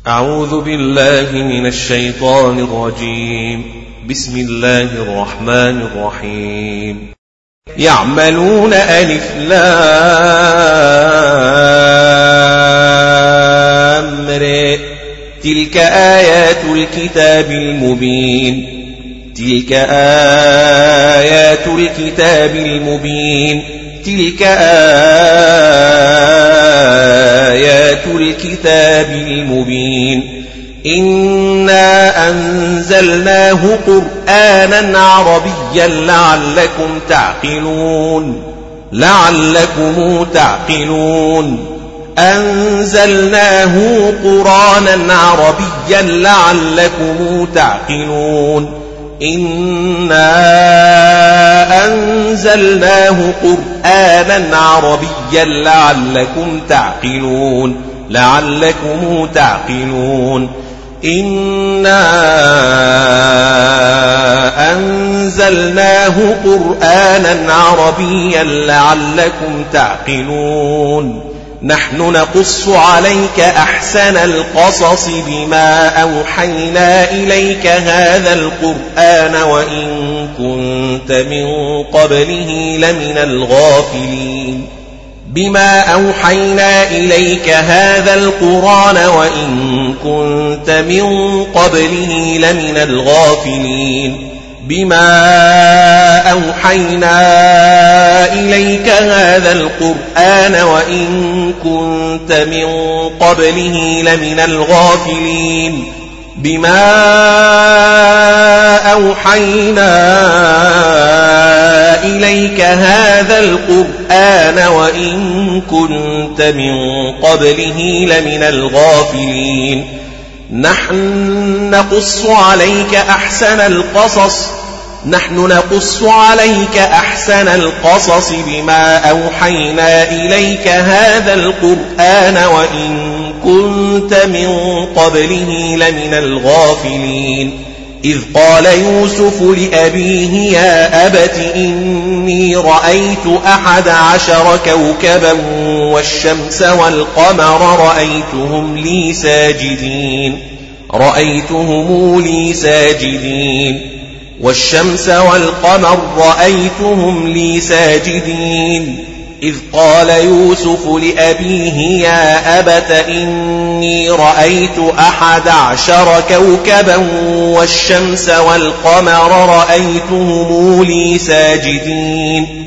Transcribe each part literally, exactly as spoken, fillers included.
أعوذ بالله من الشيطان الرجيم. بسم الله الرحمن الرحيم. يعملون ألف لام ر تلك آيات الكتاب المبين تلك آيات الكتاب المبين تلك آيات الكتاب المبين إنا أنزلناه قرآنا عربيا لعلكم تعقلون لعلكم تعقلون أنزلناه قرآنا عربيا لعلكم تعقلون إنا أنزلناه قرآنا عربيا لعلكم تعقلون لعلكم تعقلون إنا أنزلناه قرآنا عربيا لعلكم تعقلون نحن نقص عليك أحسن القصص بما أوحينا إليك هذا القرآن وإن كنت من قبله لمن الغافلين بما أوحينا إليك هذا القرآن وإن كنت من قبله لمن الغافلين بما أوحينا إليك هذا القرآن وإن كنت من قبله لمن الغافلين بما أوحينا إليك هذا القرآن وإن كنت من قبله لمن الغافلين نحن نقص عليك أحسن القصص نحن نقص عليك أحسن القصص بما أوحينا إليك هذا القرآن وإن كنت من قبله لمن الغافلين إذ قال يوسف لأبيه يا أبت إني رأيت أحد عشر كوكبا والشمس والقمر رأيتهم لي ساجدين رأيتهم لي ساجدين والشمس والقمر رأيتهم لي ساجدين إذ قال يوسف لأبيه يا أبت إني رأيت أحد عشر كوكبا والشمس والقمر رأيتهم لي ساجدين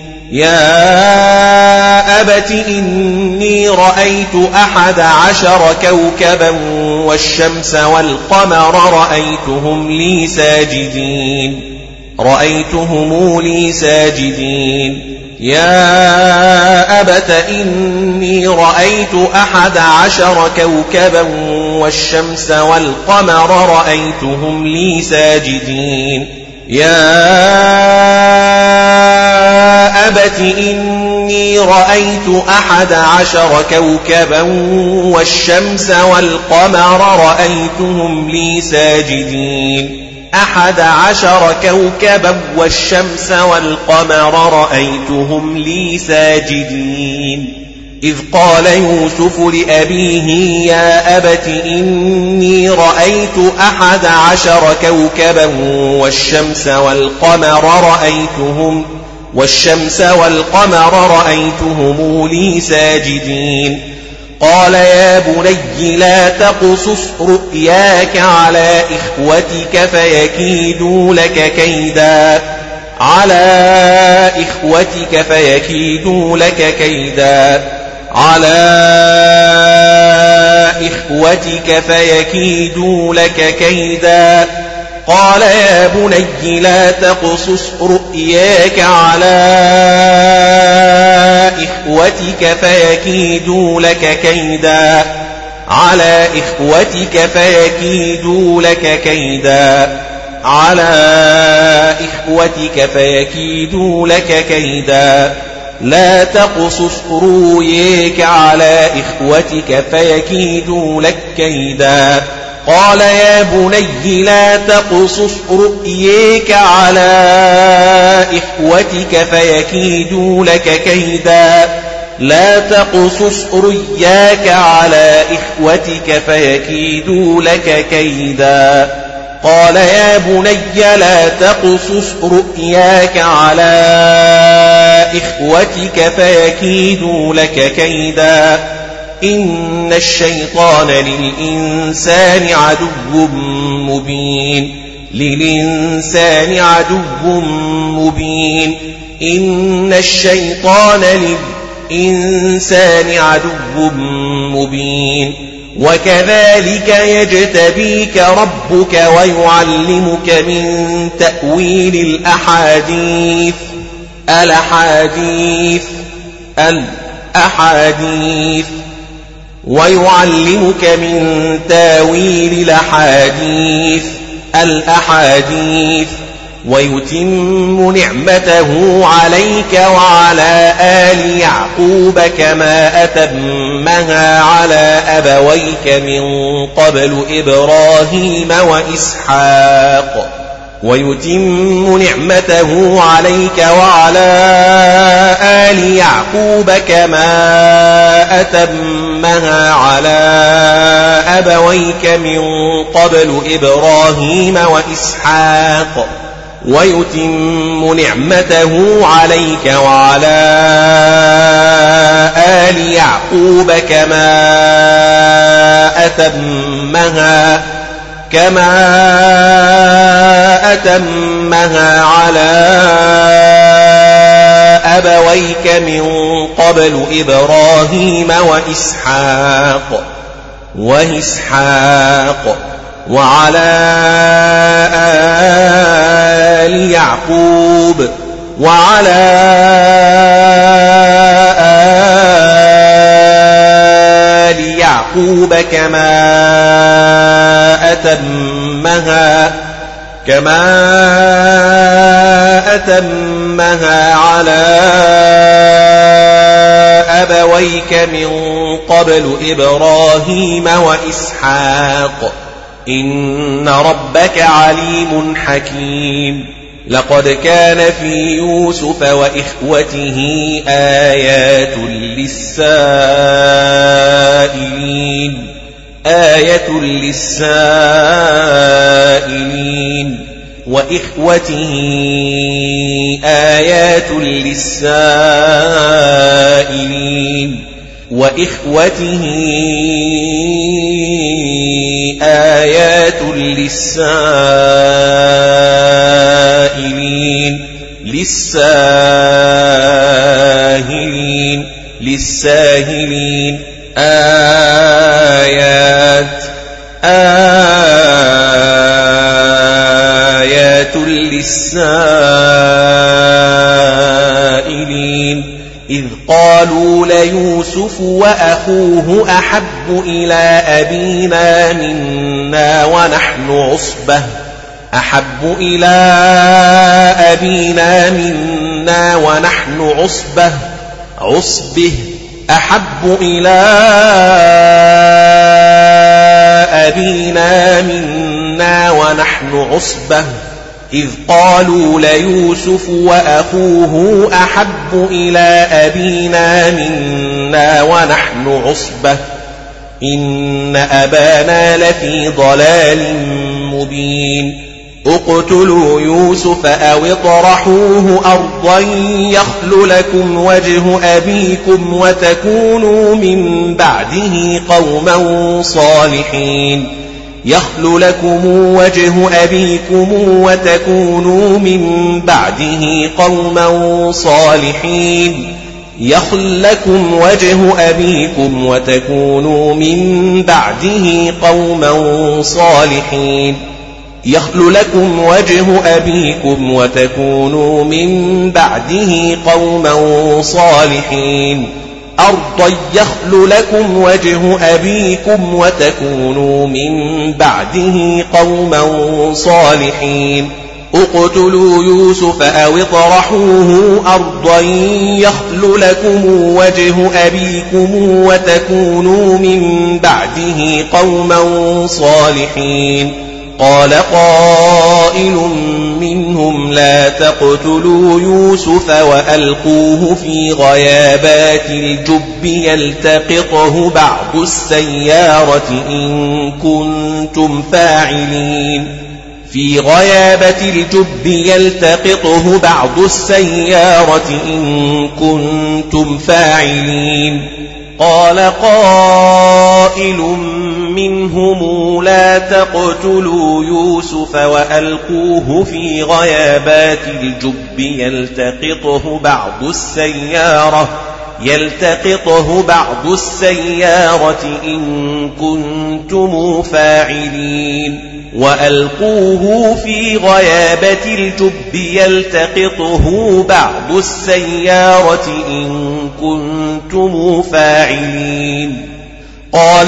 يا أبت إني رأيت أحد عشر كوكبا والشمس والقمر رأيتهم لي ساجدين رأيتهم لي ساجدين يا أبت إني رأيت أحد عشر كوكبا والشمس والقمر رأيتهم لي ساجدين يا أبت إني رأيت أحد عشر كوكبا والشمس والقمر رأيتهم لي ساجدين أحد عشر كوكبا والشمس والقمر رأيتهم لي ساجدين إذ قال يوسف لأبيه يا أبت إني رأيت أحد عشر كوكبا والشمس والقمر رأيتهم والشمس والقمر رأيتهم لي ساجدين قال يا بني لا تقصص رؤياك على إخوتك فيكيدوا لك كيدا على إخوتك فيكيدوا لك كيدا على إخوتك فيكيدوا لك كيدا قال يا بني لا تقصص رؤياك على إخوتك فيكيدوا لك كيدا على إخوتك فيكيدوا لك كيدا على إخوتك فيكيدوا لك كيدا لا تقصص رؤياك على إخوتك فيكيدوا لك كيدا قال يا بني لا تقصص رؤياك على إخوتك فيكيدوا لك كيدا لا تقصص رؤياك على إخوتك فيكيدوا لك كيدا قال يا بني لا تقصص رؤياك على إخوتك فيكيدوا لك كيدا إن الشيطان للإنسان عدو مبين للإنسان عدو مبين إن الشيطان للإنسان عدو مبين وكذلك يجتبيك ربك ويعلمك من تأويل الأحاديث الأحاديث الأحاديث ويعلمك من تأويل الأحاديث الأحاديث ويتم نعمته عليك وعلى آل يعقوب كما أتمها على أبويك من قبل إبراهيم وإسحاق ويتم نعمته عليك وعلى آل يعقوب كما أتمها على أبويك من قبل إبراهيم وإسحاق ويتم نعمته عليك وعلى آل يعقوب كما أتمها كما أتمها على أبويك من قبل إبراهيم وإسحاق وإسحاق وعلى آل يعقوب وعلى آل يعقوب كما أتمها كما أتمها على أبويك من قبل إبراهيم وإسحاق إن ربك عليم حكيم لقد كان في يوسف وإخوته آيات للسائلين آية للسائلين وإخوته آيات للسائلين وإخوته آيات للسائلين للساهلين للساهلين آيات آيات للسائلين إذ قالوا ليوسف وأخوه أحب إلى أبينا منا ونحن عصبة أحب إلى أبينا منا ونحن عصبة عصبه أحب إلى أبينا منا ونحن عصبة إذ قالوا ليوسف وأخوه أحب إلى أبينا منا ونحن عصبة إن أبانا لفي ضلال مبين اقتلوا يوسف أو اطرحوه أرضا يخل لكم وجه أبيكم وتكونوا من بعده قوما صالحين يخل لكم وجه أبيكم وتكونوا من بعده قوما صالحين يخل لكم وجه أبيكم وتكونوا من بعده قوما صالحين يخل لكم وجه أبيكم وتكونوا من بعده قوما صالحين أرضا يخل لكم وجه أبيكم وتكونوا من بعده قوما صالحين اقتلوا يوسف أو اطرحوه أرضا يخل لكم وجه أبيكم وتكونوا من بعده قوما صالحين قال قائل منهم لا تقتلوا يوسف وألقوه في غيابات الجب يلتقطه بعض السيارة إن كنتم فاعلين في غيابة الجب يلتقطه بعض السيارة إن كنتم فاعلين قال قائل منهم لا تقتلوا يوسف وألقوه في غيابات الجب يلتقطه بعض السيارة يلتقطه بعض السيارة إن كنتم فاعلين وألقوه في غيابة الجب يلتقطه بعض السيارة إن كنتم فاعلين قال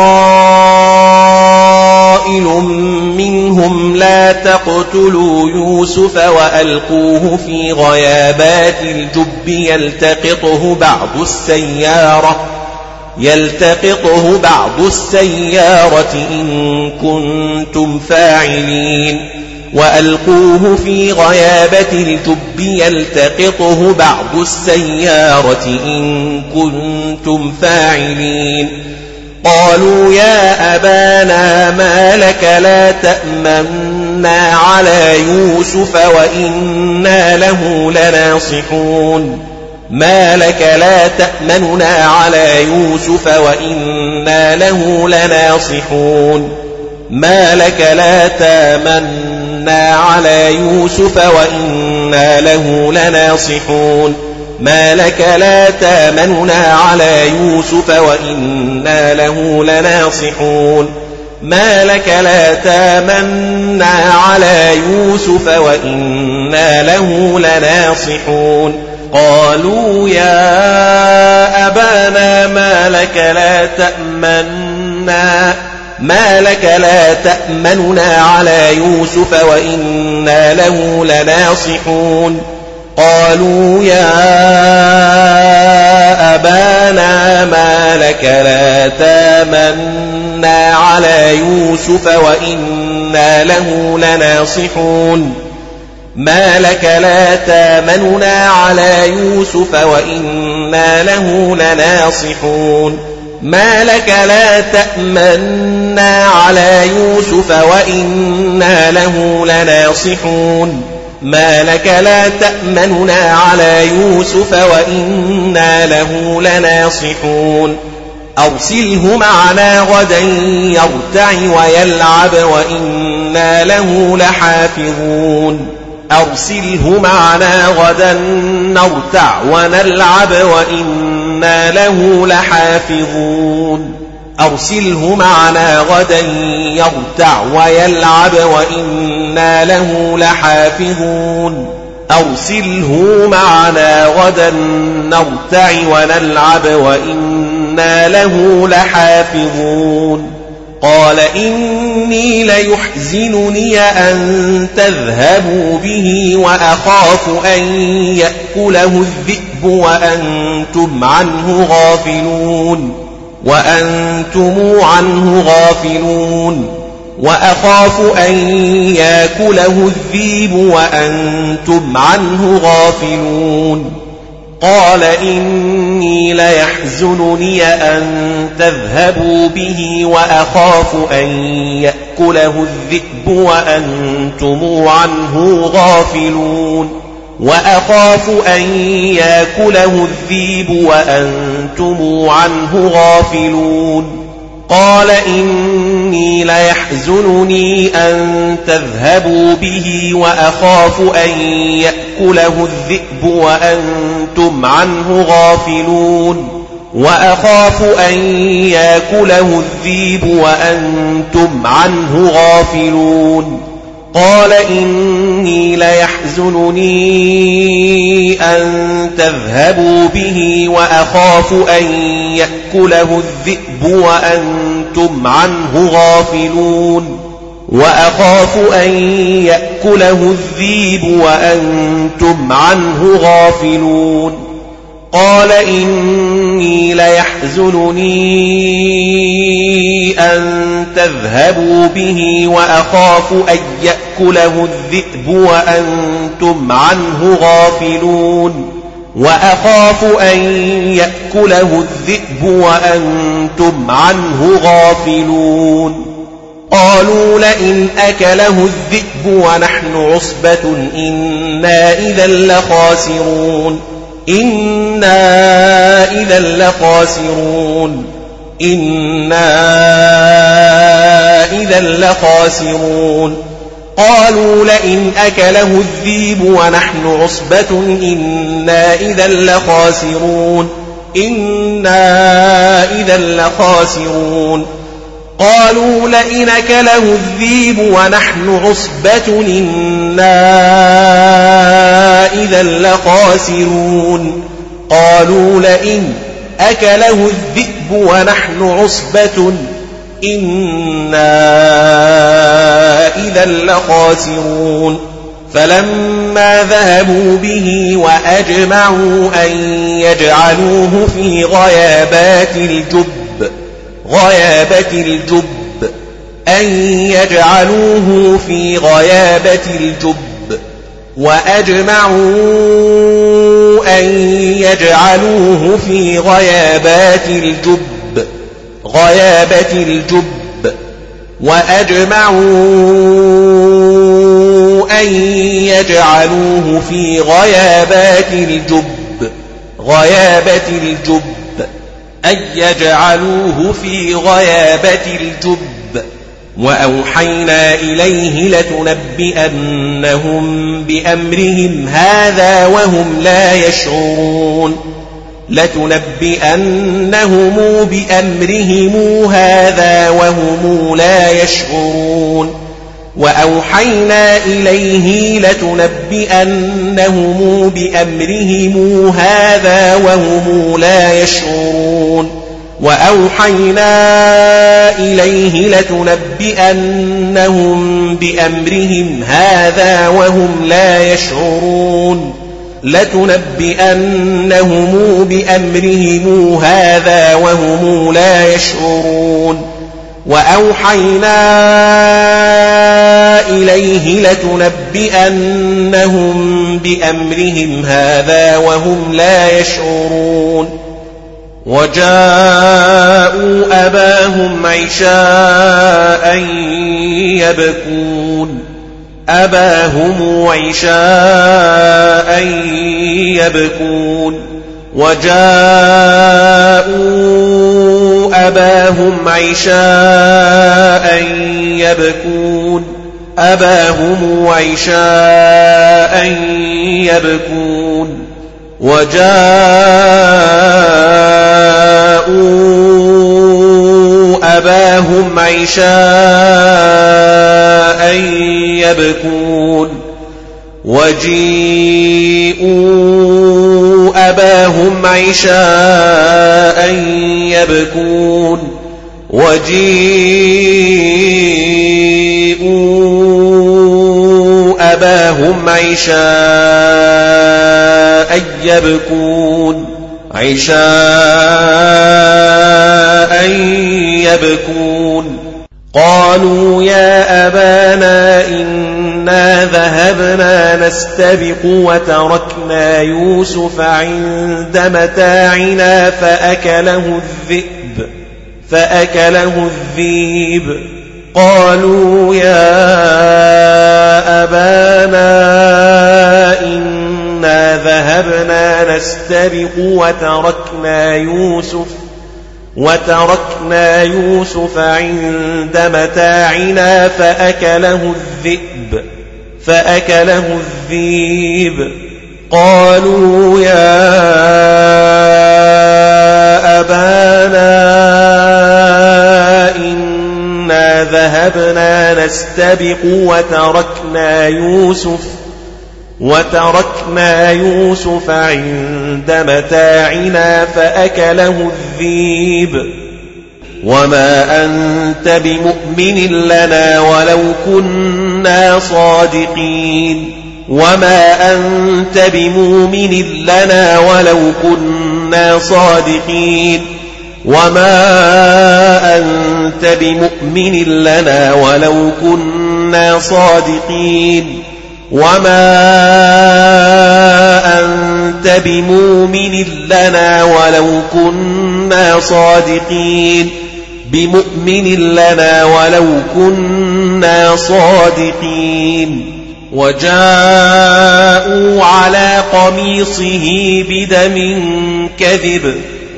قائل منهم لا تقتلوا يوسف وألقوه في غيابات الجب يلتقطه بعض السيارة يلتقطه بعض السيارة إن كنتم فاعلين وألقوه في غيابة الجب يلتقطه بعض السيارة إن كنتم فاعلين قالوا يا أبانا ما لك لا تأمنا على يوسف وإنا له لناصحون ما لك لا تأمننا على يوسف وإنا له لناصحون ما لك لا تأمنا على يوسف وإنا له لناصحون ما لك لا تأمننا على يوسف وإنا له لناصحون ما لك لا تأمنا على يوسف وإنا له لناصحون قالوا يا أبانا ما لك لا تأمنا ما لك لا تأمننا على يوسف وإنا له لناصحون قالوا يا أبانا ما لك لا تأمنا على يوسف وإنا له لناصحون ما لك لا تأمننا على يوسف وإنا له لناصحون ما لك لا تأمنا على يوسف وإنا له لناصحون ما لك لا تأمننا على يوسف وإنا له لناصحون أرسله معنا غدا يرتع ويلعب وإنا له لحافظون أرسله معنا غدا نرتع ونلعب وإنا له لحافظون أرسله معنا غدا يرتع ويلعب وإنا له لحافظون أرسله معنا غدا نرتع ونلعب وإنا له لحافظون قال إني ليحزنني أن تذهبوا به وأخاف أن يأكله الذئب وأنتم عنه غافلون وأنتم عنه غافلون وأخاف أن يأكله الذئب وأنتم عنه غافلون قال إني ليحزنني أن تذهبوا به وأخاف أن يأكله الذئب وأنتم عنه غافلون وأخاف أن يأكله الذئب وأنتم عنه غافلون قال إني ليحزنني أن تذهبوا به وأخاف أن يأكله الذئب وأنتم عنه غافلون وأخاف أن يأكله الذئب وأنتم عنه غافلون قال إني ليحزنني أن تذهبوا به وأخاف أن يأكله الذئب وأنتم عنه غافلون وأخاف أن يأكله الذئب وأنتم عنه غافلون قال إني ليحزنني أن تذهبوا به وأخاف أن يأكله الذئب وأنتم عنه غافلون وأخاف أن يأكله الذئب وأنتم عنه غافلون قالوا لئن أكله الذئب ونحن عصبة إنا إذا لخاسرون إنا إذا لخاسرون إنا إذا لخاسرون قالوا لئن أكله الذئب ونحن عصبة إنا إذا لخاسرون إنا إذا لخاسرون قالوا لئن أكله الذئب ونحن عصبة إنا إذا لخاسرون قالوا لئن أكله الذئب ونحن عصبة إنا إذا لخاسرون فلما ذهبوا به وأجمعوا أن يجعلوه في غيابات الجب غيابة الجب أن يجعلوه في غيابة الجب وأجمعوا أن يجعلوه في غيابات الجب غيابة الجب وأجمعوا أن يجعلوه في غيابات الجب غيابة الجب أن يجعلوه في غيابة الجب وأوحينا إليه لتنبئنهم بأمرهم هذا وهم لا يشعرون لتنبئنهم بأمرهم هذا وهم لا يشعرون وأوحينا إليه لتنبئنهم بأمرهم هذا وهم لا يشعرون وأوحينا إليه لتنبئنهم بأمرهم هذا وهم لا يشعرون لتنبئنهم بأمرهم هذا وهم لا يشعرون وأوحينا إليه لتنبئنهم بأمرهم هذا وهم لا يشعرون وجاءوا أباهم عشاء يبكون أباهم عشاء يبكون وجاءوا أباهم عشاء يبكون أباهم عشاء يبكون وجاءوا أباهم عشاء يبكون وجيءوا أباهم عشاء يبكون وجيءوا أباهم عشاء يبكون عشاء يبكون قالوا يا أبانا إنا ذهبنا نستبق وتركنا يوسف عند متاعنا فأكله الذئب فأكله الذئب قالوا يا أبانا إنا ذهبنا نستبق وتركنا يوسف وتركنا يوسف عند متاعنا فأكله الذئب فأكله الذئب قالوا يا أبانا إنا ذهبنا نستبق وتركنا يوسف وتركنا يوسف عند متاعنا فأكله الذئب وما أنت بمؤمن لنا ولو كنا صادقين وما أنت بمؤمن لنا ولو كنا صادقين وما أنت بمؤمن لنا ولو كنا صادقين وما أنت بمؤمن لنا ولو كنا صادقين بمؤمن لنا ولو كنا صادقين وجاءوا على قميصه بدم كذب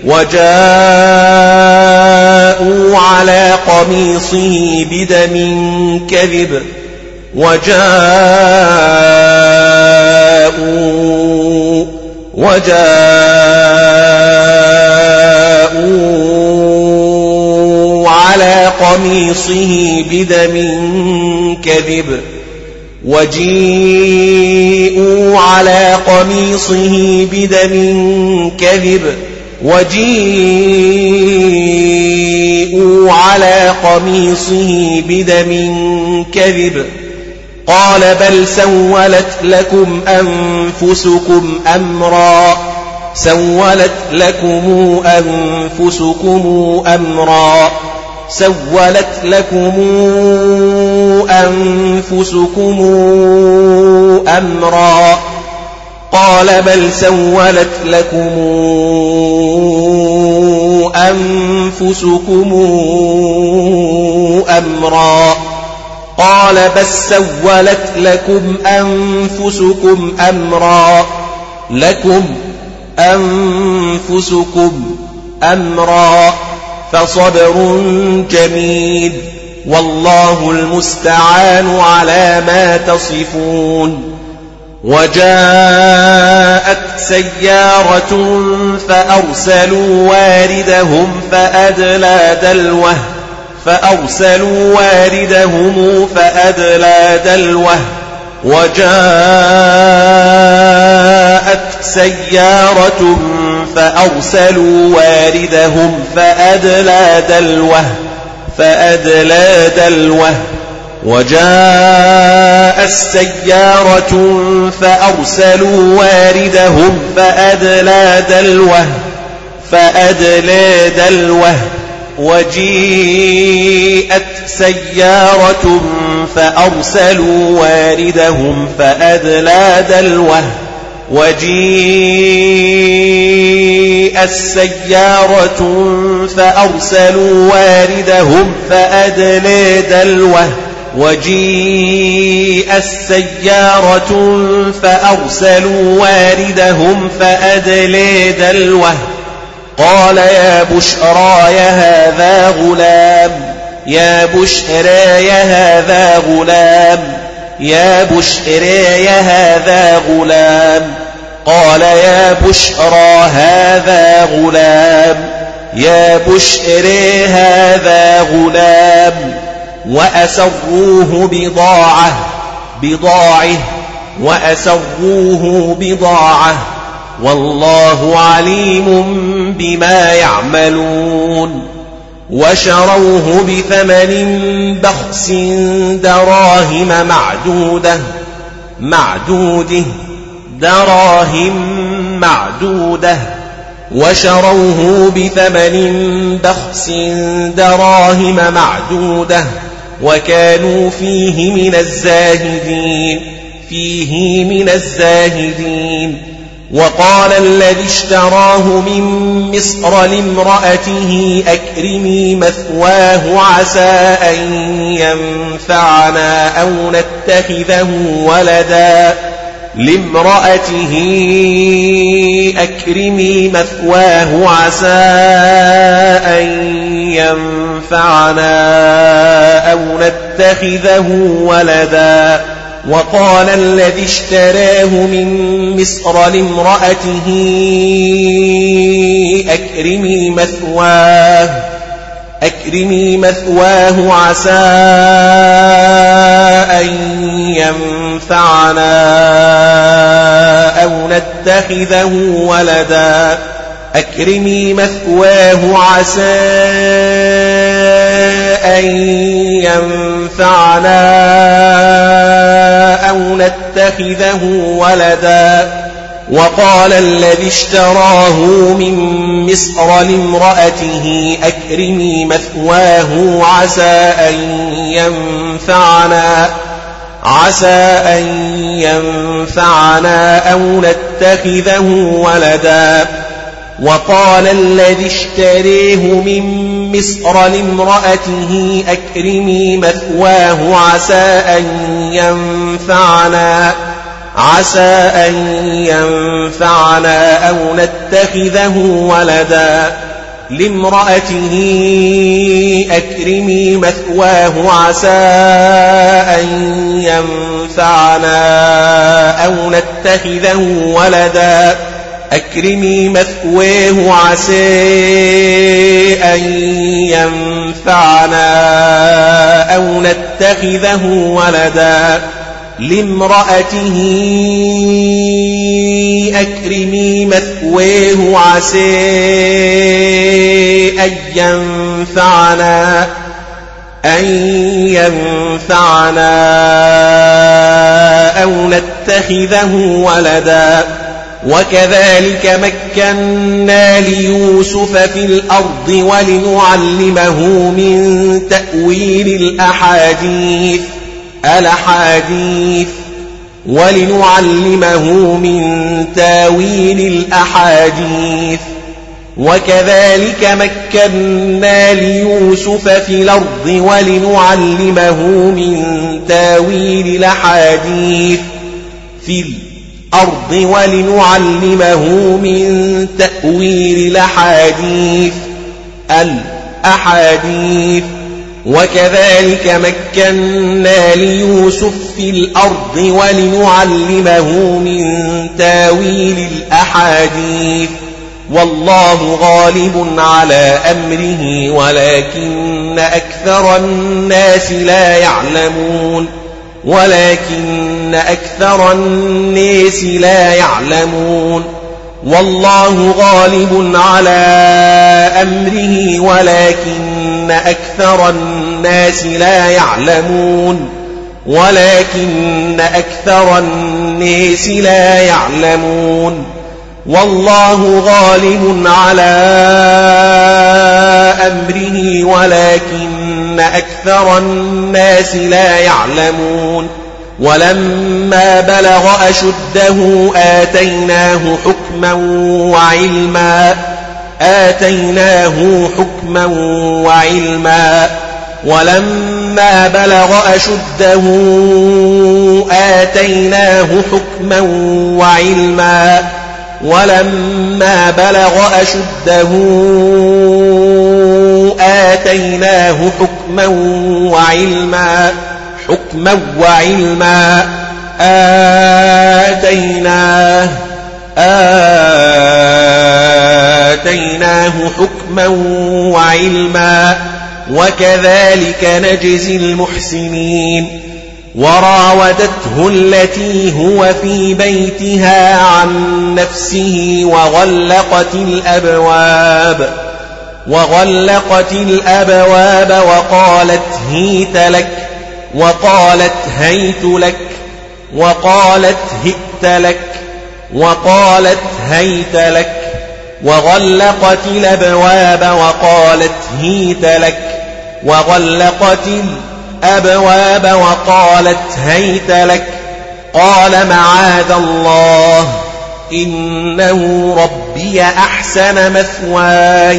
وجاءوا على قميصه بدم كذب وجاءوا وجاءوا على قميصه بدم كذب وجيءوا على قميصه بدم كذب وجيءوا على قميصه بدم كذب قال بل سولت لكم أنفسكم أمرا سولت لكم أنفسكم أمرا سولت لكم أنفسكم أمرا قال بل سولت لكم أنفسكم أمرا قال بل سولت لكم أنفسكم أمرا لكم أنفسكم أمرا فصبر جميل والله المستعان على ما تصفون وجاءت سيارة فأرسلوا واردهم فأدلى دلوه فأرسلوا واردهم فأدلى دلوه وجاءت سيارة فأرسلوا واردهم فأدلى دلوه فأدلى دلوه وجاء السيارة فأرسلوا واردهم فأدلى دلوه فأدلى دلوه وجيءت سيارة فأرسلوا واردهم فأدلى دلوه وجيء السيارة فأرسلوا واردهم فأدلى دلوه وجيء السيارة فأرسلوا واردهم فأدلى دلوه قال يا بشرى يا هذا غلام يا بشرى يا هذا غلام يا بشرى يا هذا غلام قال يا بشرى هذا غلام يا بشرى هذا غلام وأسروه بضاعة بضاعه وأسروه بضاعة والله عليم بما يعملون وشروه بثمن بخس دراهم معدودة معدوده دراهم معدودة وشروه بثمن بخس دراهم معدودة وكانوا فيه من الزاهدين فيه من الزاهدين وقال الذي اشتراه من مصر لامرأته أكرمي مثواه عسى أن ينفعنا أو نتخذه ولدا لامرأته أكرمي مثواه عسى أن ينفعنا أو نتخذه ولدا وقال الذي اشتراه من مصر لامرأته أكرمي مثواه أكرمي مثواه عسى أن ينفعنا أو نتخذه ولدا أكرمي مثواه عسى أن ينفعنا أو نتخذه ولدا وقال الذي اشتراه من مصر لامرأته أكرمي مثواه عسى أن ينفعنا عسى أن ينفعنا أو نتخذه ولدا وقال الذي اشتريه من مصر لامرأته أكرمي مثواه عسى أن ينفعنا عسى أن ينفعنا أو نتخذه ولدا لامرأته أكرمي مثواه عسى أن ينفعنا أو نتخذه ولدا أكرمي مثواه عسى أن ينفعنا أو نتخذه ولدا لامرأته أكرمي مثواه عسى أن ينفعنا أن ينفعنا أو نتخذه ولدا وكذلك مكنا ليوسف في الأرض ولنعلمه من تأويل الأحاديث الأحاديث ولنعلمه من تاويل الأحاديث وكذلك مكنا ليوسف في الأرض ولنعلمه من تاويل الأحاديث في الأرض ولنعلمه من تأويل الأحاديث الأحاديث وكذلك مكنا ليوسف في الأرض ولنعلمه من تاويل الأحاديث والله غالب على أمره ولكن أكثر الناس لا يعلمون ولكن أكثر الناس لا يعلمون والله غالب على أمره ولكن أكثر الناس لا يعلمون ولكن أكثر الناس لا يعلمون والله غالب على أمره ولكن أكثر الناس لا يعلمون ولما بلغ أشده آتيناه حكما وعلما آتيناه حكما وعلما ولما بلغ أشده آتيناه حكما وعلما ولما بلغ أشده آتيناه حكما وعلما حكما وعلما آتيناه آتيناه حكما وعلما وكذلك نجزي المحسنين وراودته التي هو في بيتها عن نفسه وغلقت الأبواب وغلقت الأبواب وقالت هيت لك وقالت هيت لك وقالت هئت لك وقالت هيت لك وغلقت الأبواب وقالت هيت لك وغلقت الأبواب وقالت هيت لك قال معاذ الله إنه ربي أحسن مثواي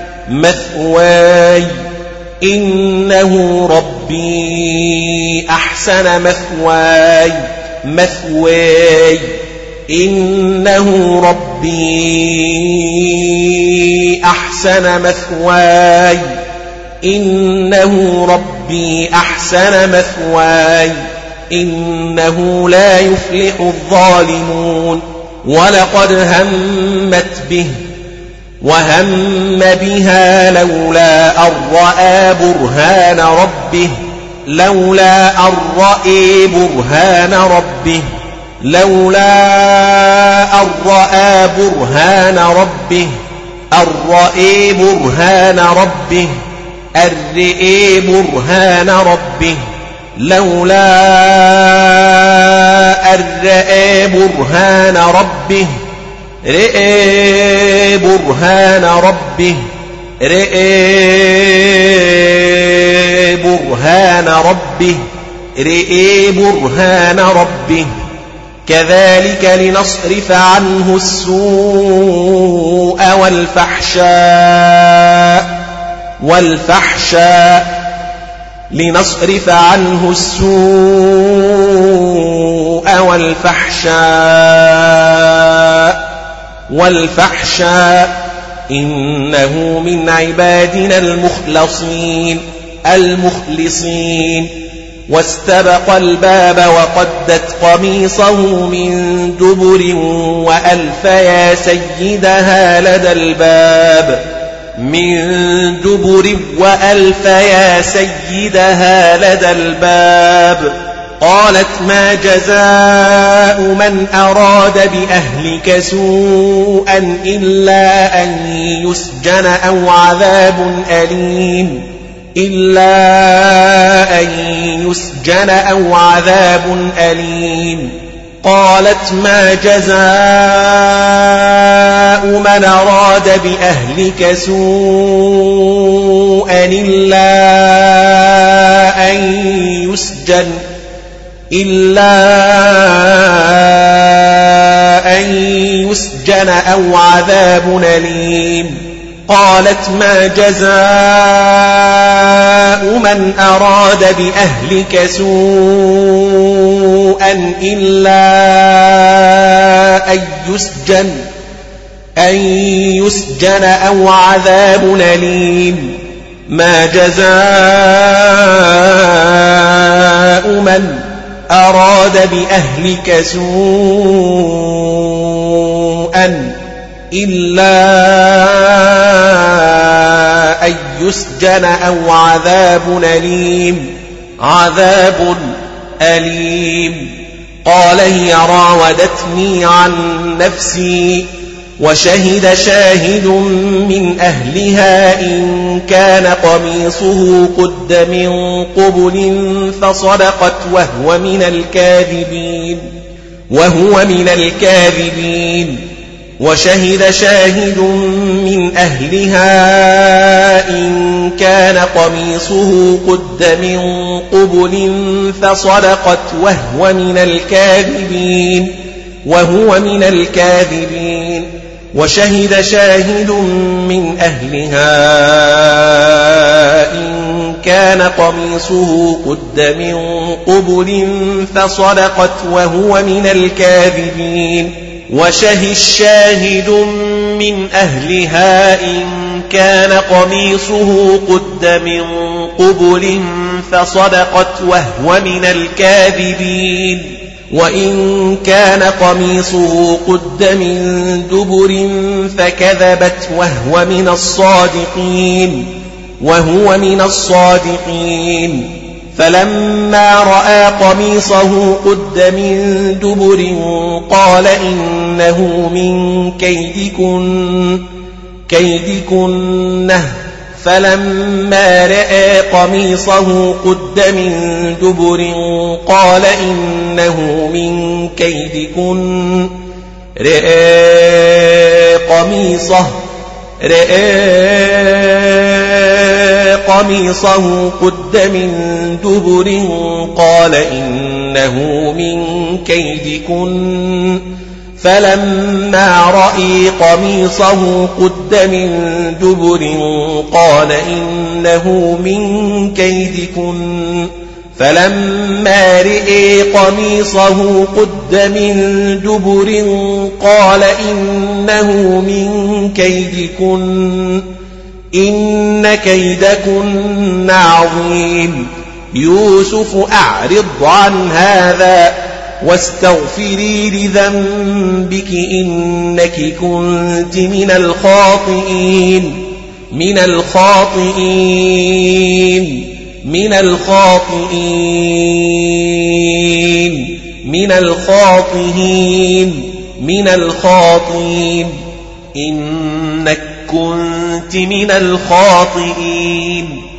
مثواي إنه ربي أحسن مثواي مثواي إنه ربي أحسن مثواي إنه ربي أحسن مثواي إنه لا يفلح الظالمون ولقد همت به وهم بها لولا أن رأى برهان ربه لولا أن رأى برهان ربه لولا أن رأى برهان ربه أن رأى برهان ربه أن رأى برهان ربه لولا أن رأى برهان ربه رأى برهان ربه رأى برهان ربه رأى برهان ربه كذلك لنصرف عنه السوء والفحشاء والفحشاء لنصرف عنه السوء والفحشاء والفحشاء إنه من عبادنا المخلصين المخلصين. واستبق الباب وقدت قميصه من دبر وألف يا سيدها لدى الباب من دبر وألف يا سيدها لدى الباب. قالت ما جزاء من أراد بأهلك سوءا إلا أن يسجن أو عذاب أليم إلا أن يسجن أو عذاب أليم. قالت ما جزاء من أراد بأهلك سوءا إلا أن يسجن إلا أن يسجن أو عذاب أليم. قالت ما جزاء من أراد بأهلك سوءا إلا أن يسجن أن يسجن أو عذاب أليم. ما جزاء من أراد بأهلك سوءا إلا أن يسجن أو عذاب أليم عذاب أليم. قال هي راودتني عن نفسي وشهد شاهد من أهلها إن كان قميصه قد من قبل فصدقت وهو من الكاذبين وهو من الكاذبين. وشهد شاهد من أهلها إن كان قميصه قد من قبل فصدقت وهو من الكاذبين وهو من الكاذبين. وشهد شاهد من أهلها إن كان قميصه قد من قبل فصدقت وهو من الكاذبين. وشهد شاهد من أهلها إن كان قميصه قد من قبل فصدقت وهو من الكاذبين. وإن كان قميصه قد من دبر فكذبت وهو من الصادقين وهو من الصادقين. فلما رأى قميصه قد من دبر قال إنه من كيدكن كيدكنه. فلما رأى قميصه قد من دبر قال إنه من كيدكن رأى قميصه رأى قميصه قد من دبر قال إنه من كيدكن. فلما رأى قميصه قد من دبر قال إنه من كيدكن. فلما رأى قميصه قد من دبر قال إنه من كيدكن إن كيدكن عظيم. يوسف أعرض عن هذا واستغفري لذنبك إنك كنت من الخاطئين من الخاطئين من الخاطئين من الخاطئين من الخاطئين إنك كنت من الخاطئين.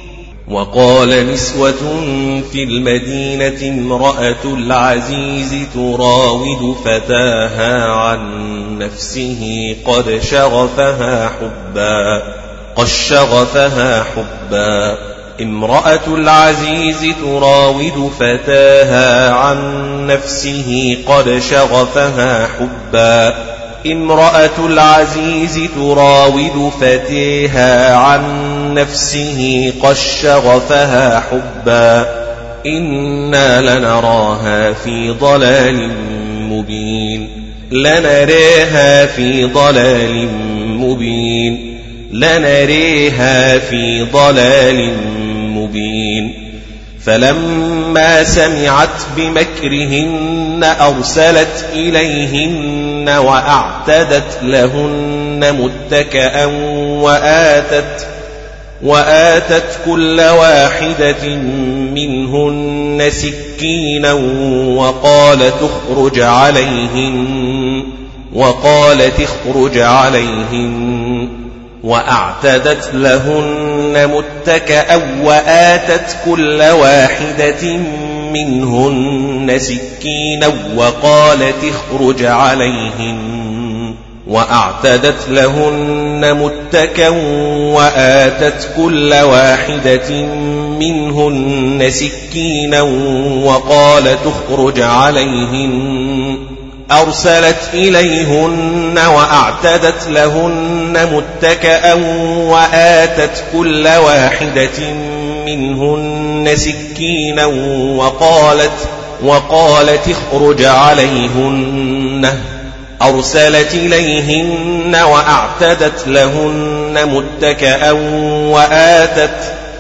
وقال نسوة في المدينة امرأة العزيز تراود فتاها عن نفسه قد شغفها حبا قد شغفها حبا امرأة العزيز تراود فتاها عن نفسه قد شغفها حبا امرأة العزيز تراود فتاها عن نفسه قد شغفها حبا إنا لنراها في ضلال مبين لنريها في ضلال مبين لنريها في ضلال مبين فلما سمعت بمكرهن أرسلت إليهن وأعتدت لهن متكئا وآتت وآتت كل واحدة منهن سكينا وقالت اخرج عليهن وقالت اخرج عليهن وأعتدت لهن متكئا وآتت كل واحدة منهن سكينا وقالت اخرج عليهن وأعتدت لهن متكئا وآتت كل واحدة منهن سكينا وقالت اخرج عليهن أرسلت إليهن وأعتدت لهن متكئا وآتت كل واحدة منهن سكينا وقالت وقالت اخرج عليهن أرسلت إليهن وأعتدت لهن متكئا وآتت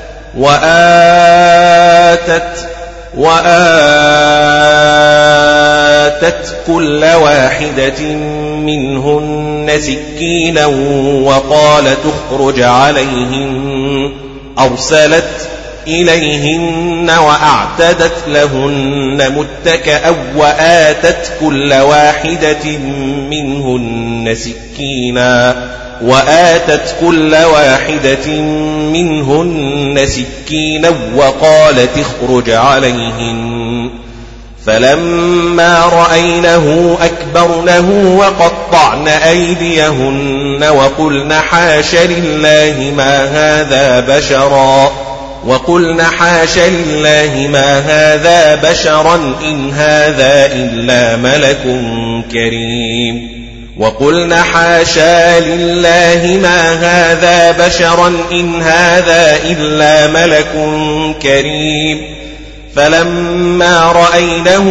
وآتت وآتت كل واحدة منهن سكينا وقالت اخرج عليهن أرسلت إليهن وأعتدت لهن متكئا وآتت كل واحدة منهن سكينا وآتت كل واحدة منهن سكينا وقالت اخرج عليهن فلما رأينه أكبرنه وقطعن أيديهن وقلن حاش لله ما هذا بشرا وقلن حاش لله ما هذا بشرا إن هذا إلا ملك كريم وقلن حاشا لله ما هذا بشرا إن هذا إلا ملك كريم فلما رأينه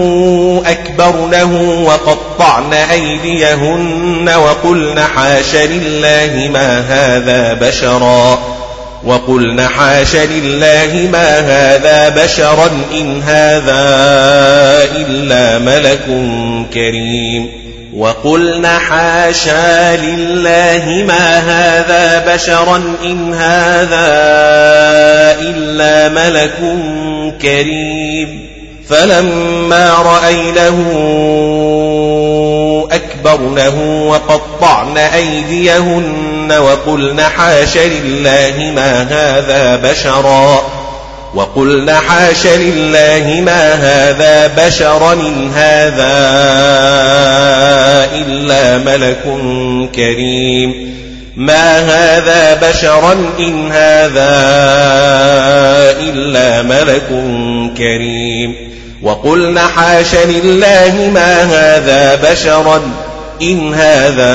أكبرنه وقطعن أيديهن وقلن حاش لله ما هذا بشرا وقلن حاش لله ما هذا بشرا إن هذا إلا ملك كريم وقلن حاشا لله ما هذا بشرا إن هذا إلا ملك كريم فلما رأينه أكبرنه وقطعن أيديهن وقلن حاش لله ما هذا بشرا وقلن حاش لله ما هذا بشرا إن هذا إلا ملك كريم ما هذا بشرا إن هذا إلا ملك كريم وقلن حاش لله ما هذا بشرا إن هذا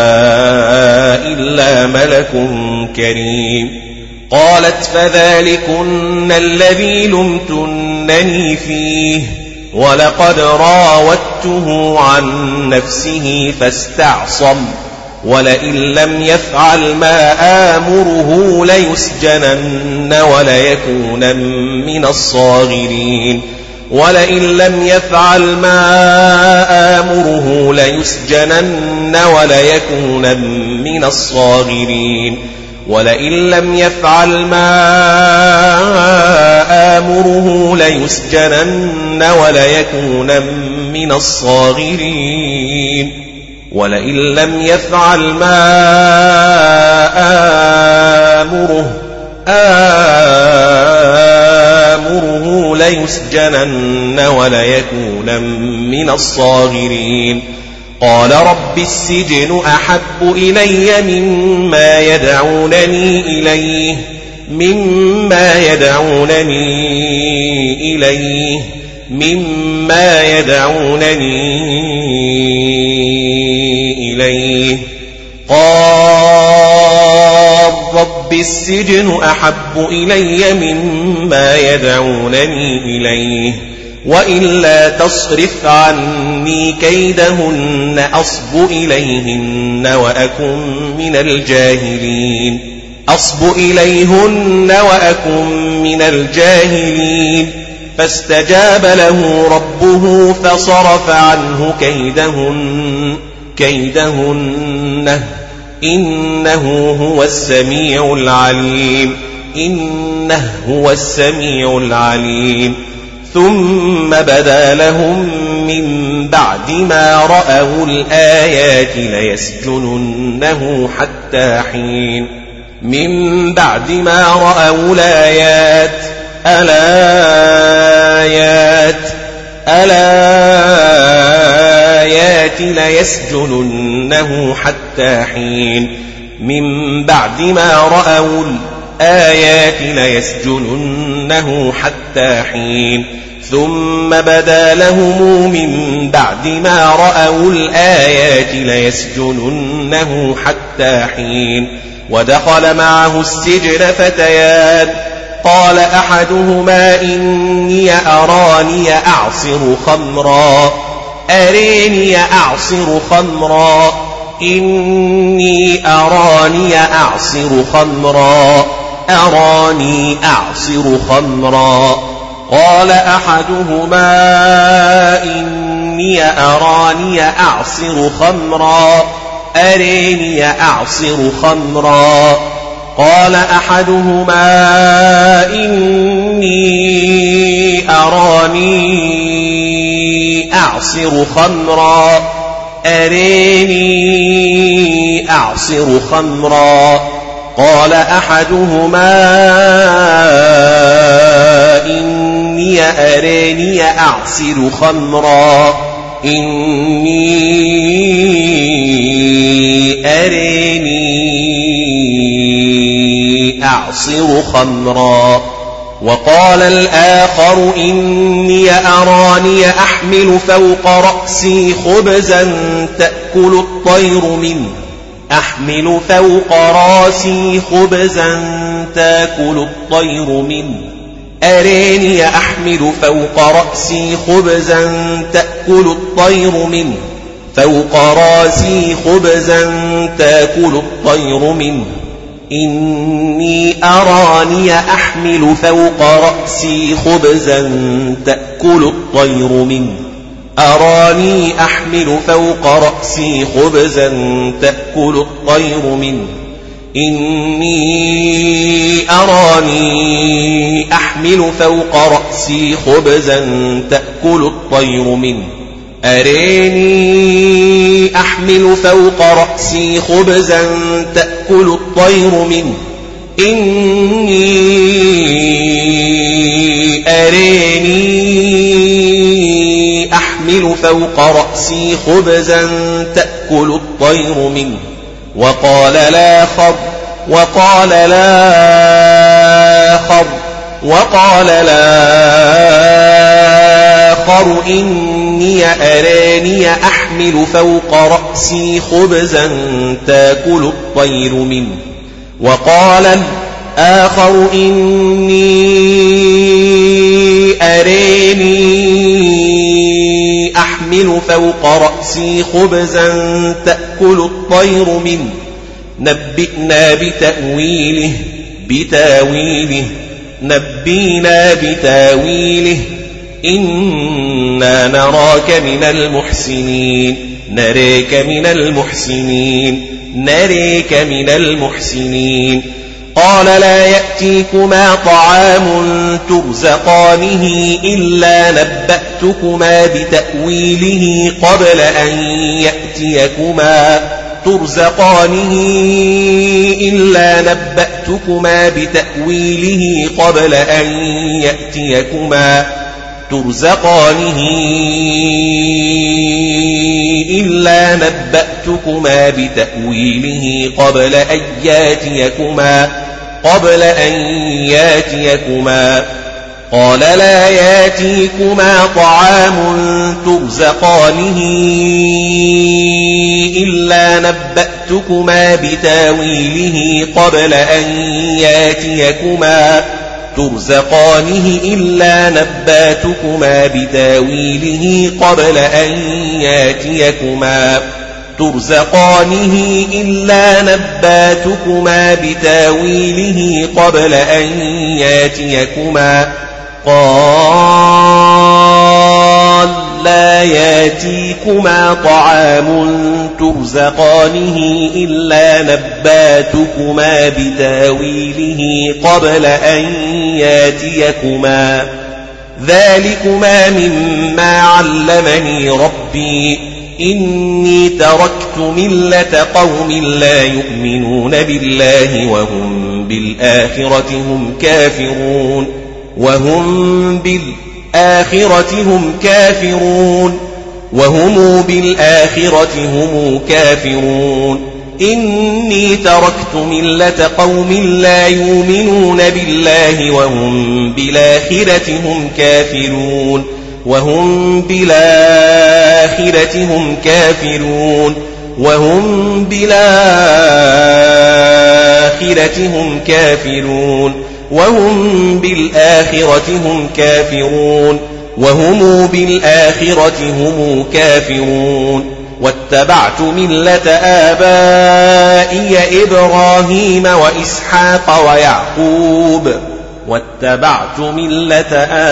إلا ملك كريم قالت فذلكن الذي لمتنني فيه ولقد راودته عن نفسه فاستعصم ولئن لم يفعل ما آمره ليسجنن وليكون من الصاغرين ولئن لم يفعل ما آمره ليسجنن وليكون من الصاغرين ولئن لم يفعل ما آمره ليسجنن وليكون من الصاغرين ولئن لم يفعل ما آمره آمره ليسجنن وليكون من الصاغرين قال رب السجن أحب إلي مما يدعونني إليه مما يدعونني إليه مما يدعونني إليه قال رب السجن أحب إلي مما يدعونني إليه وإلا تصرف عني كيدهن أصب إليهن وأكن من الجاهلين أصب إليهن وأكن من الجاهلين فاستجاب له ربه فصرف عنه كيدهن كيدهن إنه هو السميع العليم إنه هو السميع العليم ثم بدا لهم من بعد ما رأوا الآيات ليسجننه حتى حين من بعد ما رأوا الآيات الآيات الآيات ليسجننه حتى حين من بعد ما رأوا الآيات ليسجننه حتى حين ثم بدا لهم من بعد ما رأوا الآيات ليسجننه حتى حين ودخل معه السجن فتيان قال أحدهما إني أراني أعصر خمرا أريني أعصر خمرا إني أراني أعصر خمرا أراني أعصر خمرا قال أحدهما إني أراني أعصر خمرا أريني أعصر خمرا قال أحدهما إني أراني أعصر خمرا أريني أعصر خمرا قال أحدهما إني أراني أعصر خمرا إني أراني أعصر خمرا وقال الآخر إني أراني أحمل فوق رأسي خبزا تأكل الطير منه أحمل فوق رأسي خبزا تأكل الطير منه أريني أحمل فوق رأسي خبزا تأكل الطير منه فوق رأسي خبزا تأكل الطير منه إني أراني أحمل فوق رأسي خبزا تأكل الطير منه أراني أحمل فوق رأسي خبزا تأكل الطير منه إني أراني أحمل فوق رأسي خبزا تأكل الطير منه أريني أحمل فوق رأسي خبزا تأكل الطير منه إني أريني أحمل فوق رأسي خبزا تأكل الطير منه وقال الآخر وقال الآخر وقال الآخر إني أراني أحمل فوق رأسي خبزا تأكل الطير منه وقال الآخر إني أراني أحمل فوق رأسي خبزا تأكل الطير منه نبئنا بتأويله بتاويله نبينا بتاويله إنا نراك من المحسنين نريك من المحسنين نريك من المحسنين قال لا يأتيكما طعام ترزقانه إلا نبأتكما بتأويله قبل أن يأتيكما ترزقانه إلا نبأتكما بتأويله قبل أن يأتيكما ترزقانه إلا نبأتكما بتأويله قبل أن يأتيكما قبل أن يأتيكما قال لا يأتيكما طعام ترزقانه إلا نبأتكما بتأويله قبل أن يأتيكما ترزقانه إلا نبأتكما بتأويله قبل أن يأتيكما ترزقانه إلا نبأتكما بتأويله قبل أن يأتيكما قال لا يأتيكما طعام ترزقانه إلا نبأتكما بتأويله قبل أن يأتيكما ذلكما مما علمني ربي إني تركت ملة قوم لا يؤمنون بالله وهم بالآخرة هم كافرون وهم بالآخرة هم كافرون وهم بالآخرة هم كافرون إني تركت ملة قوم لا يؤمنون بالله وهم بالآخرة هم كافرون وهم بالآخرة هم كافرون وهم بالآخرة هم كافرون وهم بالآخرة هم كافرون وهم بالآخرة هم كافرون واتبعت ملة آبائي إبراهيم وإسحاق ويعقوب واتبعت ملة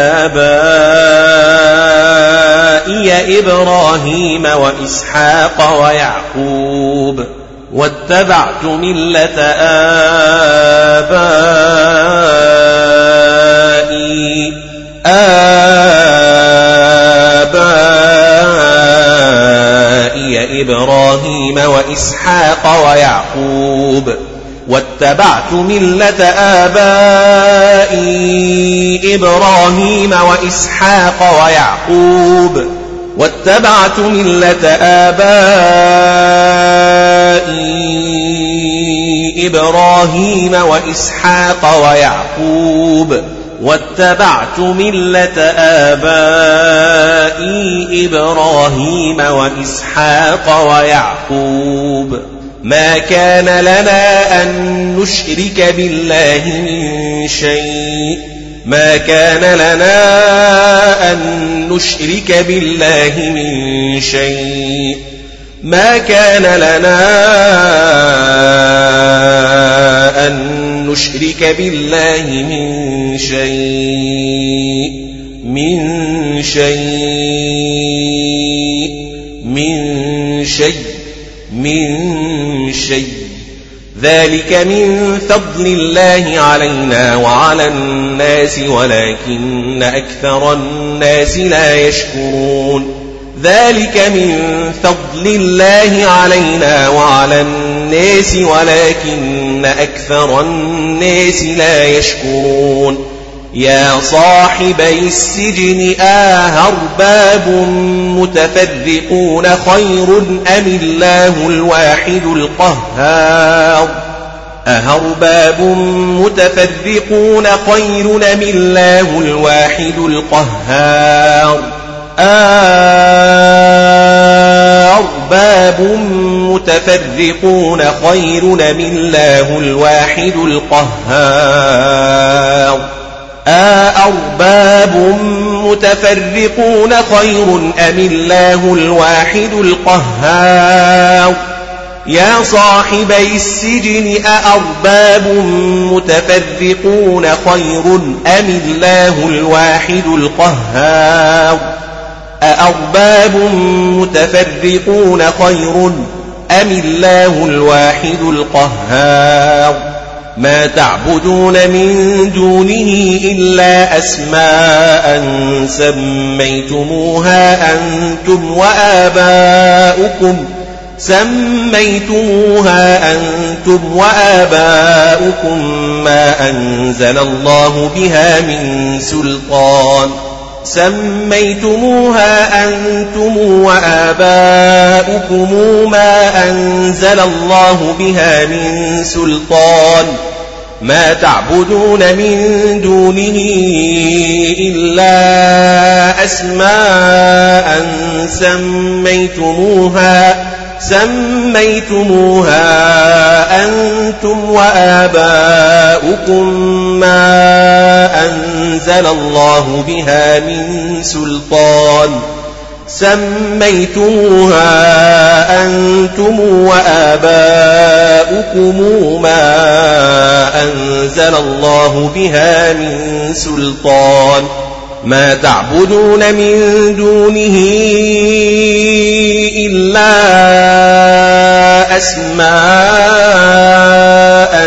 آبائي إبراهيم وإسحاق ويعقوب واتبعت ملة آبائي آبائي إبراهيم وإسحاق ويعقوب واتبعت ملة آبائي إبراهيم وإسحاق ويعقوب واتبعت ملة آبائي إبراهيم وإسحاق ويعقوب واتبعت ملة آبائي إبراهيم وإسحاق ويعقوب ما كان لنا أن نشرك بالله من شيء ما كان لنا أن نشرك بالله من شيء ما كان لنا أن نشرك بالله من شيء من شيء من شيء من شيء ذلك من فضل الله علينا وعلى الناس ولكن أكثر الناس لا يشكرون ذلك من فضل الله علينا وعلى الناس ولكن أكثر الناس لا يشكرون يا صاحبي السجن أأرباب متفرقون خير أم الله الواحد القهار أأرباب متفرقون خير أم الله الواحد القهار أأرباب متفرقون خير أم الله الواحد القهار أأرباب متفرقون خير أم الله الواحد القهار يا صاحبي السجن أأرباب متفرقون خير أم الله الواحد القهار أأرباب متفرقون خير أم الله الواحد القهار ما تعبدون من دونه إلا أسماء سميتموها أنتم وآباؤكم سميتموها أنتم وآباؤكم ما أنزل الله بها من سلطان سميتموها أنتم وآباؤكم ما أنزل الله بها من سلطان ما تعبدون من دونه إلا أسماء سميتموها سميتموها أنتم وآباؤكم ما أنزل الله بها من سلطان سميتموها أنتم وآباؤكم ما أنزل الله بها من سلطان ما تعبدون من دونه إلا أسماء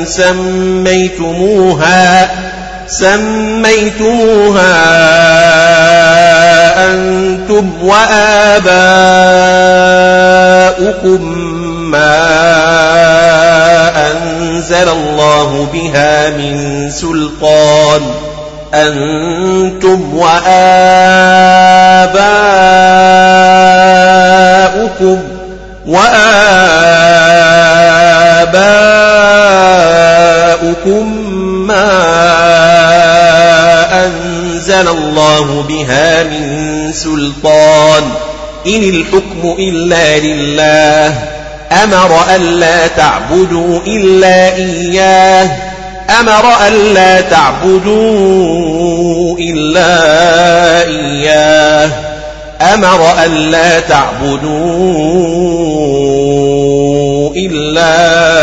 سميتموها سميتموها أنتم وآباؤكم ما أنزل الله بها من سلطان أنتم وآباؤكم وآباؤكم ما أنزل الله بها من سلطان إن الحكم إلا لله أمر ألا تعبدوا إلا إياه أمر ألا تعبدوا إلا إياه أمر ألا تعبدوا إلا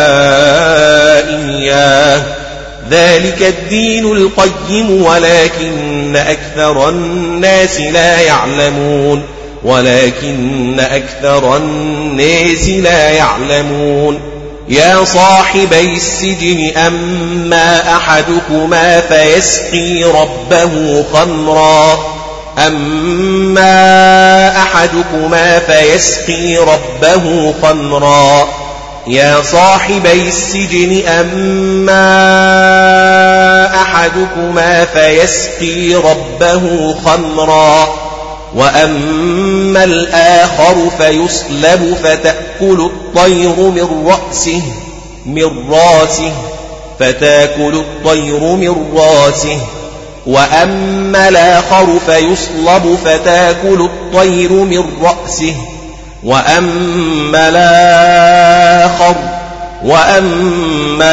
إياه ذلك الدين القيم ولكن أكثر الناس لا يعلمون ولكن أكثر الناس لا يعلمون يا صاحبي السجن أما أحدكما فيسقي ربه خمرا أما أحدكما فيسقي ربه خمرا يا صاحبي السجن أما أحدكما فيسقي ربه خمرا وأما الآخر فيصلب فتأكل الطير من رأسه من راسه فتأكل الطير من راسه وأما الآخر فيصلب فتأكل الطير من رأسه وأما الآخر وأما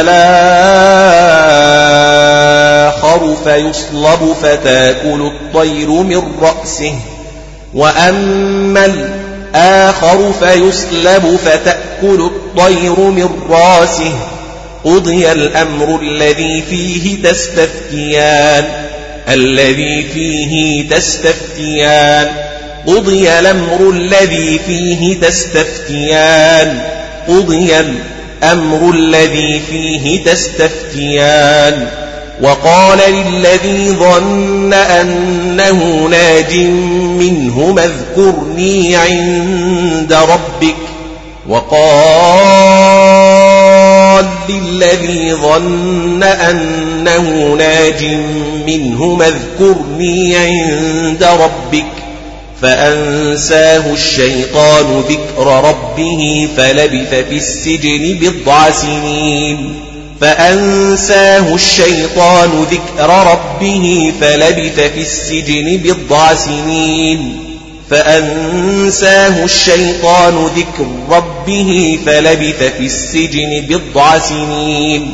الآخر فيصلب فتأكل الطير من رأسه وأما الآخر فيصلب فتأكل الطير من راسه قضي الأمر الذي فيه تستفتيان الذي فيه تستفتيان قضي الأمر الذي فيه تستفتيان قضي الأمر الذي فيه تستفتيان وقال للذي ظن أنه ناج منه اذكرني عند ربك وقال للذي ظن أنه ناج منه اذكرني عند ربك فأنساه الشيطان ذكر ربه فلبث في السجن بضع سنين فأنساه الشيطان ذكر ربه فلبث في السجن بضع سنين فأنساه الشيطان ذكر ربه فلبث في السجن بضع سنين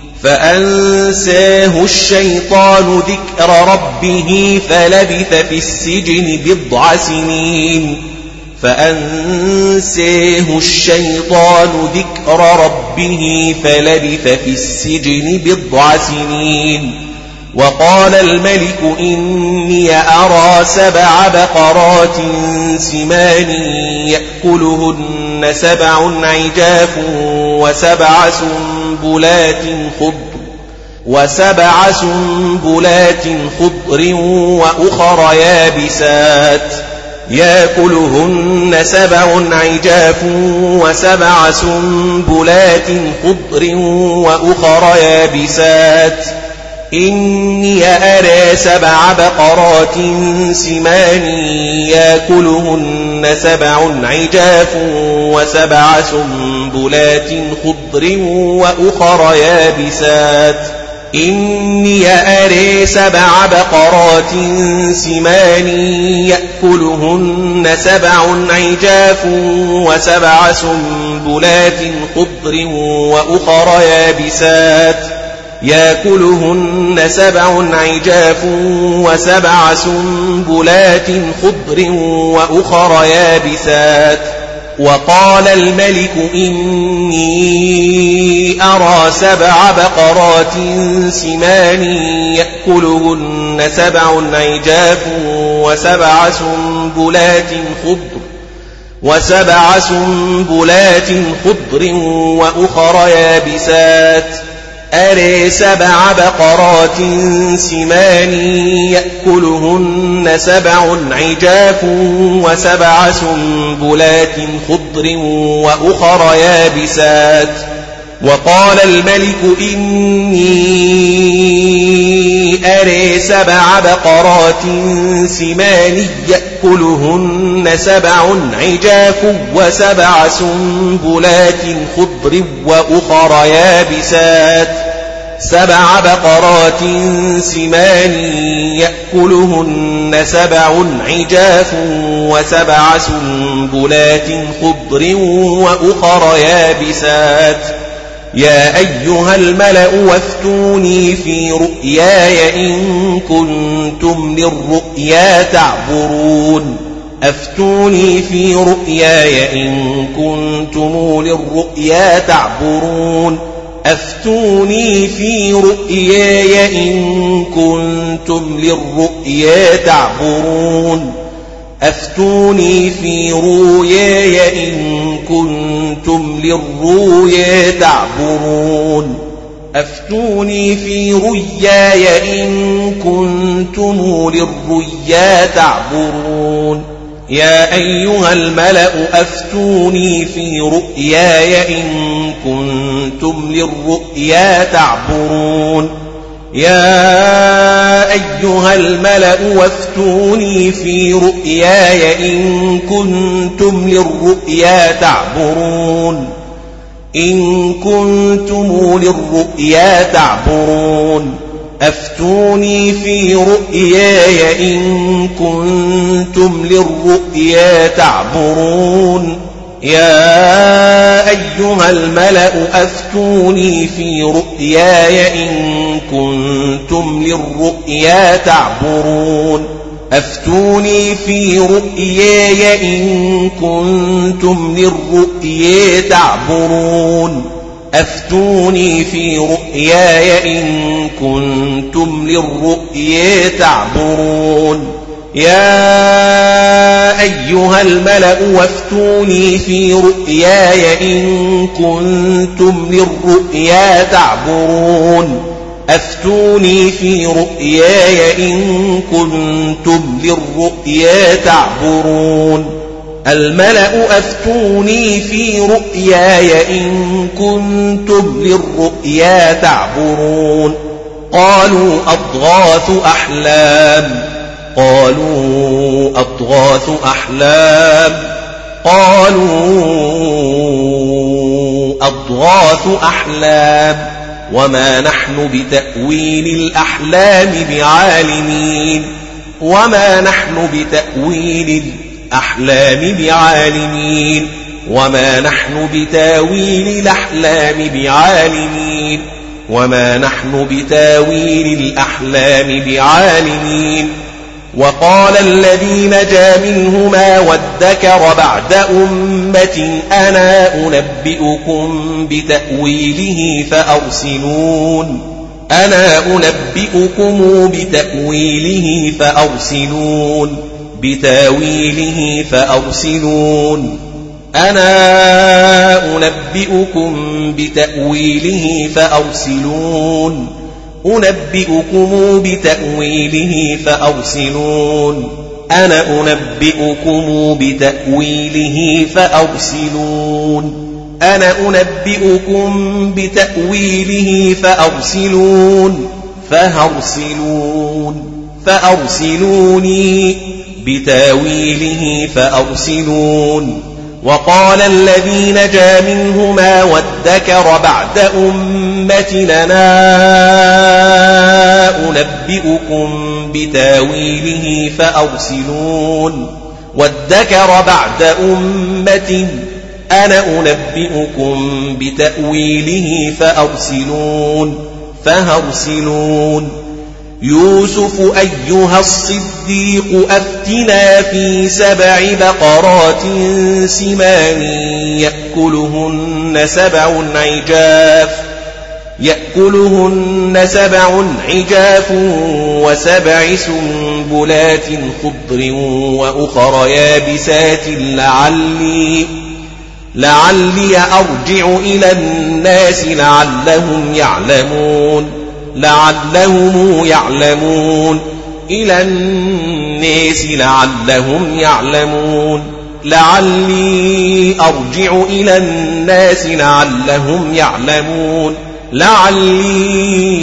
فأنساه الشيطان ذكر ربه فلبث في السجن بضع سنين فأنساه الشيطان ذكر ربه فلبث في السجن بضع سنين وقال الملك إني أرى سبع بقرات سمان يأكلهن سبع عجاف وسبع سنبلات خضر وسبع سنبلات خضر وأخر يابسات يأكلهن سبع عجاف وسبع سنبلات خضر وأخر يابسات إني أرى سبع بقرات سمان يأكلهن سبع عجاف وسبع سنبلات خضر وأخر يابسات إني أرى سبع بقرات سمان يأكلهن سبع عجاف وسبع سنبلات خضر وأخر يابسات يأكلهن سبع عجاف وسبع سنبلات خضر وأخر يابسات وقال الملك إني أرى سبع بقرات سمان يأكلهن سبع عجاف وسبع سنبلات خضر وسبع سنبلات خضر وأخر يابسات أرى سبع بقرات سمان يأكلهن سبع عجاف وسبع سنبلات خضر وأخر يابسات وقال الملك إني أرى سبع بقرات سمان يأكلهن سبع عجاف وسبع سنبلات خضر وأخر يابسات سبع بقرات سمان يأكلهن سبع عجاف وسبع سنبلات خضر وأخر يابسات يا أيها الملأ وافتوني في رؤياي إن كنتم للرؤيا تعبرون أفتوني في رؤياي إن كنتم للرؤيا تعبرون أفتوني في رؤياي إن كنتم للرؤيا تعبرون أفتوني في رؤياي إن كنتم للرؤيا تعبرون أفتوني في رؤياي إن كنتم للرؤيا تعبرون يا أيها الملأ أفتوني في رؤياي إن كنتم للرؤيا تعبرون يا أيها الملأ وافتوني في رؤياي إن كنتم للرؤيا تعبرون إن كنتم للرؤيا تعبرون أفتوني في رؤياي إن كنتم للرؤيا تعبرون يا أيها الملأ أفتوني في رؤياي إن كنتم للرؤيا تعبرون أفتوني في رؤياي إن كنتم للرؤيا تعبرون أفتوني في رؤياي إن كنتم للرؤيا تعبرون يا أيها الملأ وافتوني في رؤياي إن كنتم للرؤيا تعبرون أفتوني في رؤياي إن كنتم للرؤيا تعبرون الملأ أفتوني في رؤياي إن كنتم للرؤيا تعبرون قالوا أضغاث أحلام قالوا أضغاث أحلام قالوا أضغاث أحلام وما نحن بتأويل الأحلام بعالمين وما نحن بتأويل الأحلام بعالمين وما نحن بتاويل الأحلام بعالمين وما نحن بتاويل الأحلام بعالمين وقال الذي نجا منهما وادكر بعد أمة أنا أنبئكم بتأويله فأرسلون أنا أنبئكم بتأويله فأرسلون بتاويله فأرسلون أنا أنبئكم بتأويله فأرسلون أنبئكم بتأويله فأرسلون أنا أنبئكم بتأويله فأرسلون أنا أنبئكم بتأويله فأرسلون فهرسلون فأرسلوني بتاويله فأرسلون وقال الذي نجا منهما وادكر بعد أمتنا أنبئكم بتاويله فأرسلون وادكر بعد أمة أنا أنبئكم بتأويله فأرسلون فهرسلون يوسف أيها الصديق أفتنا في سبع بقرات سمان يأكلهن سبع عجاف يأكلهن سبع عجاف وسبع سنبلات خضر وأخر يابسات لعلي لعلي أرجع إلى الناس لعلهم يعلمون لعلهم يعلمون إلى الناس لعلهم يعلمون لعلي أرجع إلى الناس لعلهم يعلمون لعلي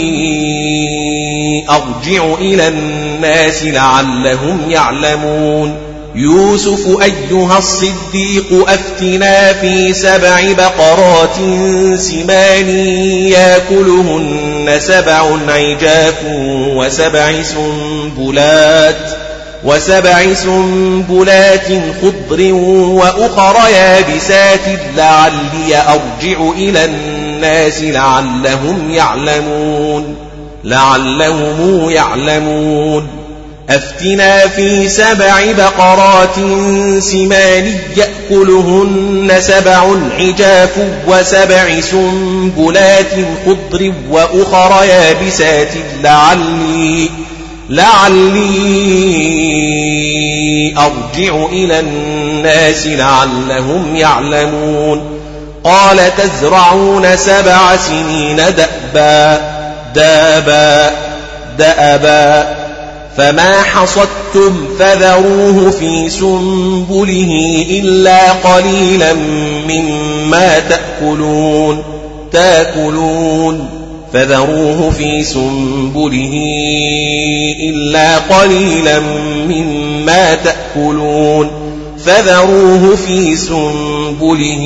أرجع إلى الناس لعلهم يعلمون يوسف أيها الصديق أفتنا في سبع بقرات سمان يأكلهن سبع عجاف وسبع سنبلات وسبع سنبلات خضر وأخر يابسات لعلي أرجع إلى الناس لعلهم يعلمون لعلهم يعلمون أفتنا في سبع بقرات سمان يأكلهن سبع عجاف وسبع سنبلات خضر وأخر يابسات لعلي لعلي أرجع إلى الناس لعلهم يعلمون قال تزرعون سبع سنين دأبا دابا دأبا فما حصدتم فذروه في سنبله إلا قليلا مما تأكلون تأكلون فذروه في سنبله إلا قليلا مما تأكلون فذروه في سنبله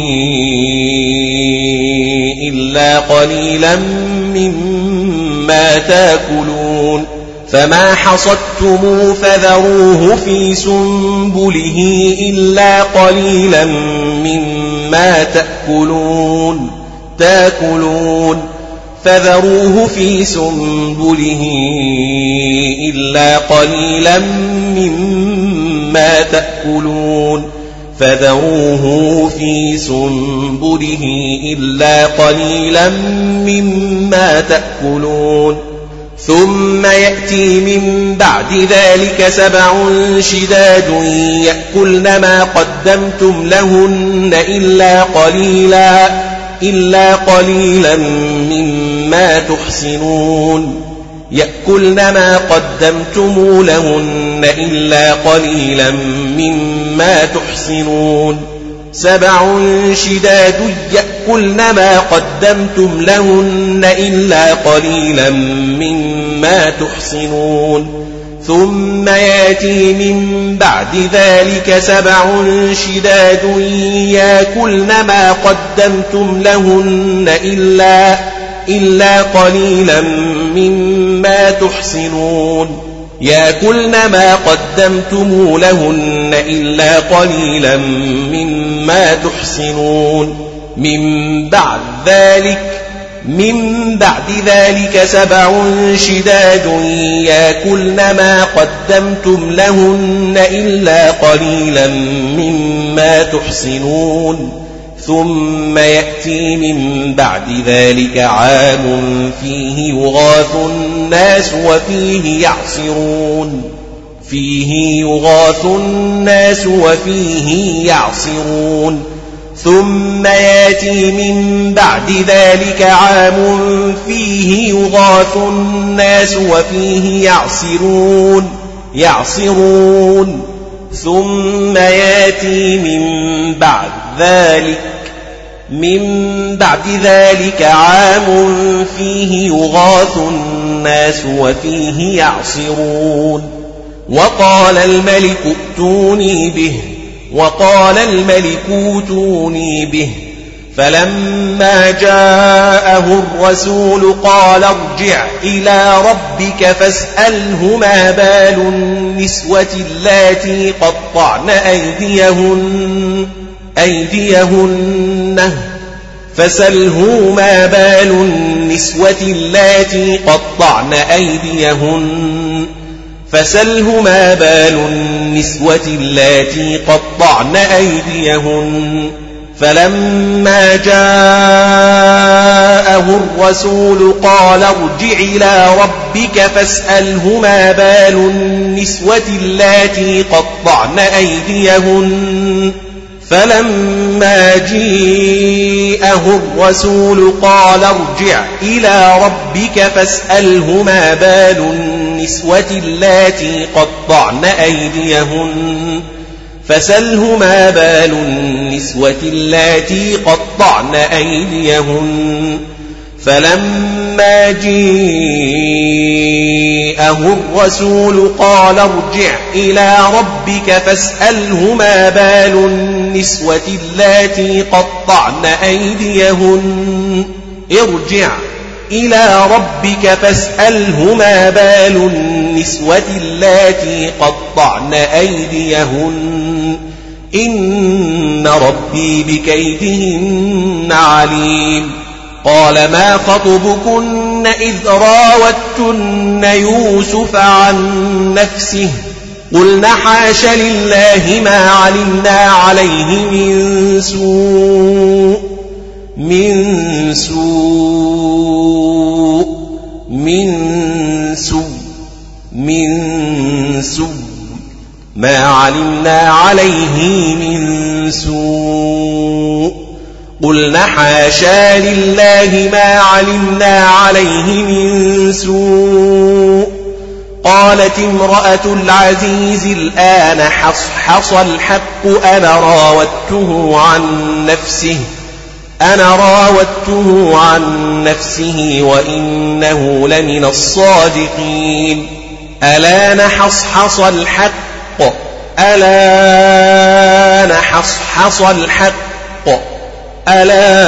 إلا قليلا مما تأكلون فما حصدتم فذروه في سنبله إلا قليلا مما تأكلون تأكلون فذروه في سنبله إلا قليلا مما تأكلون فذروه في سنبله إلا قليلا مما تأكلون ثم يأتي من بعد ذلك سبع شداد يأكلن ما قدمتم لهن إلا قليلا إلا قليلا مما تحسنون يأكلن ما قدمتم لهن إلا قليلا مما تحسنون سبع شداد يأكلن ما قدمتم لهن إلا قليلا مما تحسنون ثم يأتي من بعد ذلك سبع شداد يأكلن ما قدمتم لهن إلا إلا قليلا مما تحسنون يأكلن ما قدمتم لهن إلا قليلا مما تحسنون من بعد ذلك من بعد ذلك سبع شداد يأكلن ما قدمتم لهن إلا قليلا مما تحسنون ثم يأتي من بعد ذلك عام فيه يغاث الناس وفيه يعصرون فيه يغاث الناس وفيه يعصرون ثم يأتي من بعد ذلك عام فيه يغاث الناس وفيه يعصرون يعصرون ثم ياتي من بعد ذلك من بعد ذلك عام فيه يغاث الناس وفيه يعصرون وقال الملك ائتوني به وقال الملك ائتوني به فلما جاءه الرسول قال ارجع إلى ربك فاسأله ما بال النسوة اللاتي قطعن أيديهن أيديهن فسله ما بال النسوة اللاتي قطعن أيديهن فسله ما بال النسوة اللاتي قطعن أيديهن فلما جاءه الرسول قال ارجع إلى ربك فاسأله ما بال النسوة اللاتي قطعن أيديهن فلما جاءه الرسول قال ارجع إلى ربك فاسأله ما بال النسوة اللاتي قطعن أيديهن فسله ما بال النسوة اللاتي قطعن أيديهن فلما جاءه الرسول قال ارجع إلى ربك فاسأله ما بال النسوة اللاتي قطعن أيديهن ارجع إلى ربك فاسأله ما بال النسوة اللاتي قطعن أيديهن إن ربي بكيدهن عليم قال ما خطبكن إذ راوتن يوسف عن نفسه قلنا حاش لله ما علمنا عليه من سوء من سوء من سوء من سوء ما علمنا عليه من سوء قلنا حاشا لله ما علمنا عليه من سوء قالت امرأة العزيز الآن حصحص الحق أنا راودته عن نفسه أنا راودته عن نفسه وإنه لمن الصادقين ألا نحصحص الحق ألا نحصحص الحق ألا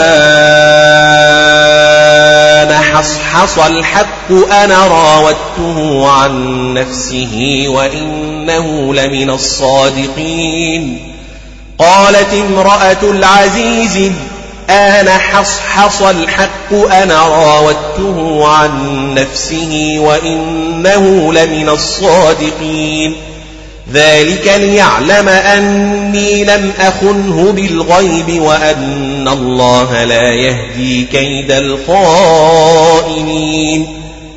نحصحص الحق أنا راودته عن نفسه وإنه لمن الصادقين قالت امرأة العزيز آن حصحص الحق أنا راودته عن نفسه وإنه لمن الصادقين ذلك ليعلم أني لم أخنه بالغيب وأن الله لا يهدي كيد الخائنين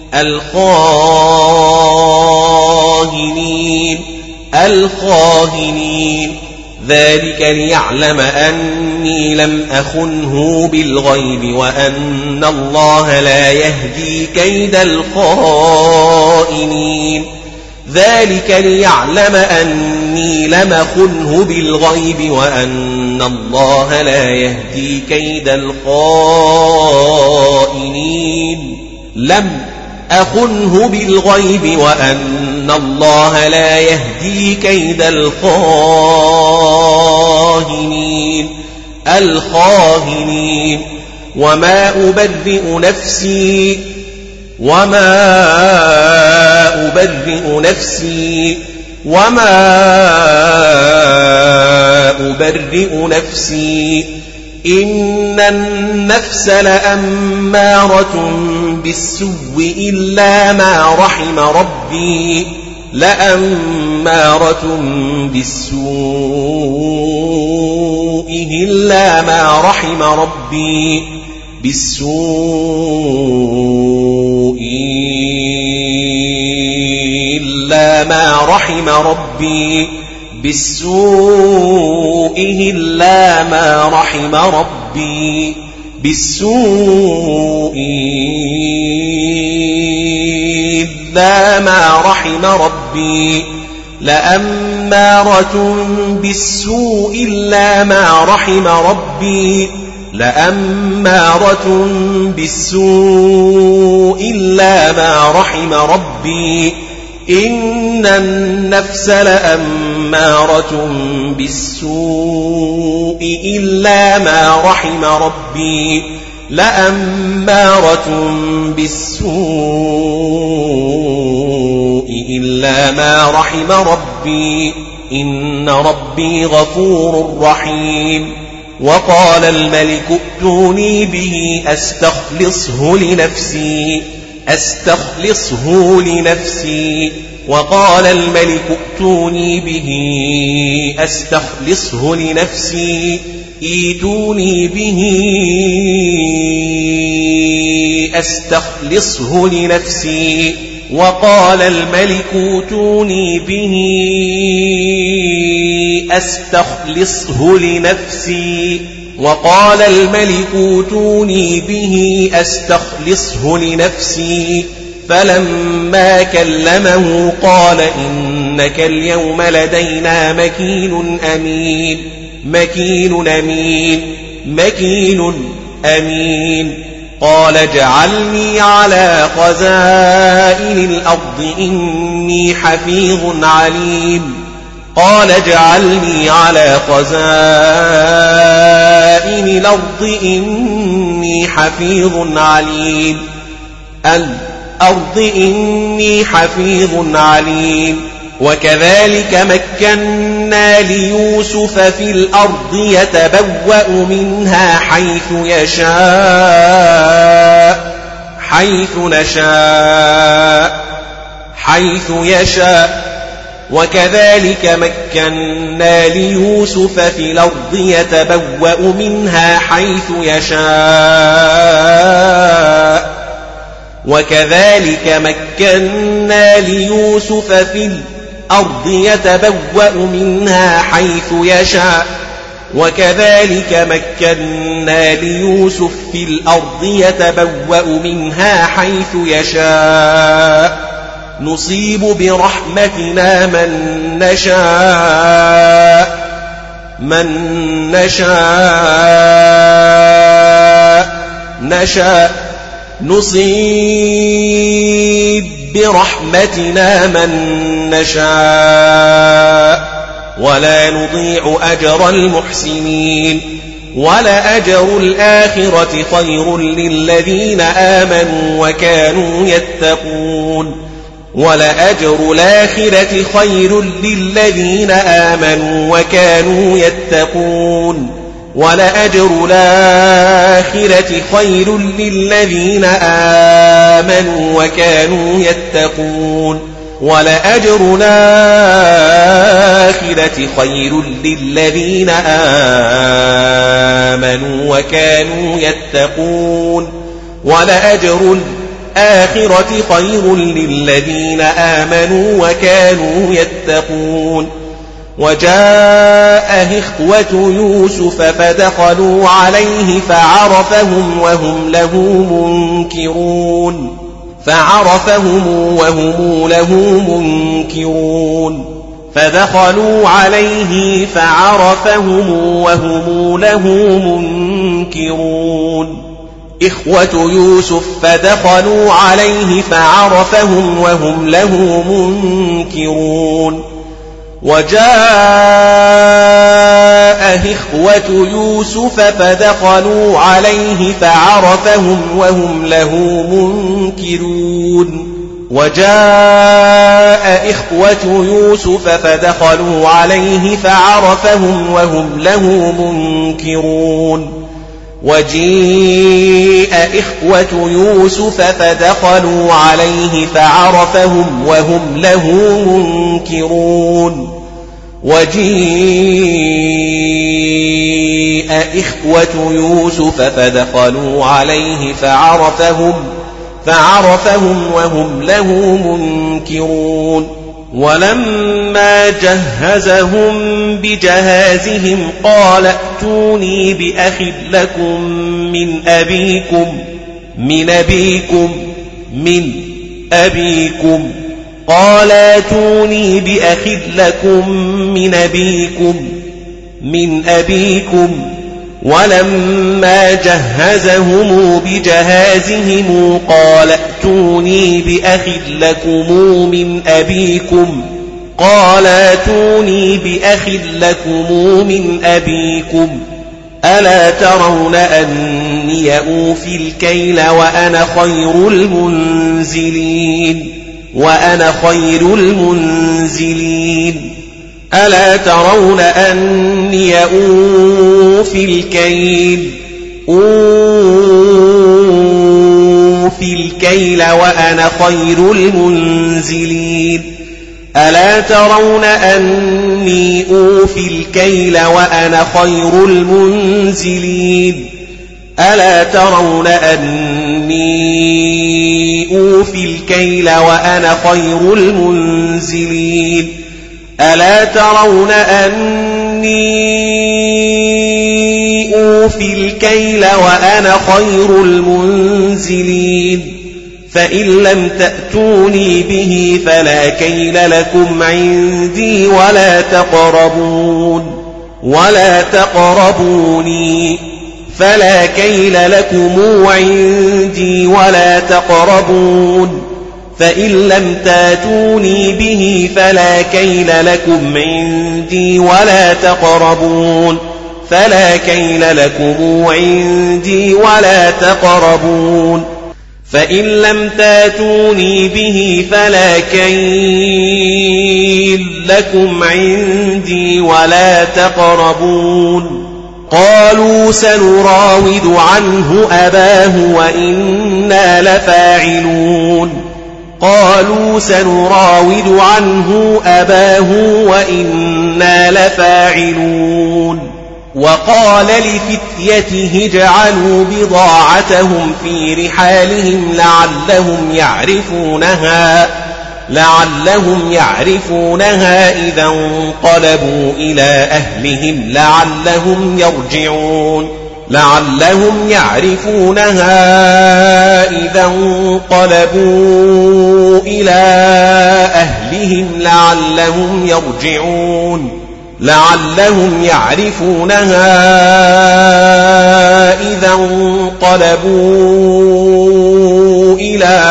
الخائنين الخائنين ذلك ليعلم أني لم أخنه بالغيب وأن الله لا يهدي كيد الخائنين ذلك ليعلم أني لم أخنه بالغيب وأن الله لا يهدي كيد الخائنين لم أخنه بالغيب وأن الله لا يهدي كيد الخائنين الخائنين وما أبرئ نفسي وما أبرئ نفسي وما أبرئ نفسي إن النفس لأمارة بالسوء إلا ما رحم ربي لأمارة بالسوء إلا ما رحم ربي بالسوء إلا ما رحم ربي بالسوء إلا ما رحم ربي بالسوء إلا ما رحم ربي لأمارة بالسوء إلا ما رحم ربي لأمارة بالسوء إلا ما رحم ربي إن النفس لأمارة بالسوء إلا ما رحم ربي لأمارة بالسوء إلا ما رحم ربي إن ربي غفور رحيم. وقال الملك ائتوني به أستخلصه لنفسي أستخلصه لنفسي وقال الملك ائتوني به أستخلصه لنفسي ائتوني به أستخلصه لنفسي وقال الملك ائتوني به أستخلصه لنفسي وقال الملك ائتوني به أستخلصه لنفسي فلما كلمه قال إنك اليوم لدينا مكين أمين مكين أمين مكين أمين. قال اجعلني على خزائن الأرض إني حفيظ عليم قال اجعلني على خزائن الأرض إني حفيظ عليم الأرض إني حفيظ عليم. وكذلك مكنا ليوسف في الأرض يتبوأ منها حيث يشاء حيث نشاء حيث يشاء وكذلك مكنا ليوسف في الأرض يتبوأ منها حيث يشاء وكذلك مكنا ليوسف في الأرض يتبوأ منها حيث يشاء وكذلك مكنا ليوسف في الأرض يتبوأ منها حيث يشاء نصيب برحمتنا من نشاء من نشاء نشاء نصيب برحمتنا من نشاء ولا نضيع أجر المحسنين ولأجر الآخرة خير للذين آمنوا وكانوا يتقون ولأجر الآخرة خير للذين آمنوا وكانوا يتقون ولأجر الآخرة خير للذين آمنوا وكانوا يتقون ولأجر الآخرة خير للذين آمنوا وكانوا يتقون ولأجر الآخرة خير للذين آمنوا وكانوا يتقون. وجاء إخوة يوسف فدخلوا عليه فعرفهم وهم له منكرون فعرفهم وهم له منكرون فدخلوا عليه فعرفهم وهم له منكرون. إخوة يوسف فدخلوا عليه فعرفهم وهم له منكرون. وجاء إخوة يوسف فدخلوا عليه فعرفهم وهم له منكرون. وجاء إخوة يوسف فدخلوا عليه فعرفهم وهم له منكرون. وجيء إخوة يوسف فدخلوا عليه فعرفهم وهم له منكرون. وجيء إخوة يوسف فدخلوا عليه فعرفهم فعرفهم وهم له منكرون. ولما جهزهم بجهازهم قال ائتوني بأخ لكم من أبيكم من أبيكم من أبيكم قال ائتوني بأخ لكم من أبيكم من أبيكم ولما جهزهم بجهازهم قال ائتوني بأخ لكم من أبيكم قال ائتوني بأخ لكم من أبيكم ألا ترون أني أوفي الكيل وأنا خير المنزلين وأنا خير المنزلين ألا ترون أني أوفي الكيل أوفي الكيل وأنا خير المنزلين ألا ترون أني أوفي الكيل وأنا خير المنزلين ألا ترون أني أوفي الكيل وأنا خير المنزلين ألا ترون أني أوفي الكيل وأنا خير المنزلين فإن لم تأتوني به فلا كيل لكم عندي ولا تقربون ولا تقربوني فلا كيل لكم عندي ولا تقربون فإن لم تاتوني به فلا كيل لكم عندي ولا تقربون فلا كيل لكم عندي ولا تقربون فإن لم تاتوني به فلا كيل لكم عندي ولا تقربون قالوا سنراود عنه أباه وإنا لفاعلون قالوا سنراود عنه أباه وإنا لفاعلون وقال لفتيته اجعلوا بضاعتهم في رحالهم لعلهم يعرفونها لعلهم يعرفونها إذا انقلبوا إلى أهلهم لعلهم يرجعون لعلهم يعرفونها إذا انقلبوا إلى أهلهم لعلهم يرجعون لعلهم يعرفونها إذا انقلبوا إلى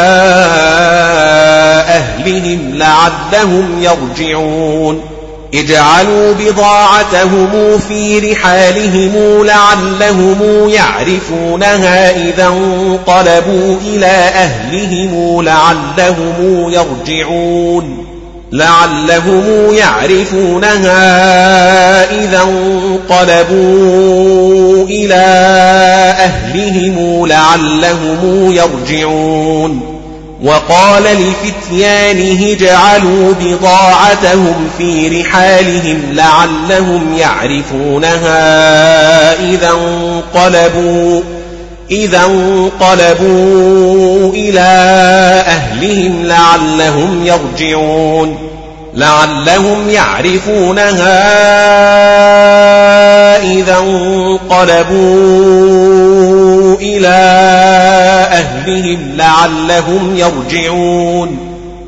أهلهم لعلهم يرجعون اجعلوا بضاعتهم في رحالهم لعلهم يعرفونها إذا انقلبوا إلى أهلهم لعلهم يرجعون لعلهم يعرفونها إذا انقلبوا إلى أهلهم لعلهم يرجعون وقال لفتيانه اجعلوا بضاعتهم في رحالهم لعلهم يعرفونها إذا انقلبوا إذا انقلبوا إلى أهلهم لعلهم يرجعون لعلهم يعرفونها إذا انقلبوا إلى أهلهم لعلهم يرجعون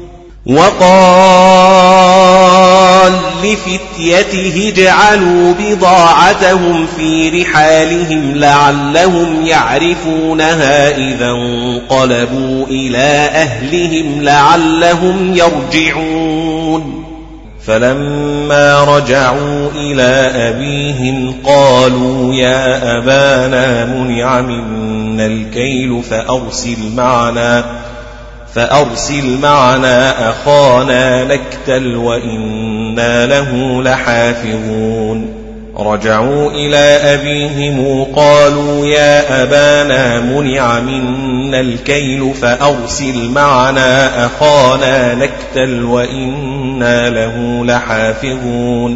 وقال لفتيته اجعلوا بضاعتهم في رحالهم لعلهم يعرفونها إذا انقلبوا إلى أهلهم لعلهم يرجعون فلما رجعوا إلى أبيهم قالوا يا أبانا منع منا الكيل فأرسل معنا فأرسل معنا أخانا نكتل وإنا له لحافظون رجعوا إلى أبيهم قالوا يا أبانا منع منا الكيل فأرسل معنا أخانا نكتل وإنا له لحافظون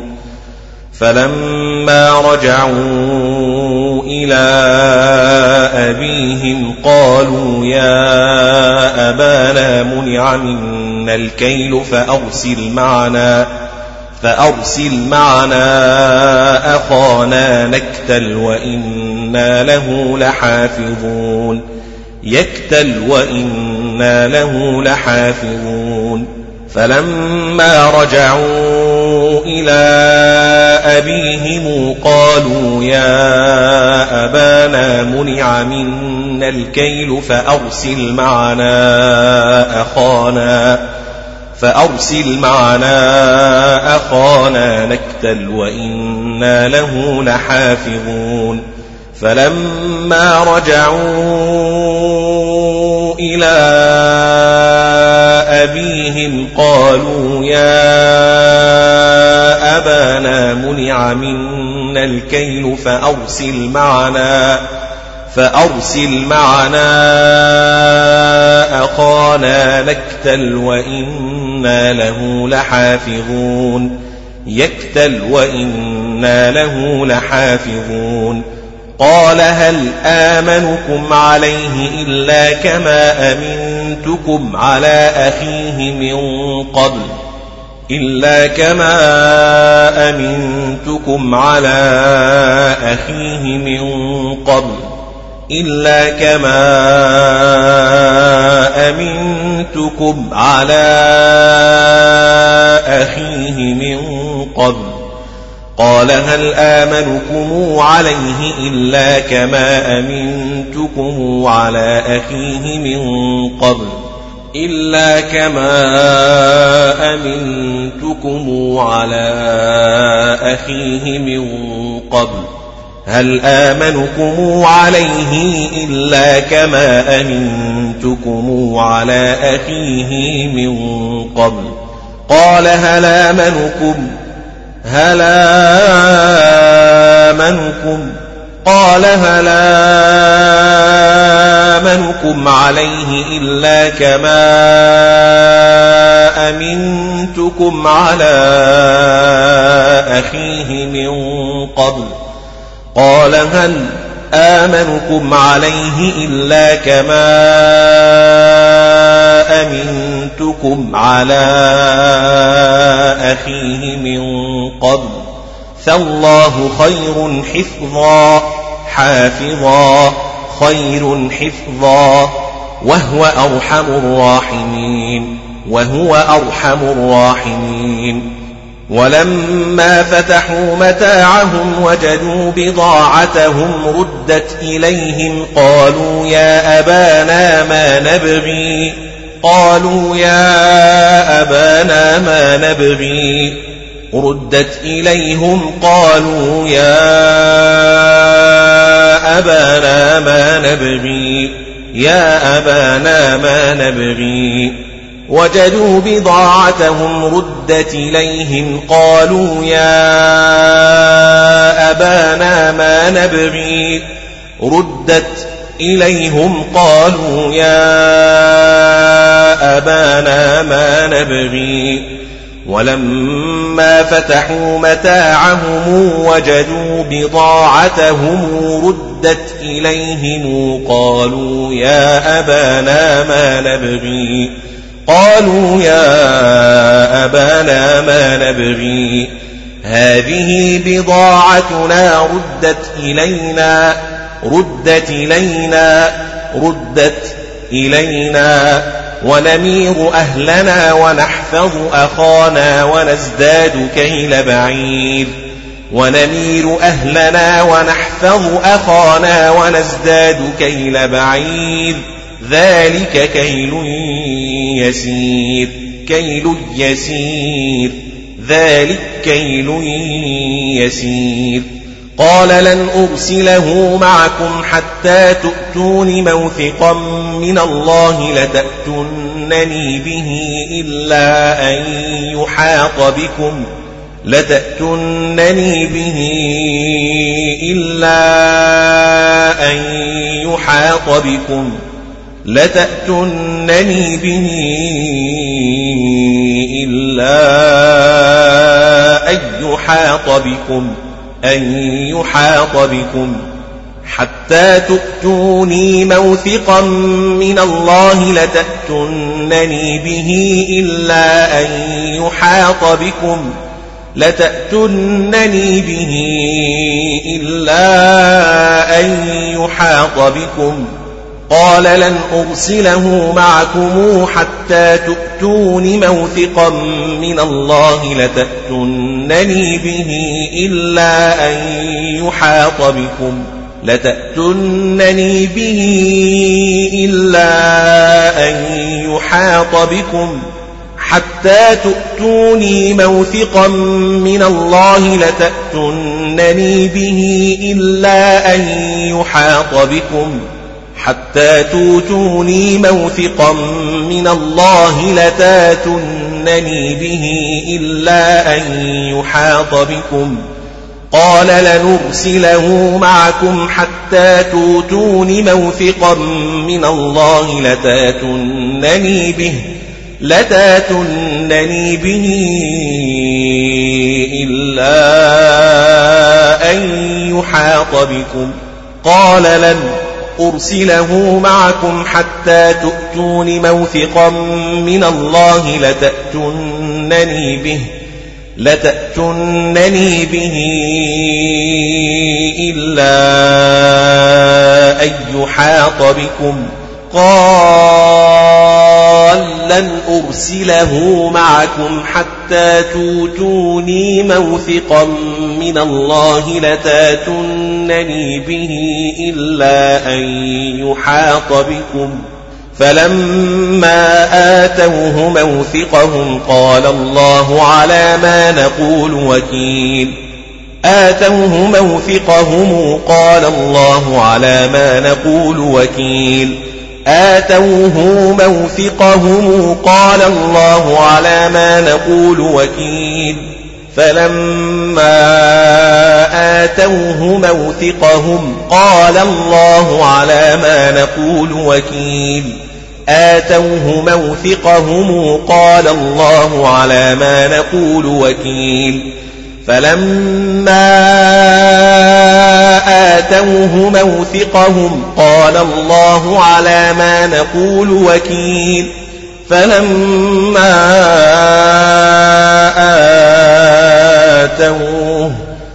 فلما رجعوا إلى أبيهم قالوا يا أبانا منع منا الكيل فأرسل معنا فأرسل معنا أخانا نكتل وإنا له لحافظون يكتل وإنا له لحافظون فلما رجعوا إلى أبيهم قالوا يا أبانا منع منا الكيل فأرسل معنا أخانا فأرسل معنا أخانا نكتل وإنا له لحافظون فلما رجعوا إلى أبيهم قالوا يا أبانا منع منا الكيل فأرسل معنا فأرسل معنا أخانا نكتل وإنا له لحافظون يكتل وإنا له لحافظون قال هل آمنكم عليه إلا كما أمنتكم على أخيه من قبل إلا كما أمنتكم على أخيه من قبل إلا كما أمنتكم على أخيه من قبل قال هل آمنكم عليه إلا كما أمنتكم على أخيه من قبل إلا كما أمنتكم على أخيه من قبل هل آمنكم عليه إلا كما أمنتكم على أخيه من قبل قال هل آمنكم هل آمنكم قال هل آمنكم عليه إلا كما أمنتكم على أخيه من قبل قال هل آمنكم عليه إلا كما أمنتكم على أخيه من قبل فالله خير حفظا حافظا خير حفظا وهو أرحم الراحمين وهو أرحم الراحمين ولما فتحوا متاعهم وجدوا بضاعتهم ردت إليهم قالوا يا أبانا ما نبغي قالوا يا أبانا ما نبغي ردت إليهم قالوا يا أبانا ما نبغي يا أبانا ما نبغي وجدوا بضاعتهم ردت إليهم قالوا يا أبانا ما نبغي ردت إليهم قالوا يا أبانا ما نبغي ولما فتحوا متاعهم وجدوا بضاعتهم ردت إليهم قالوا يا أبانا ما نبغي قالوا يا أبانا ما نبغي هذه بضاعتنا ردت إلينا ردت إلينا ردت إلينا ونمير أهلنا ونحفظ أخانا ونزداد كيل بعير ونمير أهلنا ونحفظ أخانا ونزداد كيل بعير ذلك كيل يسير كيل يسير ذلك كيل يسير قال لن أرسله معكم حتى تؤتون موثقا من الله لتأتونني به إلا أن يحاط بكم لتأتونني به إلا أن يحاط بكم لتأتونني به إلا أن يحاط بكم أن يحاط بكم حتى تؤتوني موثقا من الله لتأتونني به إلا أن يحاط بكم لتأتونني به إلا أن يحاط بكم قال لن أرسله معكم حتى تؤتون موثقا من الله لتأتونني به إلا أن يحاط بكم لتأتونني به إلا أن يحاط بكم حتى تؤتوني موثقا من الله لتأتونني به إلا أن يحاط بكم حتى توتوني موثقا من الله لتاتونني به إلا أن يحاط بكم قال لنرسله معكم حتى توتون موثقا من الله لتاتونني به لتاتونني به إلا أن يحاط بكم قال لن أرسله معكم حتى تؤتون موثقا من الله لتأتونني به لتأتونني به إلا أن يحاط بكم قال لن أرسله معكم حتى توتوني موثقا من الله لتاتونني به إلا أن يحاط بكم فلما آتوه موثقهم قال الله على ما نقول وكيل آتوه موثقهم قال الله على ما نقول وكيل آتوه موثقهم قال الله على ما نقول وكيل فلما آتوه موثقهم قال الله على ما نقول وكيل آتوه موثقهم قال الله على ما نقول وكيل فلما آتوه موثقهم قال الله على ما نقول وكيل فلما آتوه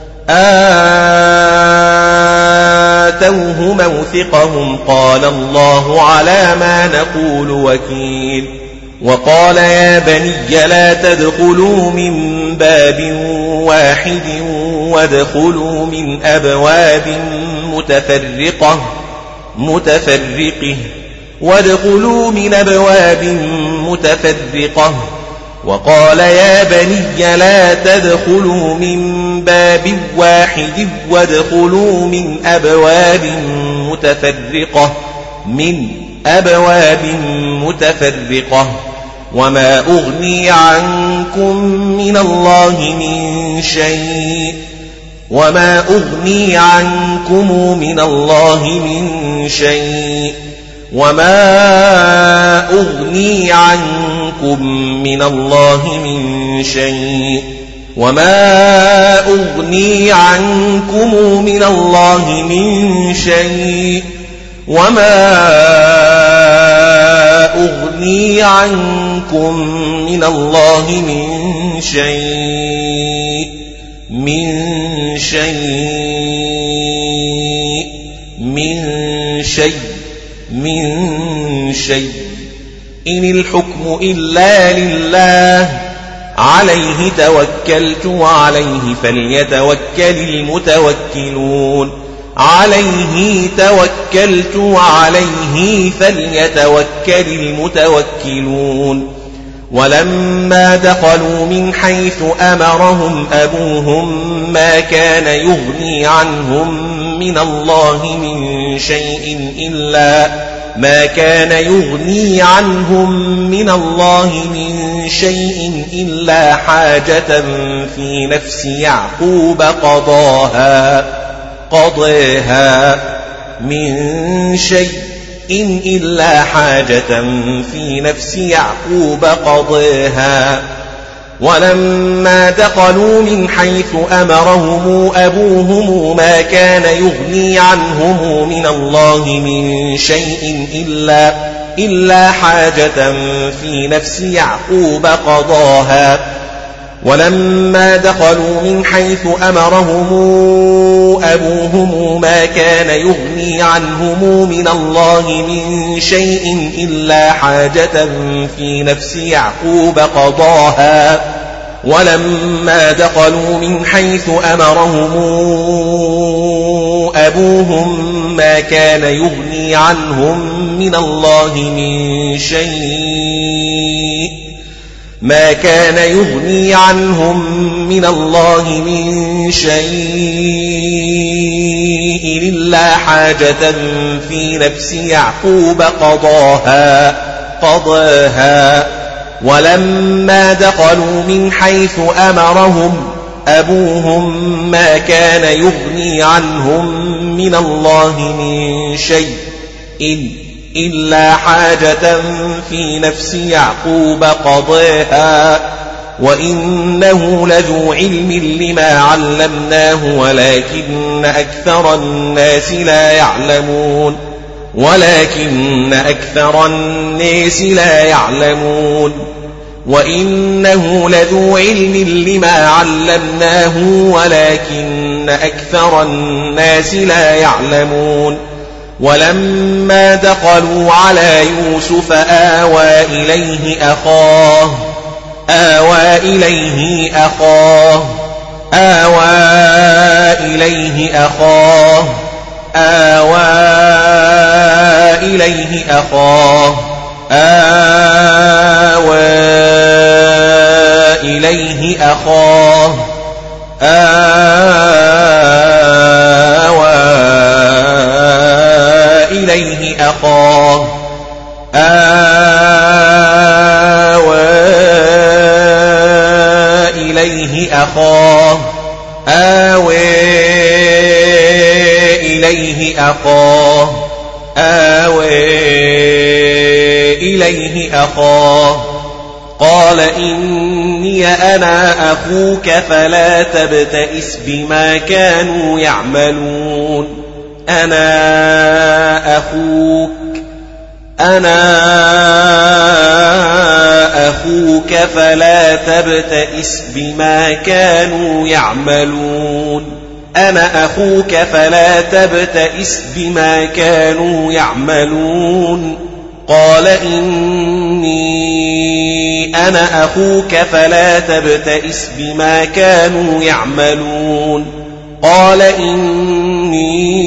آتوه موثقهم قال الله على ما نقول وكيل وقال يا بني لا تدخلوا من باب واحد وادخلوا من أبواب متفرقة متفرقة وادخلوا من أبواب متفرقة وقال يا بني لا تدخلوا من باب واحد وادخلوا من أبواب متفرقة من أبواب متفرقة وما أغني عنكم من الله من شيء وما أغني عنكم من الله من شيء وما أغني عنكم من الله من شيء وما أغني عنكم من الله من شيء وما أغني عنكم من الله من شيء من شيء من شيء من شيء إن الحكم إلا لله عليه توكلت وعليه فليتوكل المتوكلون عليه توكلت وعليه فليتوكل المتوكلون ولما دخلوا من حيث أمرهم أبوهم ما كان يغني عنهم من الله من شيء إلا ما كان يغني عنهم من الله من شيء إلا حاجة في نفس يعقوب قضاها قضيها من شيء إن إلا حاجة في نفس يعقوب قضيها ولما دخلوا من حيث أمرهم أبوهم ما كان يغني عنهم من الله من شيء إلا, إلا حاجة في نفس يعقوب قضاها ولما دخلوا من حيث أمرهم أبوهم ما كان يغني عنهم من الله من شيء إلا حاجة في نفس يعقوب قضاها ولما دخلوا من حيث أمرهم أبوهم ما كان يغني عنهم من الله من شيء ما كان يغني عنهم من الله من شيء إلا حاجة في نفس يعقوب قضاها قضاها ولما دخلوا من حيث أمرهم أبوهم ما كان يغني عنهم من الله من شيء إلا حاجة في نفس يعقوب قضاها وإنه لذو علم لما علمناه ولكن أكثر الناس لا يعلمون ولكن أكثر الناس لا يعلمون وإنه لذو علم لما علمناه ولكن أكثر الناس لا يعلمون ولما دخلوا على يوسف آوى إليه أخاه آوى إليه أخاه آوى إليه أخاه آوى إليه أخاه آوى إليه أخاه آوى إليه أخاه آوى إليه أخاه آوى إليه أخاه آوى إليه أخاه قال إني أنا أخوك فلا تبتئس بما كانوا يعملون أنا أخوك أنا أخوك فلا تبتئس بما كانوا يعملون أنا أخوك فلا تبتئس بما كانوا يعملون قال إني أنا أخوك فلا تبتئس بما كانوا يعملون قال إني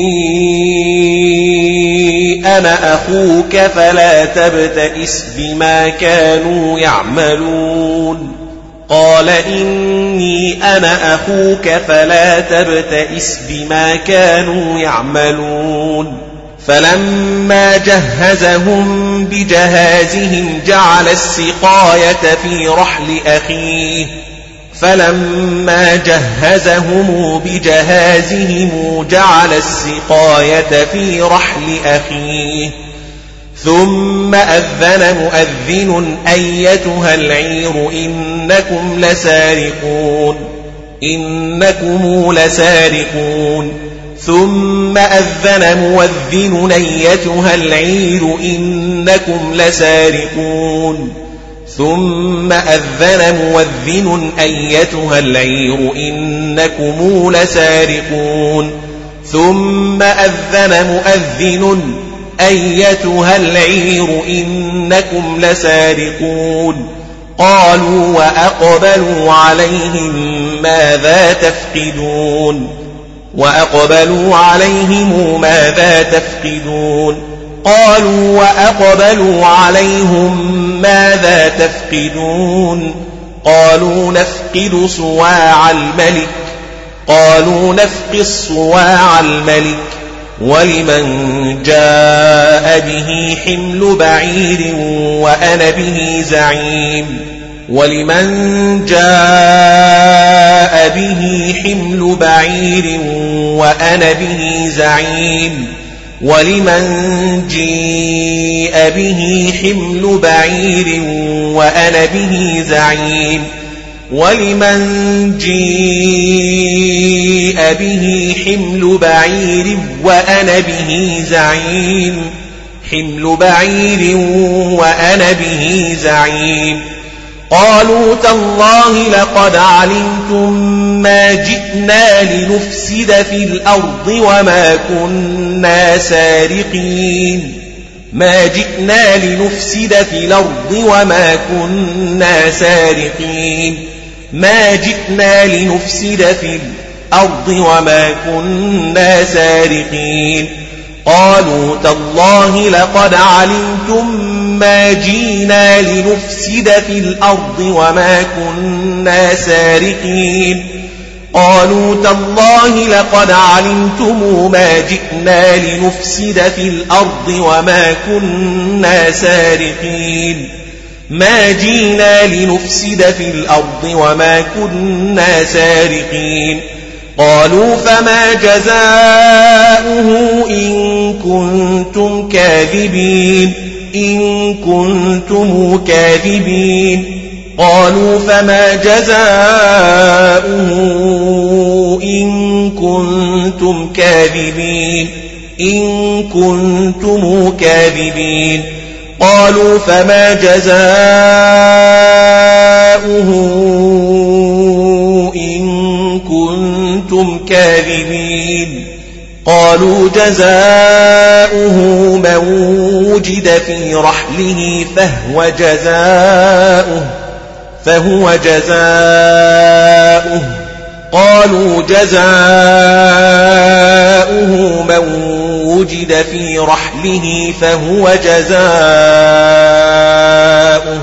أنا أخوك فلا تبتئس بما كانوا يعملون قال إني أنا أخوك فلا تبتئس بما كانوا يعملون فلما جهزهم بجهازهم جعل السقاية في رحل أخيه فلما جهزهم بجهازهم جعل السقاية في رحل أخيه ثم أذن مؤذن أيتها العير إنكم لسارقون إنكم لسارقون ثم أذن مؤذن أيتها العير إنكم لسارقون ثم أذن مؤذن أيتها العير إنكم لسارقون ثم أذن مؤذن أيتها العير إنكم لسارقون قالوا وأقبلوا عليهم ماذا تفقدون وأقبلوا عليهم ماذا تفقدون قالوا وأقبلوا عليهم ماذا تفقدون قالوا نفقد صواع الملك قالوا نفقد صواع الملك ولمن جاء به حمل بعير وأنا به زعيم ولمن جاء به حمل بعير وأنا به زعيم ولمن جيء به حمل بعير وأنا به زعيم ولمن جيء به حمل بعير وأنا به زعيم حمل بعير وأنا به زعيم قالوا تالله لقد علمتم ما جئنا لنفسد في الأرض وما كنا سارقين ما جئنا لنفسد في الأرض وما كنا سارقين ما جئنا لنفسد في الأرض وما كنا سارقين قالوا تالله لقد علمتم ما جئنا لنفسد في الأرض وما كنا سارقين قالوا تالله لقد علمتم ما جئنا لنفسد في الأرض وما كنا سارقين ما جئنا لنفسد في الأرض وما كنا سارقين قالوا فما جزاؤه إن كنتم كاذبين إن كنتم كاذبين قالوا فما جزاؤه إن كنتم كاذبين إن كنتم كاذبين قالوا فما جزاؤه إن كنتم كاذبين قالوا جزاؤه من وجد في رحله فهو جزاؤه فهو جزاؤه قالوا جزاؤه من وجد في رحله فهو جزاؤه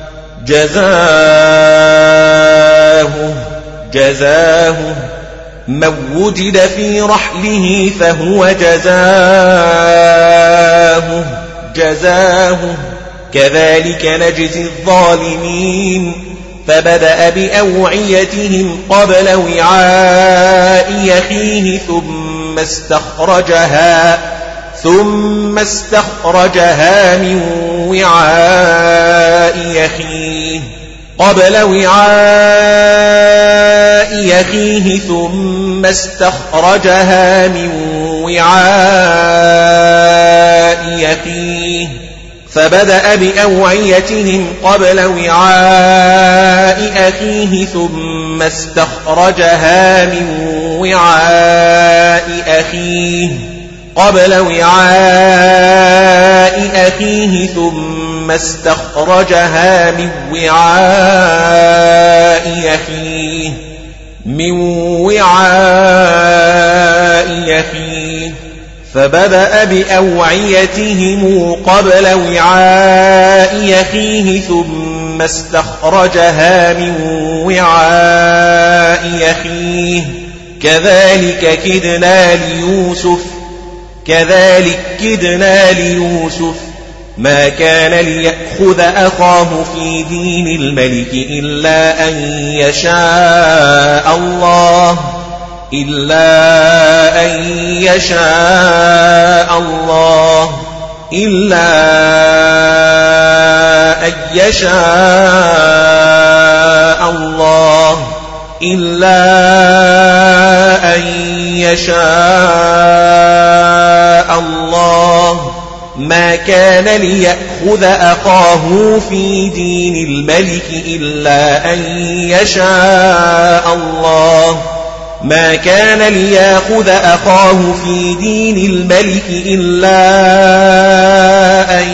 جزاؤه جزاؤه من وجد في رحله فهو جزاؤه جزاؤه كذلك نجزي الظالمين فبدأ بأوعيتهم قبل وعاء يخيه ثم استخرجها ثم استخرجها من وعاء يخيه قبل وعاء يخيه ثم استخرجها من وعاء يخيه فبدأ بأوعيتهم قبل وعاء أخيه ثم استخرجها من وعاء أخيه قبل وعاء أخيه ثم استخرجها من وعاء أخيه من وعاء أخيه فبدأ بأوعيتهم قبل وعاء أخيه ثم استخرجها من وعاء أخيه كذلك كدنا ليوسف كذلك كدنا ليوسف ما كان ليأخذ أخاه في دين الملك إلا أن يشاء الله إلا أن يشاء الله إلا أن يشاء الله إلا أن يشاء الله ما كان ليأخذ أخاه في دين الملك إلا أن يشاء الله ما كان ليأخذ أخاه في دين الملك إلا أن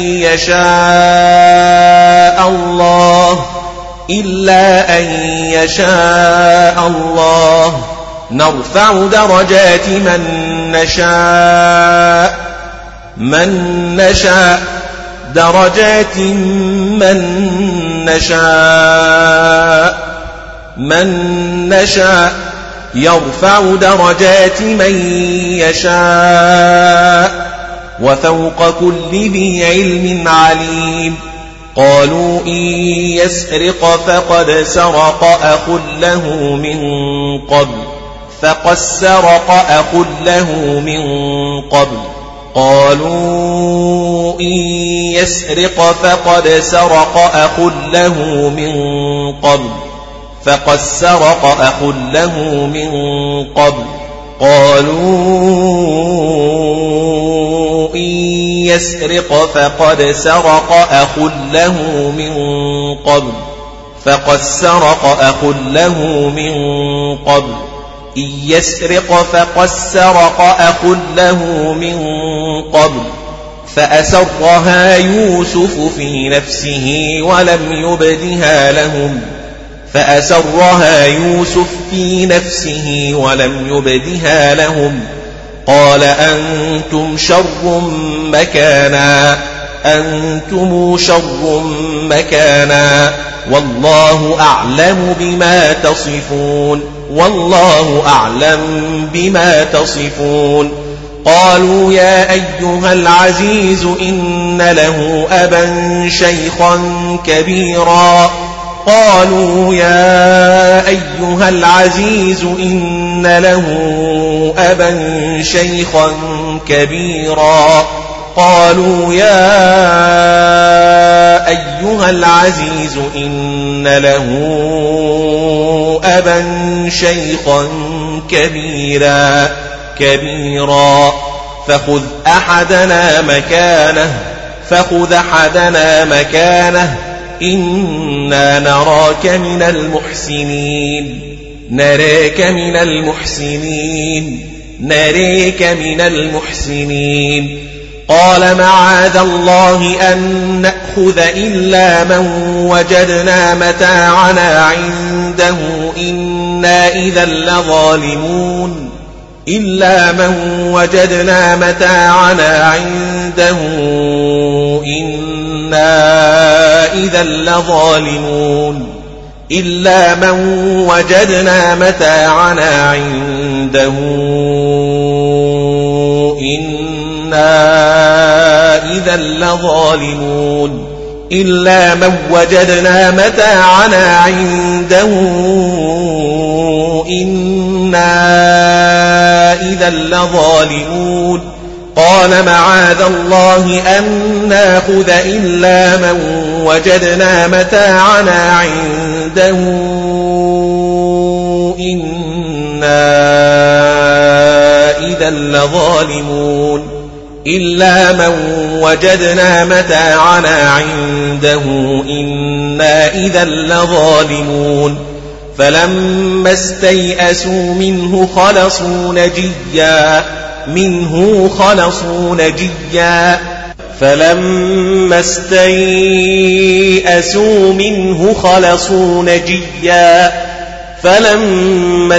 يشاء الله إلا أن يشاء الله نرفع درجات من نشاء من نشاء درجات من نشاء من نشاء يرفع درجات من يشاء وفوق كل ذي علم عليم قالوا إن يسرق فقد سرق أخ له من قبل فقد سرق أخ له من قبل قالوا إن يسرق فقد سرق أخ له من قبل فقد سرق أخ له من قبل قالوا إن يسرق فقد سرق أخ له من قبل فقد سرق أخ له من قبل إن يسرق فقد سرق أخ له من قبل فأسرها يوسف في نفسه ولم يبدها لهم فأسرها يوسف في نفسه ولم يبدها لهم قال أنتم شر مكانا أنتم شر مكانا والله أعلم بما تصفون والله أعلم بما تصفون قالوا يا أيها العزيز إن له أبا شيخا كبيرا قالوا يا أيها العزيز إن له أبا شيخا كبيرا قالوا يا أيها العزيز إن له أبا شيخا كبيرا كبيرا فخذ أحدنا مكانه فخذ أحدنا مكانه إنا نراك من المحسنين نراك من المحسنين نريك من المحسنين قال معاذ الله أن نأخذ إلا من وجدنا متاعنا عنده إنا إذا لظالمون إلا من وجدنا متاعنا عنده إنا إذا لظالمون إلا من وجدنا متاعنا عنده إنا إذا لظالمون إلا من وجدنا متاعنا عنده إنا إذا لظالمون قال معاذ الله أن نأخذ إلا من وجدنا متاعنا عنده إنا إذا لظالمون إلا من وجدنا متاعنا عنده إنا إذا لظالمون فلما استيئسوا منه خلصوا نجيا منه خلصوا نجيا فلما استيئسوا منه خلصوا نجيا فلما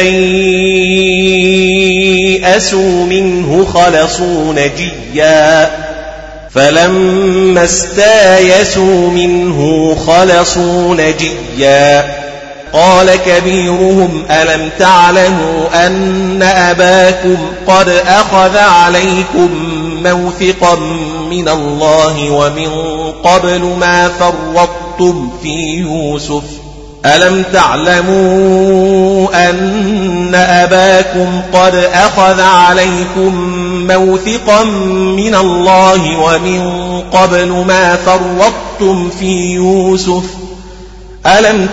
استيئسوا منه خلصوا نجيا فلما استيئسوا منه خلصوا نجيا قال كبيرهم ألم تعلموا أن أباكم قد أخذ عليكم موثقا من الله ومن قبل ما فرطتم في يوسف ألم تعلموا أن أباكم قد أخذ عليكم موثقا من الله ومن قبل ما فرطتم في يوسف ألم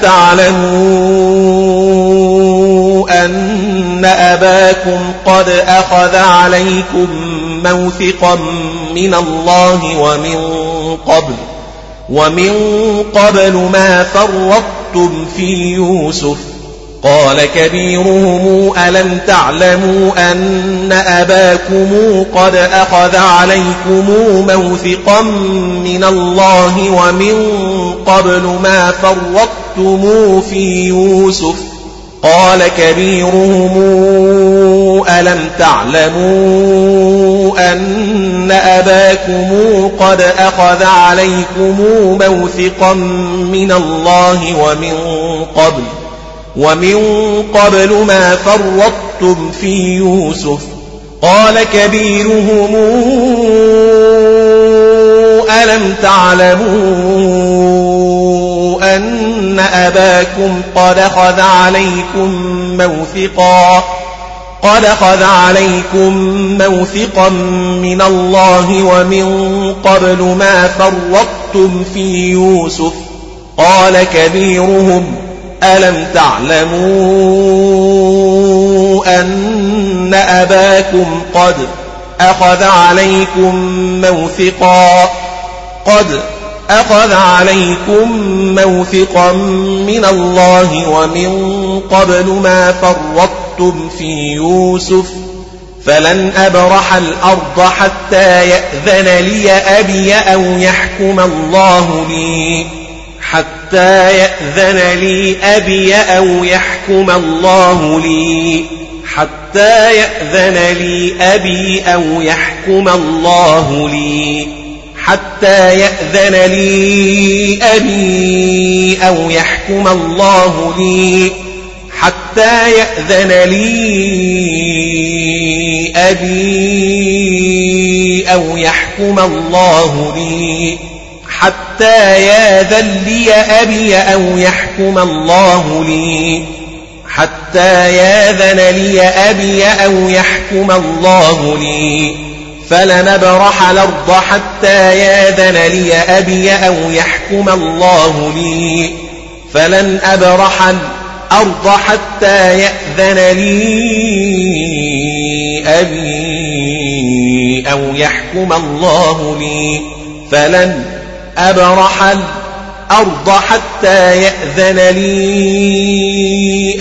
تعلموا أن أباكم قد أخذ عليكم موثقا من الله ومن قبل ومن قبل ما فرطتم في يوسف قال كبيرهم ألم تعلموا أن أباكم قد أخذ عليكم موثقا من الله ومن قبل ما فرطتم في يوسف قال كبيرهم ألم تعلموا أن أباكم قد أخذ عليكم موثقا من الله ومن قبل ومن قبل ما فرطتم في يوسف قال كبيرهم ألم تعلموا أن أباكم قد أخذ عليكم موثقا قد أخذ عليكم موثقا من الله ومن قبل ما فرطتم في يوسف قال كبيرهم ألم تعلموا أن أباكم قد أخذ عليكم موثقا قد أخذ عليكم موثقا من الله ومن قبل ما فرطتم في يوسف فلن أبرح الأرض حتى يأذن لي أبي أو يحكم الله لي حتى يأذن لي أبي أو يحكم الله لي حتى يأذن لي أبي أو يحكم الله لي حتى يأذن لي أبي أو يحكم الله لي حتى يأذن لي أبي أو يحكم الله لي حتى يأذن لي أبي أو يحكم الله لي حتى يأذن لي أبي أو يحكم الله لي فلنبرح الأرض حتى يأذن لي أبي أو يحكم الله لي فلن أبرح الأرض حتى يأذن لي أبي أو يحكم الله لي فلن أبرح الأرض حتى يأذن لي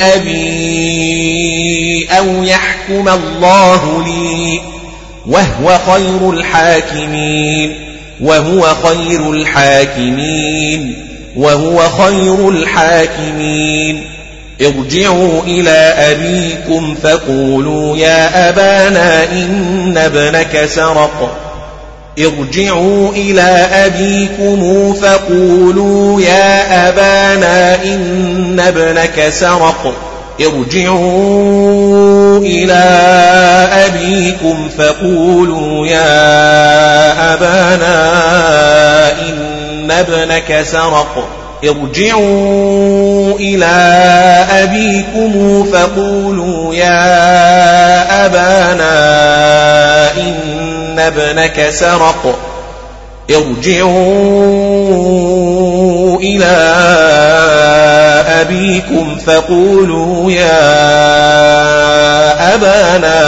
أبي أو يحكم الله لي وهو خير الحاكمين وهو خير الحاكمين وهو خير الحاكمين ارجعوا إلى أبيكم فقولوا يا أبانا إن ابنك سرق ارجعوا إلى أبيكم فقولوا يا أبانا إن ابنك سرق ارجعوا إلى أبيكم فقولوا يا أبانا إن ابنك سرق ارجعوا إلى أبيكم فقولوا يا أبانا إن ابنك سرق ارجعوا إلى أبيكم فقولوا يا أبانا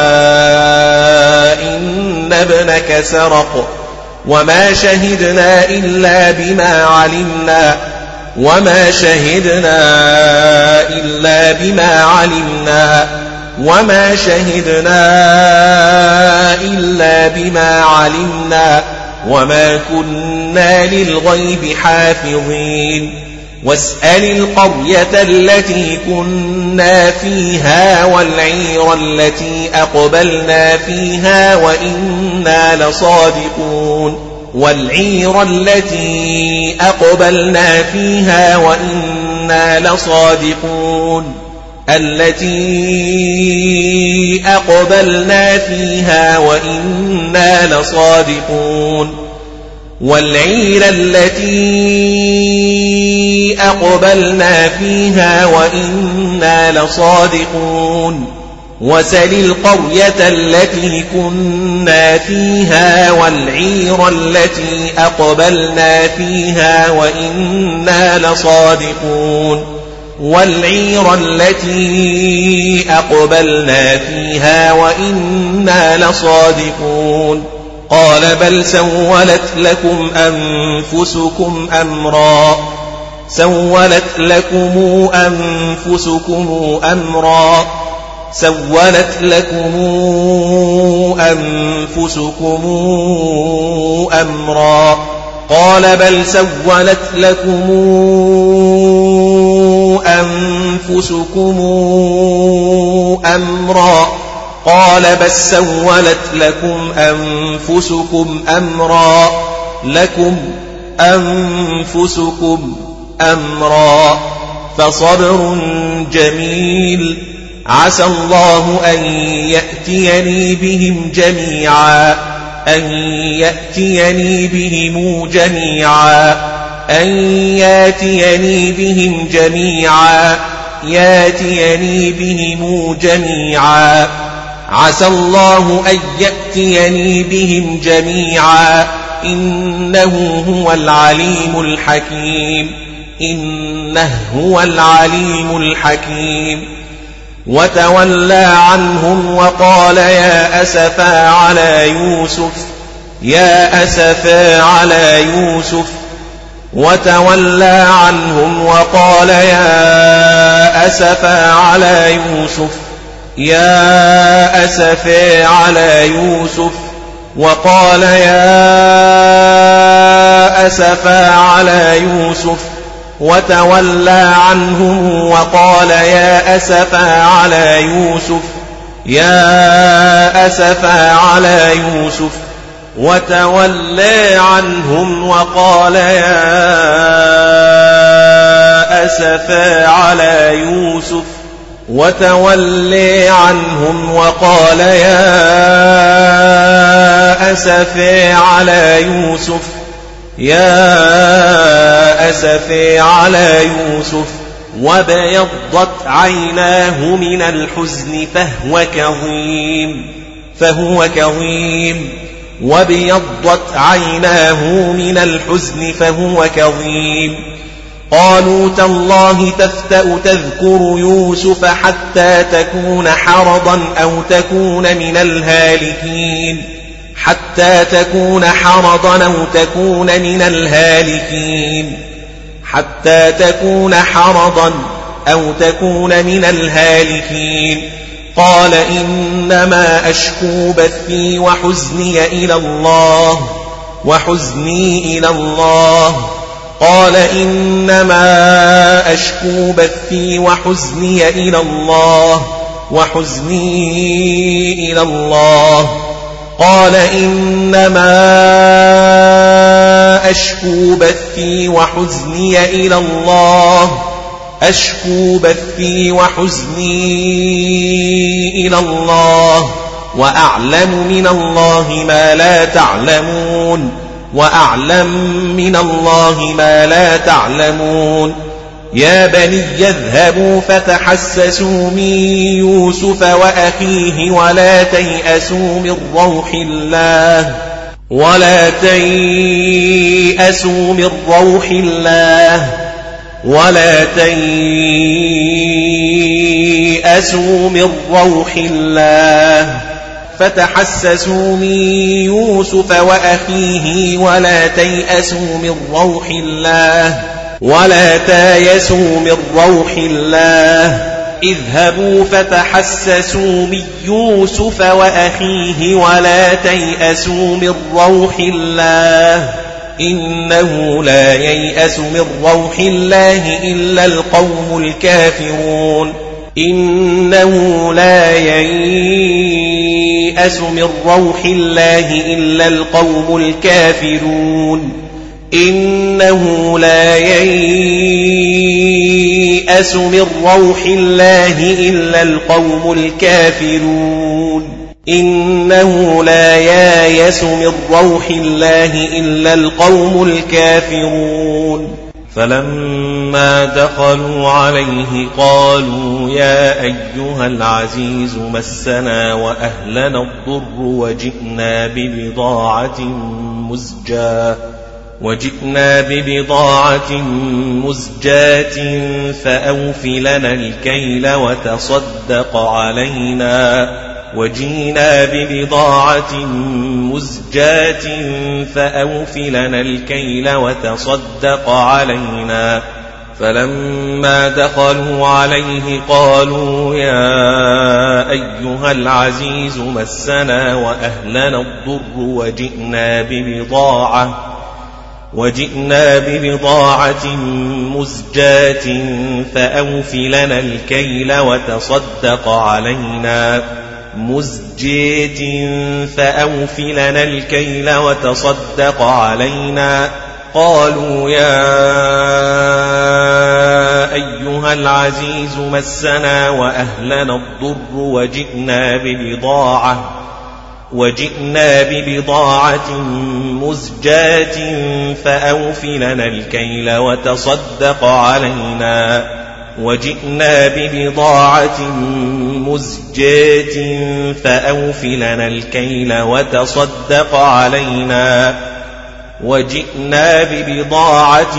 إن ابنك سرق وما شهدنا إلا بما علمنا وما شهدنا إلا بما علمنا وما شهدنا إلا بما علمنا وما كنا للغيب حافظين واسأل القرية التي كنا فيها والعير التي أقبلنا فيها وإنا لصادقون والعير التي أقبلنا فيها وإنا لصادقون التي أقبلنا فيها وإنا لصادقون والعير التي أقبلنا فيها وإنا لصادقون وسل القرية التي كنا فيها والعير التي أقبلنا فيها وإنا لصادقون والعير التي أقبلنا فيها وإنا لصادقون قال بل سولت لكم أنفسكم أمرا سولت لكم أنفسكم أمرا سولت لكم أنفسكم أمرا قال بل سولت لكم أنفسكم أمرا قال بل سولت لكم أنفسكم أمرا لكم أنفسكم أمرا فصبر جميل عسى الله أن يأتيني بهم جميعا أن يأتيني بهم جميعا أن يأتيني بهم جميعا يأتيني بهم جميعا عسى الله أن يأتيني بهم جميعا إنه هو العليم الحكيم إنه هو العليم الحكيم وتولى عنهم وقال يا أسفا على يوسف يا أسفا على يوسف وتولى عنهم وقال يا أسفا على يوسف يا أسفا على يوسف وقال يا أسفا على يوسف وتولى عنهم وقال يا أسفا على يوسف يا أسفا على يوسف وتولى عنهم وقال يا أسفا على يوسف وتولى عنهم وقال يا أسفا على يوسف يا أسفا على يوسف وبيضت عيناه من الحزن فهو كظيم فهو كظيم وبيضت عيناه من الحزن فهو كظيم قالوا تالله تفتأ تذكر يوسف حتى تكون حرضا أو تكون من الهالكين حتى تكون حرضا أو تكون من الهالكين حتى تكون حرضا أو تكون من الهالكين قال إنما أشكو بثي وحزني إلى الله وحزني إلى الله قال إنما أشكو بثي وحزني إلى الله وحزني إلى الله قال إنما أشكو بثي وحزني إلى الله أشكو بثي وحزني إلى الله وأعلم من الله ما لا تعلمون وأعلم من الله ما لا تعلمون يا بني اذهبوا فتحسسوا من يوسف وأخيه ولا تيأسوا من روح الله ولا تيأسوا من روح الله ولا تيأسوا من روح الله فتحسسوا من يوسف وأخيه ولا تيأسوا من روح الله ولا تيأسوا من روح الله اذهبوا فتحسسوا من يوسف وأخيه ولا تيأسوا من روح الله إنه لا ييأس من روح الله إلا القوم الكافرون إنه لا ييأس من روح الله إلا القوم الكافرون إنه لا ييأس من روح الله إلا القوم الكافرون إنه لا ييأس من روح الله إلا القوم الكافرون فلما دخلوا عليه قالوا يا أيها العزيز مسنا وأهلنا الضر وجئنا ببضاعة مزجاة وجئنا ببضاعة مزجاة فأوف لنا الكيل وتصدق علينا وجئنا ببضاعة مزجاة فأوف لنا الكيل وتصدق علينا فلما دخلوا عليه قالوا يا أيها العزيز مسنا وأهلنا الضر وجئنا ببضاعة وجئنا ببضاعة مزجاة فأوف لنا الكيل وتصدق علينا مزجاة فأوف لنا الكيل وتصدق علينا قالوا يا أيها العزيز مسنا وأهلنا الضر وجئنا ببضاعة وجئنا ببضاعة مزجاة فأوف لنا الكيل وتصدق علينا وجئنا ببضاعة مزجاة فأوف لنا الكيل وتصدق علينا وجئنا ببضاعة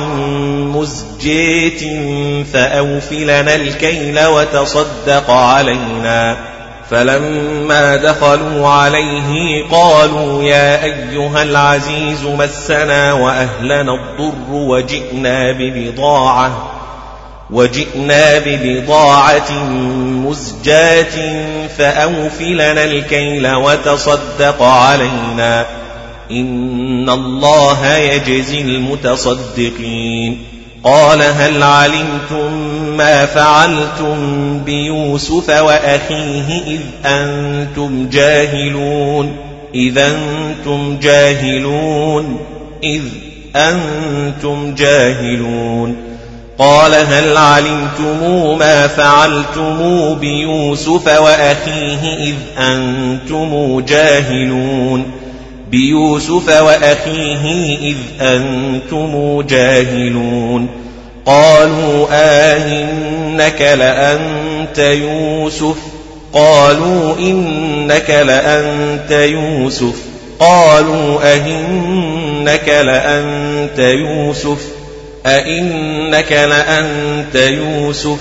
مزجاة فأوف لنا الكيل وتصدق علينا فلما دخلوا عليه قالوا يا أيها العزيز مسنا وأهلنا الضر وجئنا ببضاعة وجئنا ببضاعة مزجاة فأوف لنا الكيل وتصدق علينا إن الله يجزي المتصدقين. قال هل علمتم ما فعلتم بيوسف وأخيه إذ أنتم جاهلون إذ أنتم جاهلون إذ أنتم جاهلون قال هل علمتم ما فعلتم بيوسف وأخيه إذ أنتم جاهلون بيوسف وأخيه إذ أنتم جاهلون قالوا آئنك لأنت يوسف قالوا إنك لأنت يوسف قالوا أئنك لأنت يوسف أئنك لأنت يوسف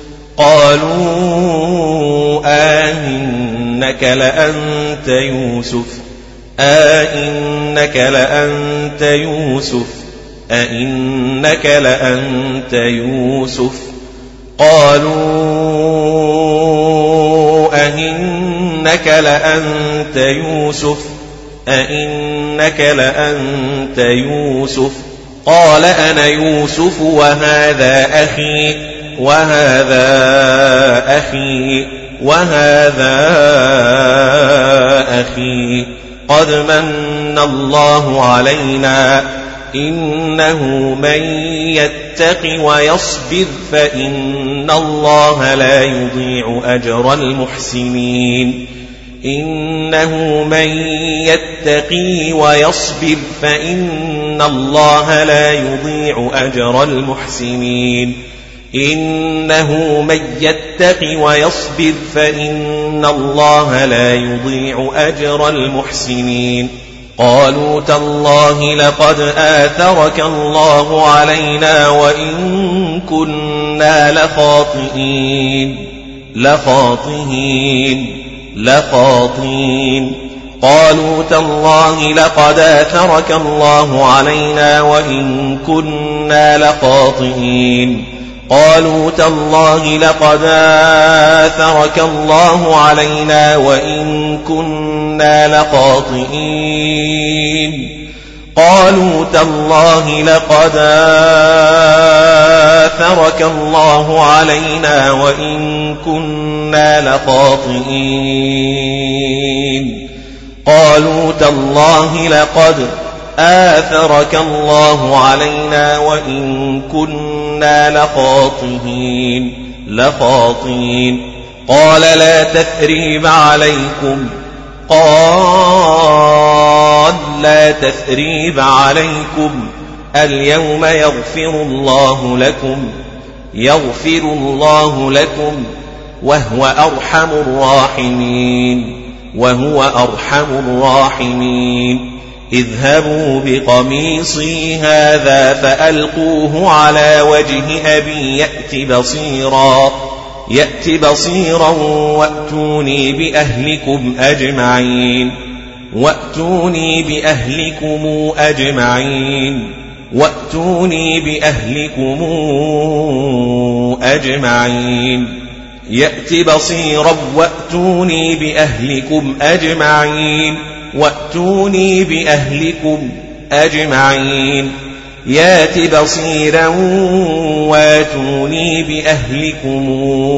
قالوا آئنك لأنت يوسف أئنك لأنت يوسف أئنك لأنت يوسف قالوا أئنك لأنت يوسف أئنك لأنت يوسف قال أنا يوسف وهذا أخي وهذا أخي وهذا أخي قد من الله علينا إنه من يتق ويصبر فإن الله لا يضيع أجر المحسنين إنه من يتقي ويصبر فإن الله لا يضيع أجر المحسنين إنه من يتق ويصبر فإن الله لا يضيع أجر المحسنين قالوا تالله لقد آثرك الله علينا وإن كنا لخاطئين لخاطئين لخاطئين قالوا تالله لقد آثرك الله علينا وإن كنا لخاطئين قالوا تالله لقد آثرك الله علينا وإن كنا لخاطئين قالوا تالله لقد آثرك الله علينا وإن كنا لخاطئين قالوا تالله لقد آثرك الله علينا وإن كنا لخاطئين لخاطئين قال لا تثريب عليكم قال لا تثريب عليكم اليوم يغفر الله لكم يغفر الله لكم وهو أرحم الراحمين وهو أرحم الراحمين اذهبوا بقميصي هذا فألقوه على وجه أبي يأت بصيرا يأت بصيرا وأتوني بأهلكم أجمعين وأتوني بأهلكم أجمعين وأتوني بأهلكم أجمعين يأت بصيرا وأتوني بأهلكم أجمعين وأتوني بأهلكم أجمعين يات بصيرا واتوني بأهلكم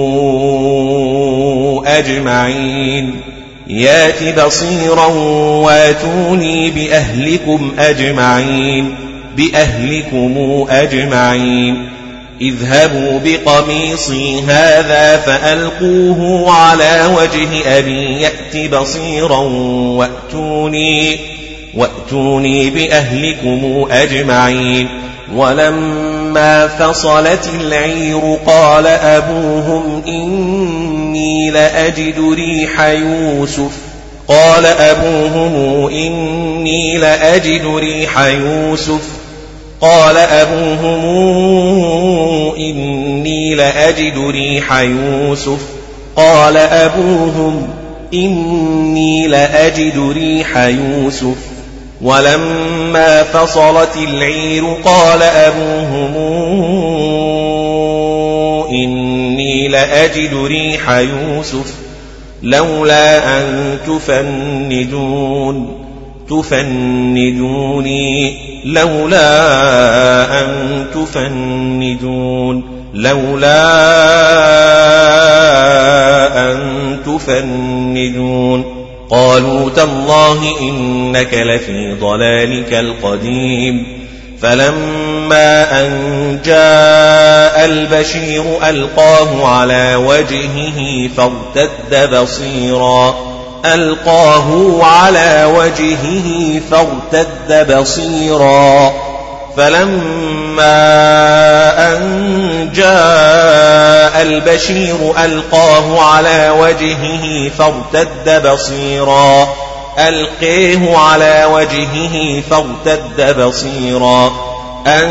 أجمعين يات بصيرا واتوني بأهلكم أجمعين بأهلكم أجمعين اذهبوا بقميصي هذا فألقوه على وجه أبي يأت بصيرا وأتوني وأتوني بأهلكم أجمعين ولما فصلت العير قال أبوهم إني لأجد ريح يوسف قال أبوهم إني لأجد ريح يوسف قال أبوهم إني لأجد ريح يوسف قال أبوهم إني لأجد ريح يوسف. ولما فصلت العير قال أبوهم إني لأجد ريح يوسف لولا أن تفندون تفندوني لولا أن تفندون لولا أن تفندون قالوا تالله إنك لفي ضلالك القديم. فلما أن جاء البشير ألقاه على وجهه فارتد بصيرا ألقاه على وجهه فارتد بصيرا فلما أن جاء البشير ألقاه على وجهه فارتد بصيرا ألقيه على وجهه فارتد بصيرا أن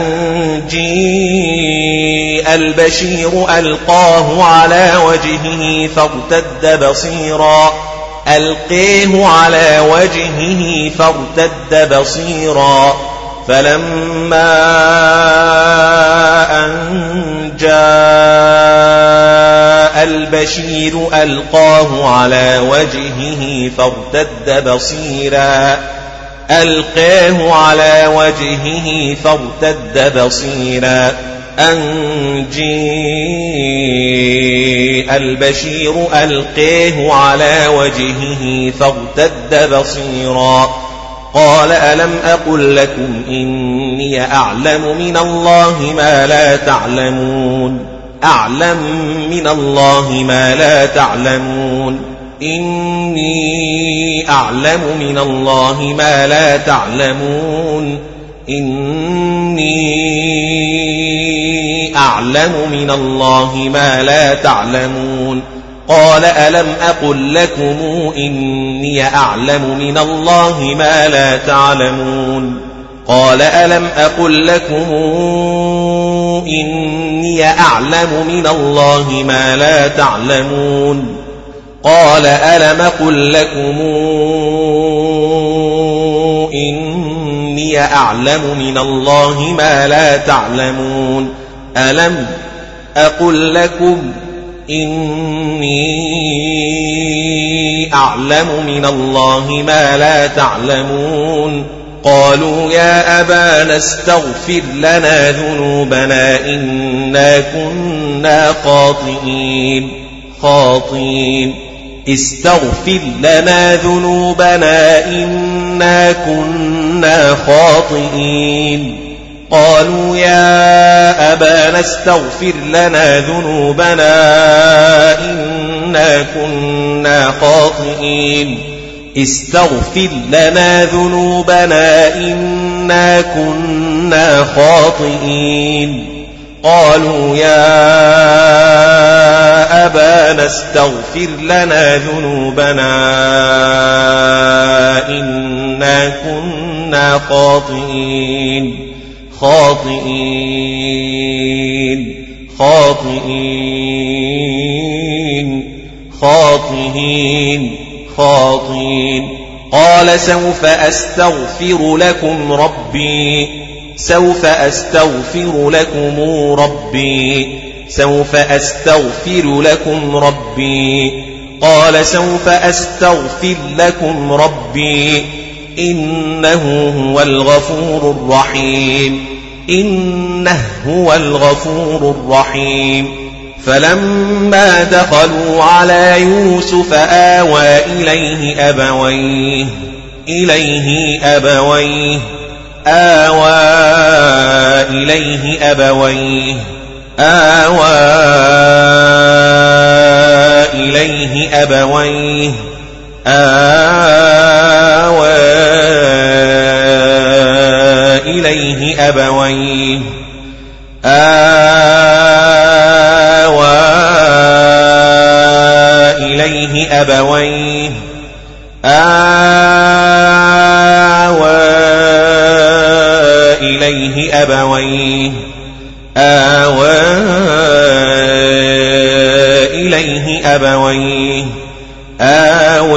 جاء البشير ألقاه على وجهه فارتد بصيرا ألقيه على وجهه فارتد بصيرا فلما أن جاء البشير ألقاه على وجهه فارتد بصيرا ألقاه على وجهه فارتد بصيرا أن جاء البشير ألقاه على وجهه فارتد بصيرا قال ألم أقل لكم إني أعلم من الله ما لا تعلمون أعلم من الله ما لا تعلمون إني أعلم من الله ما لا تعلمون إني أعلم من الله ما لا تعلمون قال ألم أقل لكم إني أعلم من الله ما لا تعلمون قال ألم أقل لكم إني أعلم من الله ما لا تعلمون قال ألم أقل لكم إني أعلم من الله ما لا تعلمون ألم أقل لكم إني أعلم من الله ما لا تعلمون قالوا يا أبانا استغفر لنا ذنوبنا إنا كنا خاطئين خاطئين استغفر لنا ذنوبنا إنا كنا خاطئين قالوا يا أبانا استغفر لنا ذنوبنا إنا كنا خاطئين استغفر لنا ذنوبنا إنا كنا خاطئين قالوا يا أبانا استغفر لنا ذنوبنا إنا كنا خاطئين خاطئين خاطئين خاطئين خاطئين قال سوف أستغفر لكم ربي سوف أستغفر لكم ربي سوف أستغفر لكم ربي قال سوف أستغفر لكم ربي إنه هو الغفور الرحيم إنه هو الغفور الرحيم فلما دخلوا على يوسف آوى إليه أبويه إليه أبويه آوى إليه أبويه آوى إليه أبويه آوى إليه أبويه آوى إليه أبويه آوى إليه أبويه آوى إليه أبويه آوى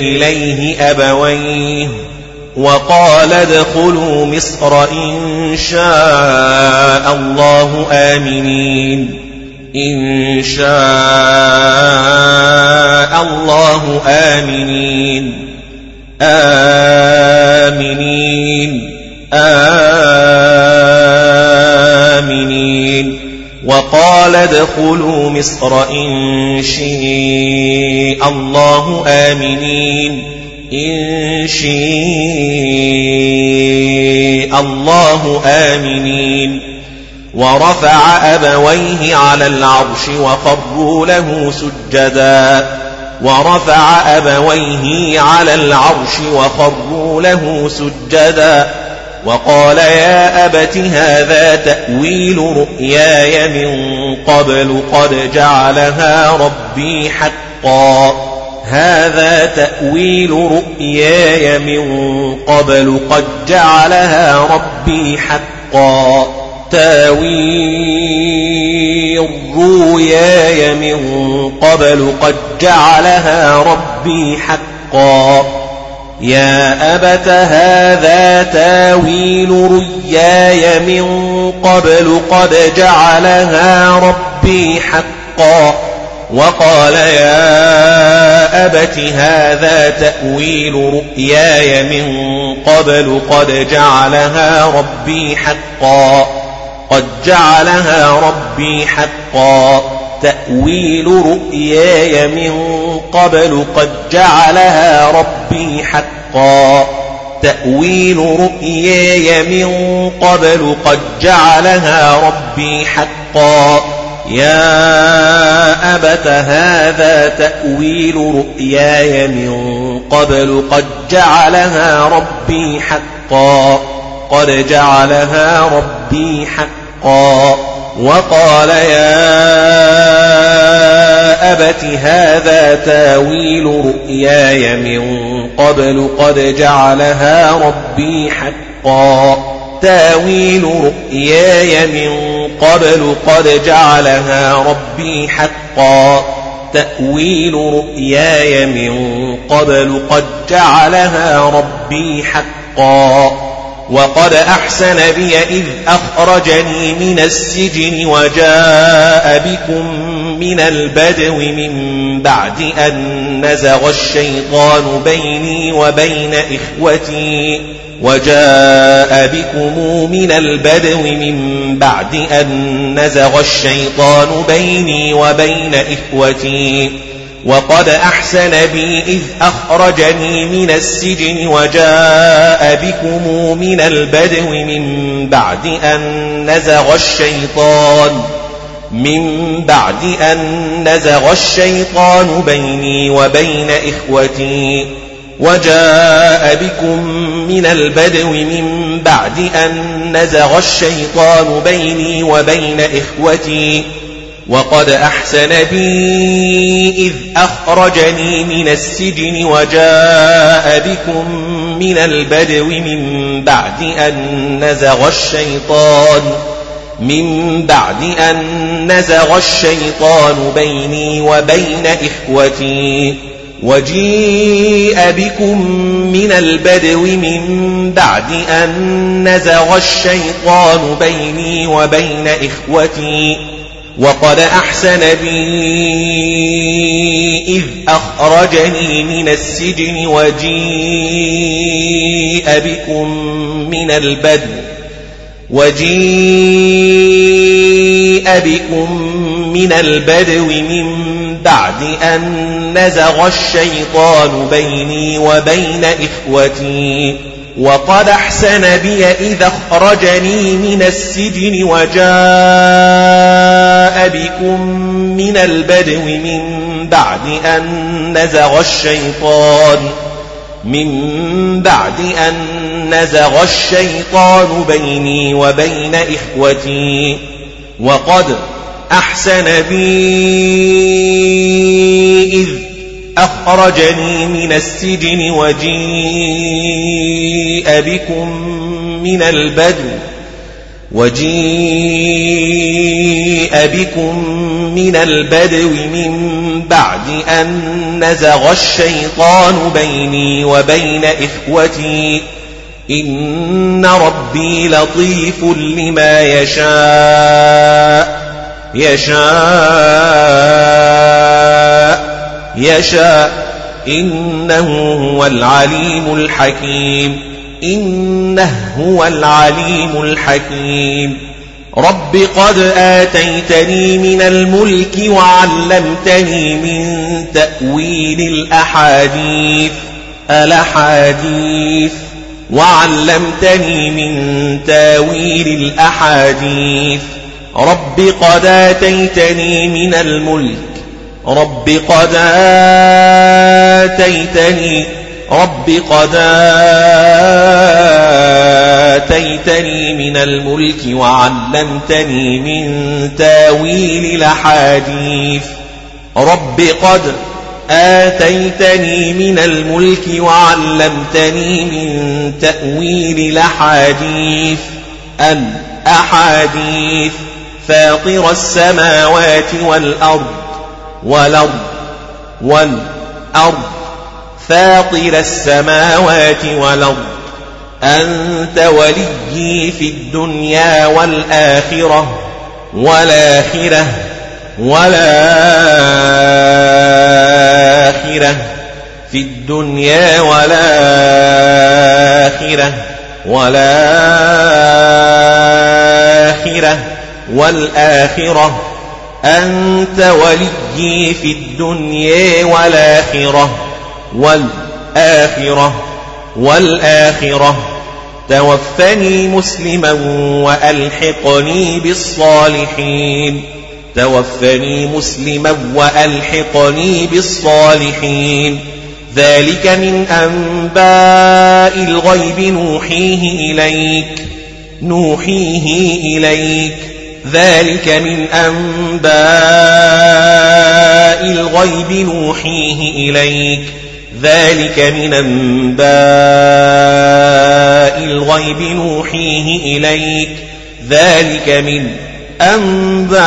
إليه أبويه وقال ادخلوا مصر إن شاء الله آمنين إن شاء الله آمنين آمنين آمنين وقال ادخلوا مصر إن شاء الله آمنين إن شاء الله آمنين ورفع أبويه على العرش وخروا له سجدا ورفع أبويه على العرش وخروا له سجدا وقال يا أبت هذا تأويل رؤياي من قبل قد جعلها ربي حقا هذا تأويل رؤياي من قبل قد جعلها ربي حقا تاويل رؤياي من قبل قد جعلها ربي حقا يا أبت هذا تاويل رؤياي من قبل قد جعلها ربي حقا وقال يا أبت هذا تأويل رؤياي من قبل قد جعلها ربي حقا قد جعلها ربي حقا تأويل رؤياي من قبل قد جعلها ربي حقا تأويل رؤياي من قبل قد جعلها ربي حقا يا أبت هذا تأويل رؤياي من قبل قد جعلها ربي حقا قد جعلها ربي حقا وقال يا أبت هذا تاويل رؤياي من قبل قد جعلها ربي حقا تاويل رؤياي من قبل قد جعلها ربي حقا تأويل رؤياي من قبل قد جعلها ربي حقا وقد أحسن بي إذ أخرجني من السجن وجاء بكم من البدو من بعد أن نزغ الشيطان بيني وبين إخوتي وجاء بكم من البدو من بعد أن نزغ الشيطان بيني وبين إخوتي وقد أحسن بي إذ أخرجني من السجن وجاء بكم من البدو من بعد أن نزغ الشيطان من بعد أن نزغ الشيطان بيني وبين إخوتي وجاء بكم من البدو من بعد أن نزغ الشيطان بيني وبين إخوتي وقد أحسن بي إذ أخرجني من السجن وجاء بكم من البدو من بعد أن نزغ الشيطان من بعد أن نزغ الشيطان بيني وبين إخوتي وجيء بكم من البدو من بعد أن نزغ الشيطان بيني وبين إخوتي وقد أحسن بي إذ أخرجني من السجن وجيء بكم من البدو وجيء بكم من البدو من بعد أن نزغ الشيطان بيني وبين إخوتي وقد أحسن بي إذا أخرجني من السجن وجاء بكم من البدو من بعد أن نزغ الشيطان من بعد أن نزغ الشيطان بيني وبين إخوتي وقد أحسن بي إذ أخرجني من السجن وجيء بكم من البدو وجيء بكم من البدو من بعد أن نزغ الشيطان بيني وبين إخوتي إن ربي لطيف لما يشاء يشاء يشاء إنه هو العليم الحكيم إنه هو العليم الحكيم رب قد آتيتني من الملك وعلمتني من تأويل الأحاديث الأحاديث وعلمتني من تاويل الأحاديث رب قد آتيتني من الملك رب قد آتيتني رب قد آتيتني من الملك وعلمتني من تاويل الأحاديث رب قد آتيتني من الملك وعلمتني من تأويل الأحاديث الأحاديث فاطر السماوات والأرض والأرض والأرض فاطر السماوات والأرض أنت وليي في الدنيا والآخرة والآخرة والآخرة في الدنيا والآخرة والآخرة والآخرة أنت وليي في الدنيا والآخرة والآخرة والآخرة توفني مسلما وألحقني بالصالحين توفني مسلما وألحقني بالصالحين ذلك من أنباء الغيب نوحيه إليك نوحيه إليك ذلك من أنباء الغيب نوحيه إليك ذلك من أنباء الغيب نوحيه إليك ذلك من أنباء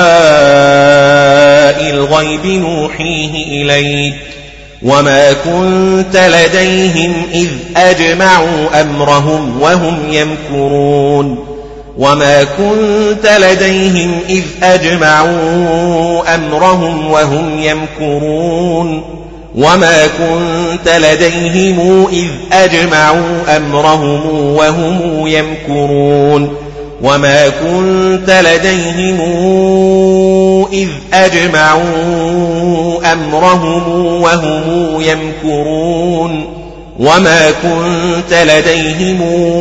الغيب نوحيه إليك وما كنت لديهم إذ أجمعوا أمرهم وهم يمكرون وما كنت لديهم إذ أجمعوا أمرهم وهم يمكرون وما كنت لديهم إذ أجمعوا أمرهم وهم يمكرون وما كنت لديهم إذ أجمعوا أمرهم وهم يمكرون وما كنت لديهم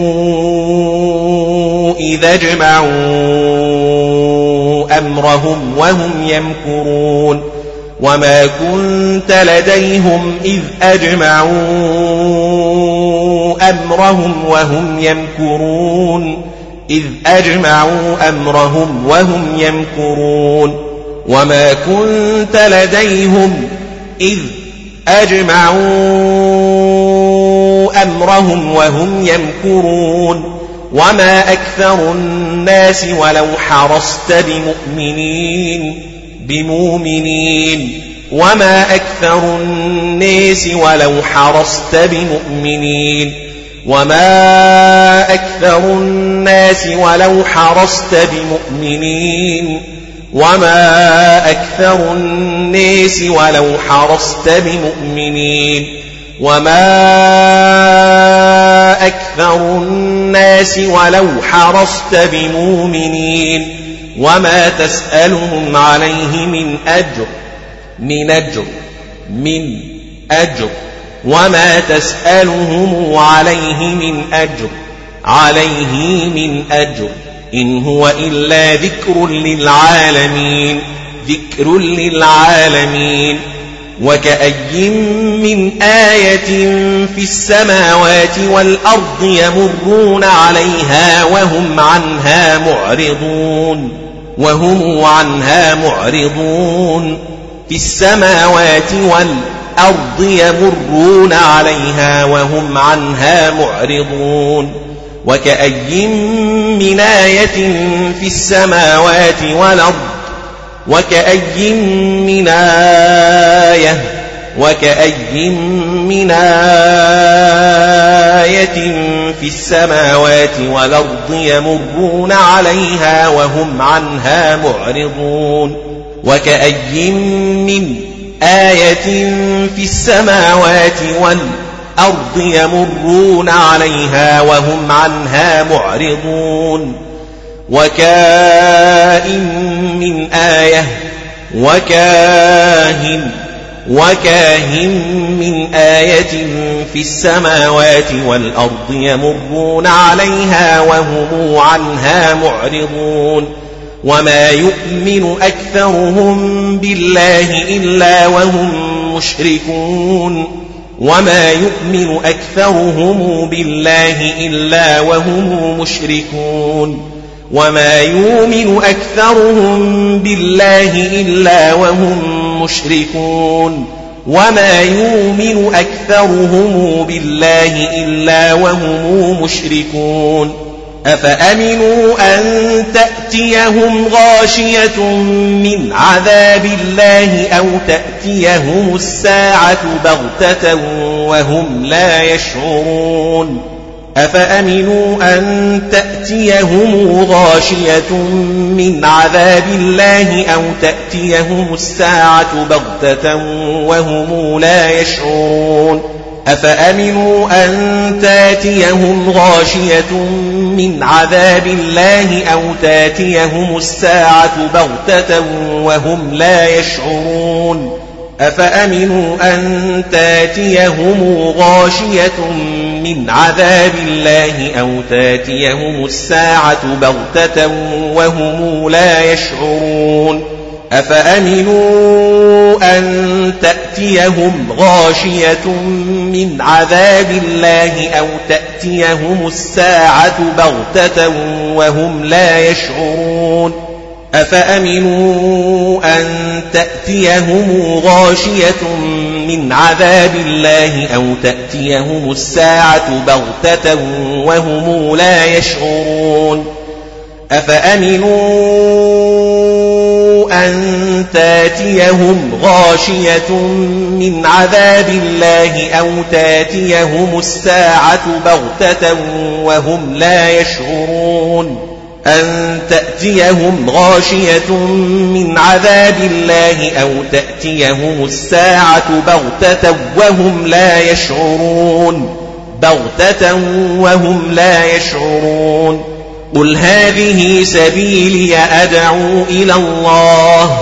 إذ أجمعوا أمرهم وهم يمكرون وما كنت لديهم إذ أجمعوا أمرهم وهم يمكرون إذ أجمعوا أمرهم وهم يمكرون وما كنت لديهم إذ أجمعوا أمرهم وهم يمكرون وما أكثر الناس ولو حرصت بمؤمنين بمؤمنين وما أكثر الناس ولو حرصت بمؤمنين وما أكثر الناس ولو حرصت بمؤمنين وما أكثر الناس ولو حرصت بمؤمنين وما أكثر الناس ولو حرصت بمؤمنين وما تسألهم عليه من أجر من أجر من أجر وما تسألهم عليه من أجر عليه من أجر إن هو إلا ذكر للعالمين ذكر للعالمين وكأي من آية في السماوات والأرض يمرون عليها وهم عنها معرضون وهم عنها معرضون في السماوات والأرض يمرون عليها وهم عنها معرضون وكأي من آية في السماوات والأرض وكأي من آية وكأي من آية في السماوات والأرض يمرون عليها وهم عنها معرضون وكأي من آية في السماوات والأرض يمرون عليها وهم عنها معرضون وكائن من آية وكاهن وكاهن من آية في السماوات والأرض يمرون عليها وهم عنها معرضون وما يؤمن أكثرهم بالله إلا وهم مشركون وما يؤمن أكثرهم بالله إلا وهم مشركون وما يؤمن أكثرهم بالله إلا وهم مشركون وما يؤمن أكثرهم بالله إلا وهم مشركون أفأمنوا أن تأتيهم غاشية من عذاب الله أو تأتيهم الساعة بغتة وهم لا يشعرون أفأمنوا أن تأتيهم غاشية من عذاب الله أو تأتيهم الساعة بغتة وهم لا يشعرون أفأمنوا أن تأتيهم غاشية من عذاب الله أو تأتيهم الساعة بغتة وهم لا يشعرون أفأمنوا أن تأتيهم غاشية من عذاب الله أو تأتيهم الساعة بغتة وهم لا يشعرون أفأمنوا أن تأتيهم غاشية من عذاب الله أو تأتيهم الساعة بغتة وهم لا يشعرون أفأمنوا أن تأتيهم غاشية من عذاب الله أو تأتيهم الساعة بغتة وهم لا يشعرون أفأمنوا أن تأتيهم غاشية من عذاب الله أو تأتيهم الساعة بغتة وهم لا يشعرون أن تأتيهم غاشية من عذاب الله أو تأتيهم الساعة بغتة وهم لا يشعرون بغتة وهم لا يشعرون قل هذه سبيلي أدعو إلى الله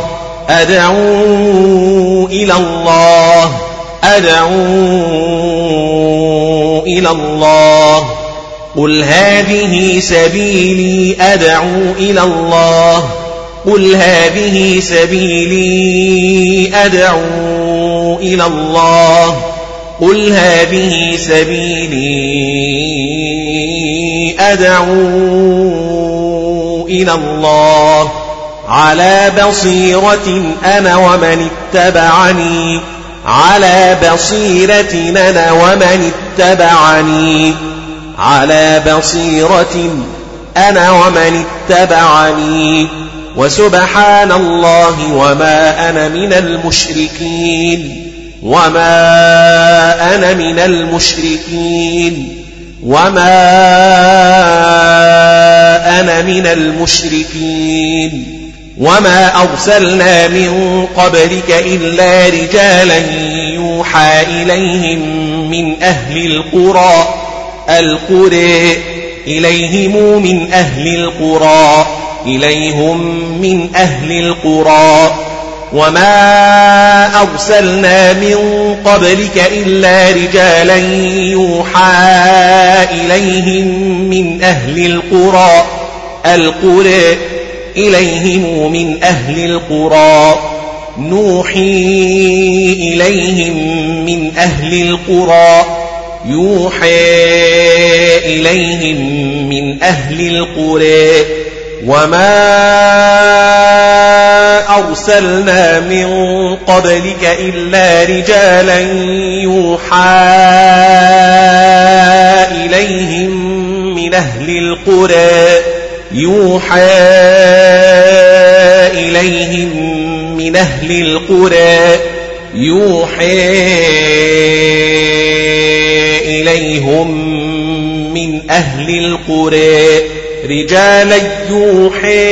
أدعو إلى الله أدعو إلى الله قل هذه سبيلي أدعو إلى الله قل هذه سبيلي أدعو إلى الله قل هذه سبيلي أدعو إلى الله على بصيرة أنا ومن اتبعني على بصيرة أنا ومن اتبعني على بصيرة أنا ومن اتبعني وسبحان الله وما أنا من المشركين وما أنا من المشركين وما أنا من المشركين وما أرسلنا من قبلك إلا رجالا يوحى إليهم من أهل القرى القرى إليهم من أهل القرى إليهم من أهل القرى وما أرسلنا من قبلك إلا رجالا يوحى إليهم من أهل القرى القرى إليهم من أهل القرى نوحي إليهم من أهل القرى يوحى إليهم من أهل القرى وما أرسلنا من قبلك إلا رجالا يوحى إليهم من أهل القرى يوحى إليهم من أهل القرى يوحى إليهم من أهل القرى رجالا يوحى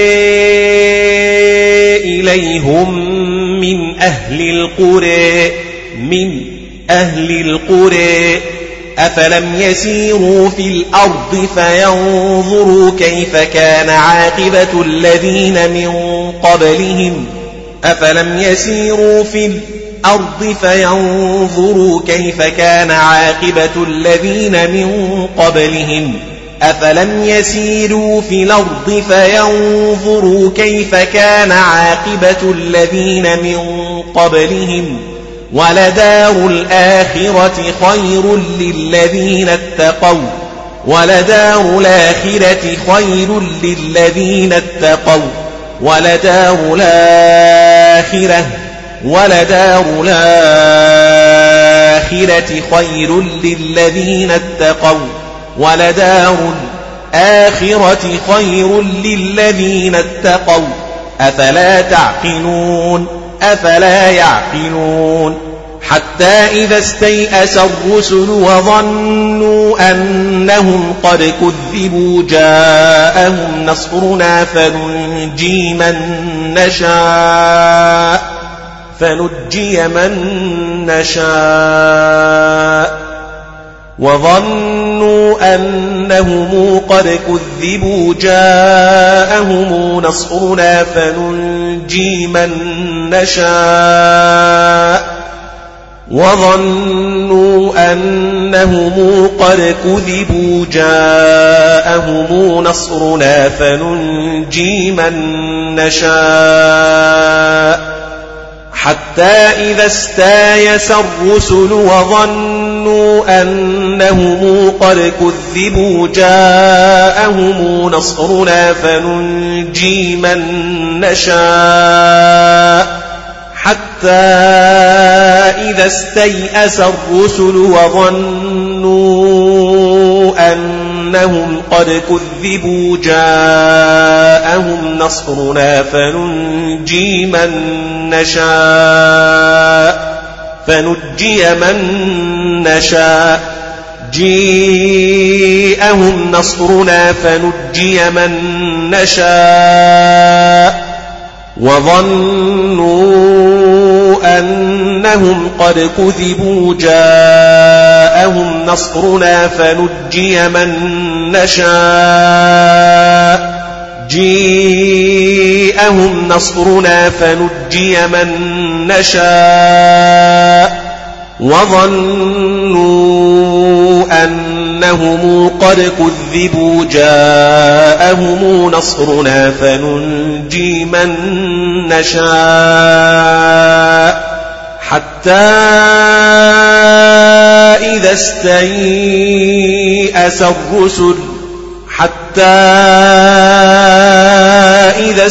إليهم من أهل القرى من أهل القرى أفلم يسيروا في الأرض فينظروا كيف كان عاقبة الذين من قبلهم أفلم يسيروا في الأرض فينظروا كيف كان عاقبة الذين من قبلهم أفلم يسيروا في الأرض فينظروا كيف كان عاقبة الذين من قبلهم ولدار الآخرة خير للذين اتقوا ولدار الآخرة خير للذين اتقوا ولدار الآخرة ولدار الآخرة خير للذين اتقوا ولدار الآخرة خير للذين اتقوا أفلا تعقلون أفلا يعقلون حتى إذا استيأس الرسل وظنوا أنهم قد كذبوا جاءهم نصرنا فننجي من نشاء فنجي من نشاء وظنوا أنهم قد كذبوا جاءهم نصرنا فننجي من نشاء وظنوا أنهم قد كذبوا جاءهم نصرنا فننجي من نشاء حتى إذا استايس الرسل وظنوا أنهم قد كذبوا جاءهم نصرنا فننجي من نشاء حتى إذا استيأس الرسل وظنوا أنهم قد كذبوا جاءهم نصرنا فننجي من نشاء فنجي من نشاء جاءهم نصرنا فنجي من نشاء وظنوا أنهم قد كذبوا جاءهم نصرنا فنجي من نشاء جاءهم نصرنا فنجي من نشاء وظنوا أنهم قد كذبوا جاءهم نصرنا فننجي من نشاء حتى إذا استيأس الرسل حتى إذا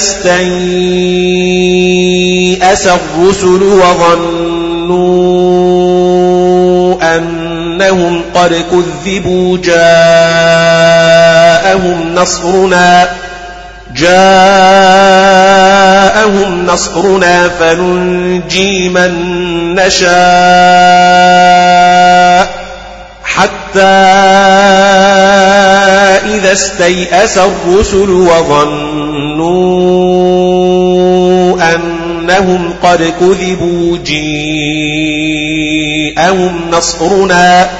استيأس الرسل وظنوا أنهم قد كذبوا جاءهم نصرنا جاءهم نصرنا فننجي من نشاء حتى إذا استيأس الرسل وظنوا أنهم قد كذبوا جاءهم نصرنا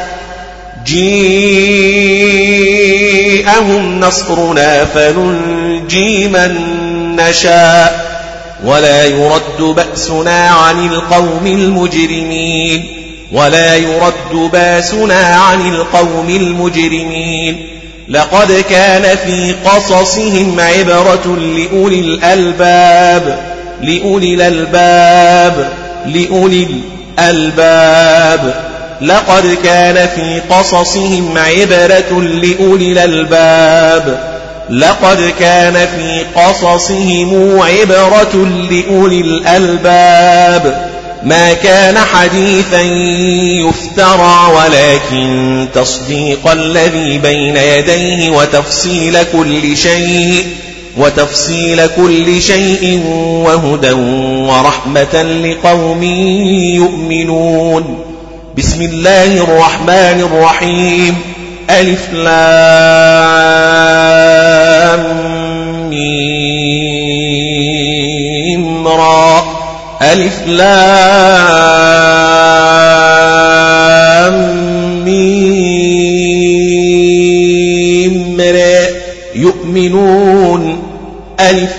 جاءهم نصرنا فننجي من نشاء ولا يرد بأسنا عن القوم المجرمين ولا يرد بأسنا عن القوم المجرمين لقد كان في قصصهم عبرة لأولي الألباب لأولي الألباب لأولي الألباب لقد كان في قصصهم عبرة لأولي الألباب لقد كان في قصصهم عبرة لأولي الألباب ما كان حديثا يفترى ولكن تصديق الذي بين يديه وتفصيل كل شيء وتفصيل كل شيء وهدى ورحمة لقوم يؤمنون. بسم الله الرحمن الرحيم. ألف لام ميم را. ألف لام ميم را. يؤمنون. ألف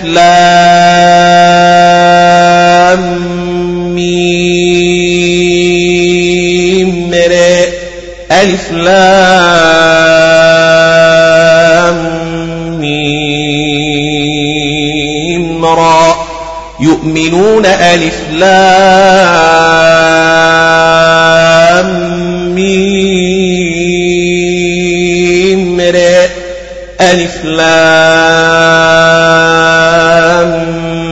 لام ميم را. ألف لام ميم را. يؤمنون. ألف لام ميم را. ألف لام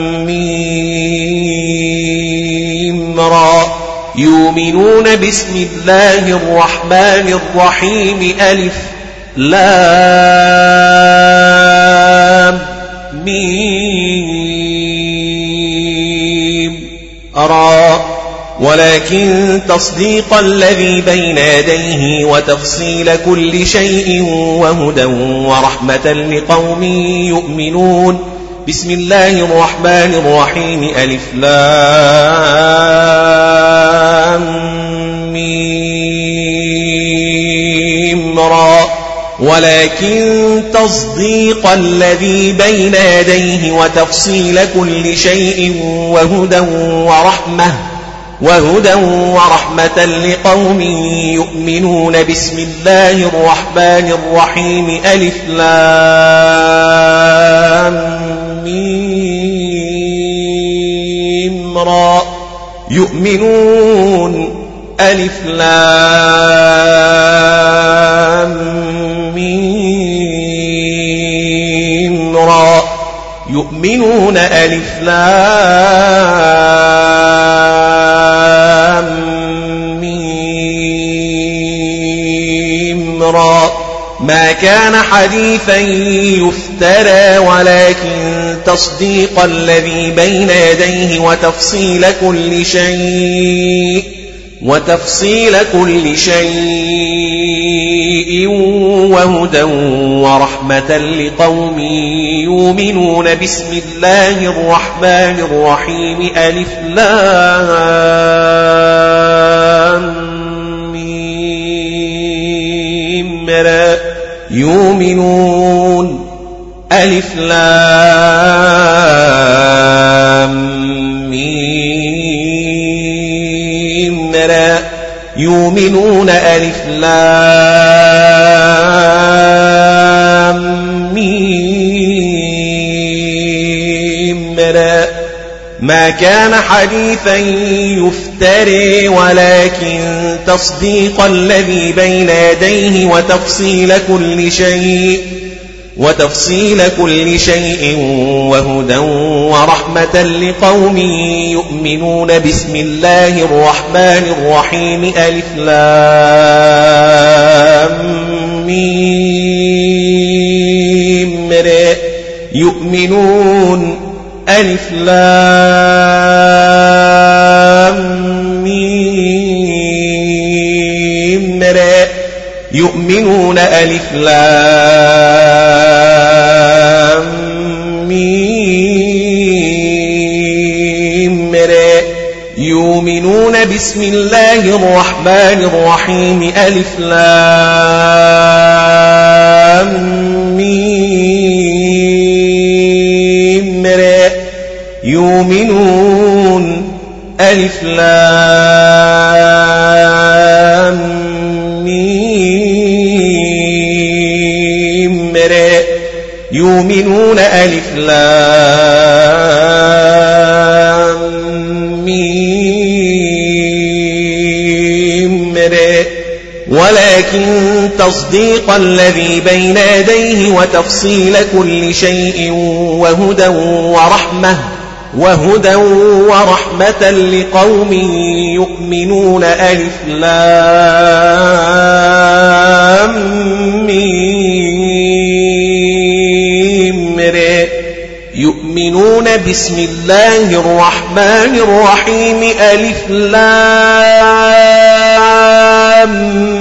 ميم را. يؤمنون. بسم الله الرحمن الرحيم. ألف لام ميم را. ولكن تصديق الذي بين يديه وتفصيل كل شيء وهدى ورحمة لقوم يؤمنون. بسم الله الرحمن الرحيم. ألف لام ميم را. ولكن تصديق الذي بين يديه وتفصيل كل شيء وهدى ورحمة وهدى ورحمة لقوم يؤمنون. بسم الله الرحمن الرحيم. ألف لام ميم را. يؤمنون. ألف لام ميم را. يؤمنون. ألف لام ميم را. ما كان حديثا يفترى ولكن تصديق الذي بين يديه وتفصيل كل شيء وتفصيل كل شيء وهدى ورحمة لقوم يؤمنون. بسم الله الرحمن الرحيم. ألف لام ميم را. يؤمنون. ألف لام ميم را. يؤمنون. ألف لام ميم را. ما كان حديثا يفتري ولكن تصديق الذي بين يديه وتفصيل كل شيء وتفصيل كل شيء وهدى ورحمة لقوم يؤمنون. بسم الله الرحمن الرحيم. ألف لام ميم را. يؤمنون. ألف لام ميم را. يؤمنون. ألف لام ميم را. يؤمنون. بسم الله الرحمن الرحيم. ألف لام ميم را. يؤمنون. ألف لام ميم را. يؤمنون. ألف لام ميم را. ولكن تصديق الذي بين يديه وتفصيل كل شيء وهدى ورحمة وهدى ورحمة لقوم يؤمنون. ألف لام ميم ر يؤمنون بسم الله الرحمن الرحيم. ألف لام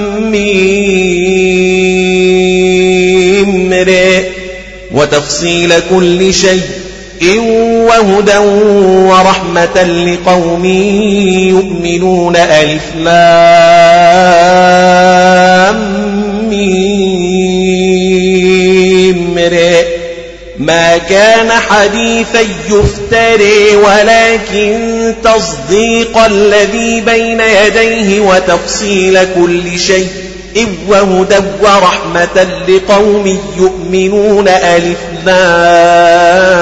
ميم ر وتفصيل كل شيء وهدى ورحمة لقوم يؤمنون. ألف لام ميم ر ما كان حديثا يفتري ولكن تصديق الذي بين يديه وتفصيل كل شيء وهدى ورحمة لقوم يؤمنون. ألف لام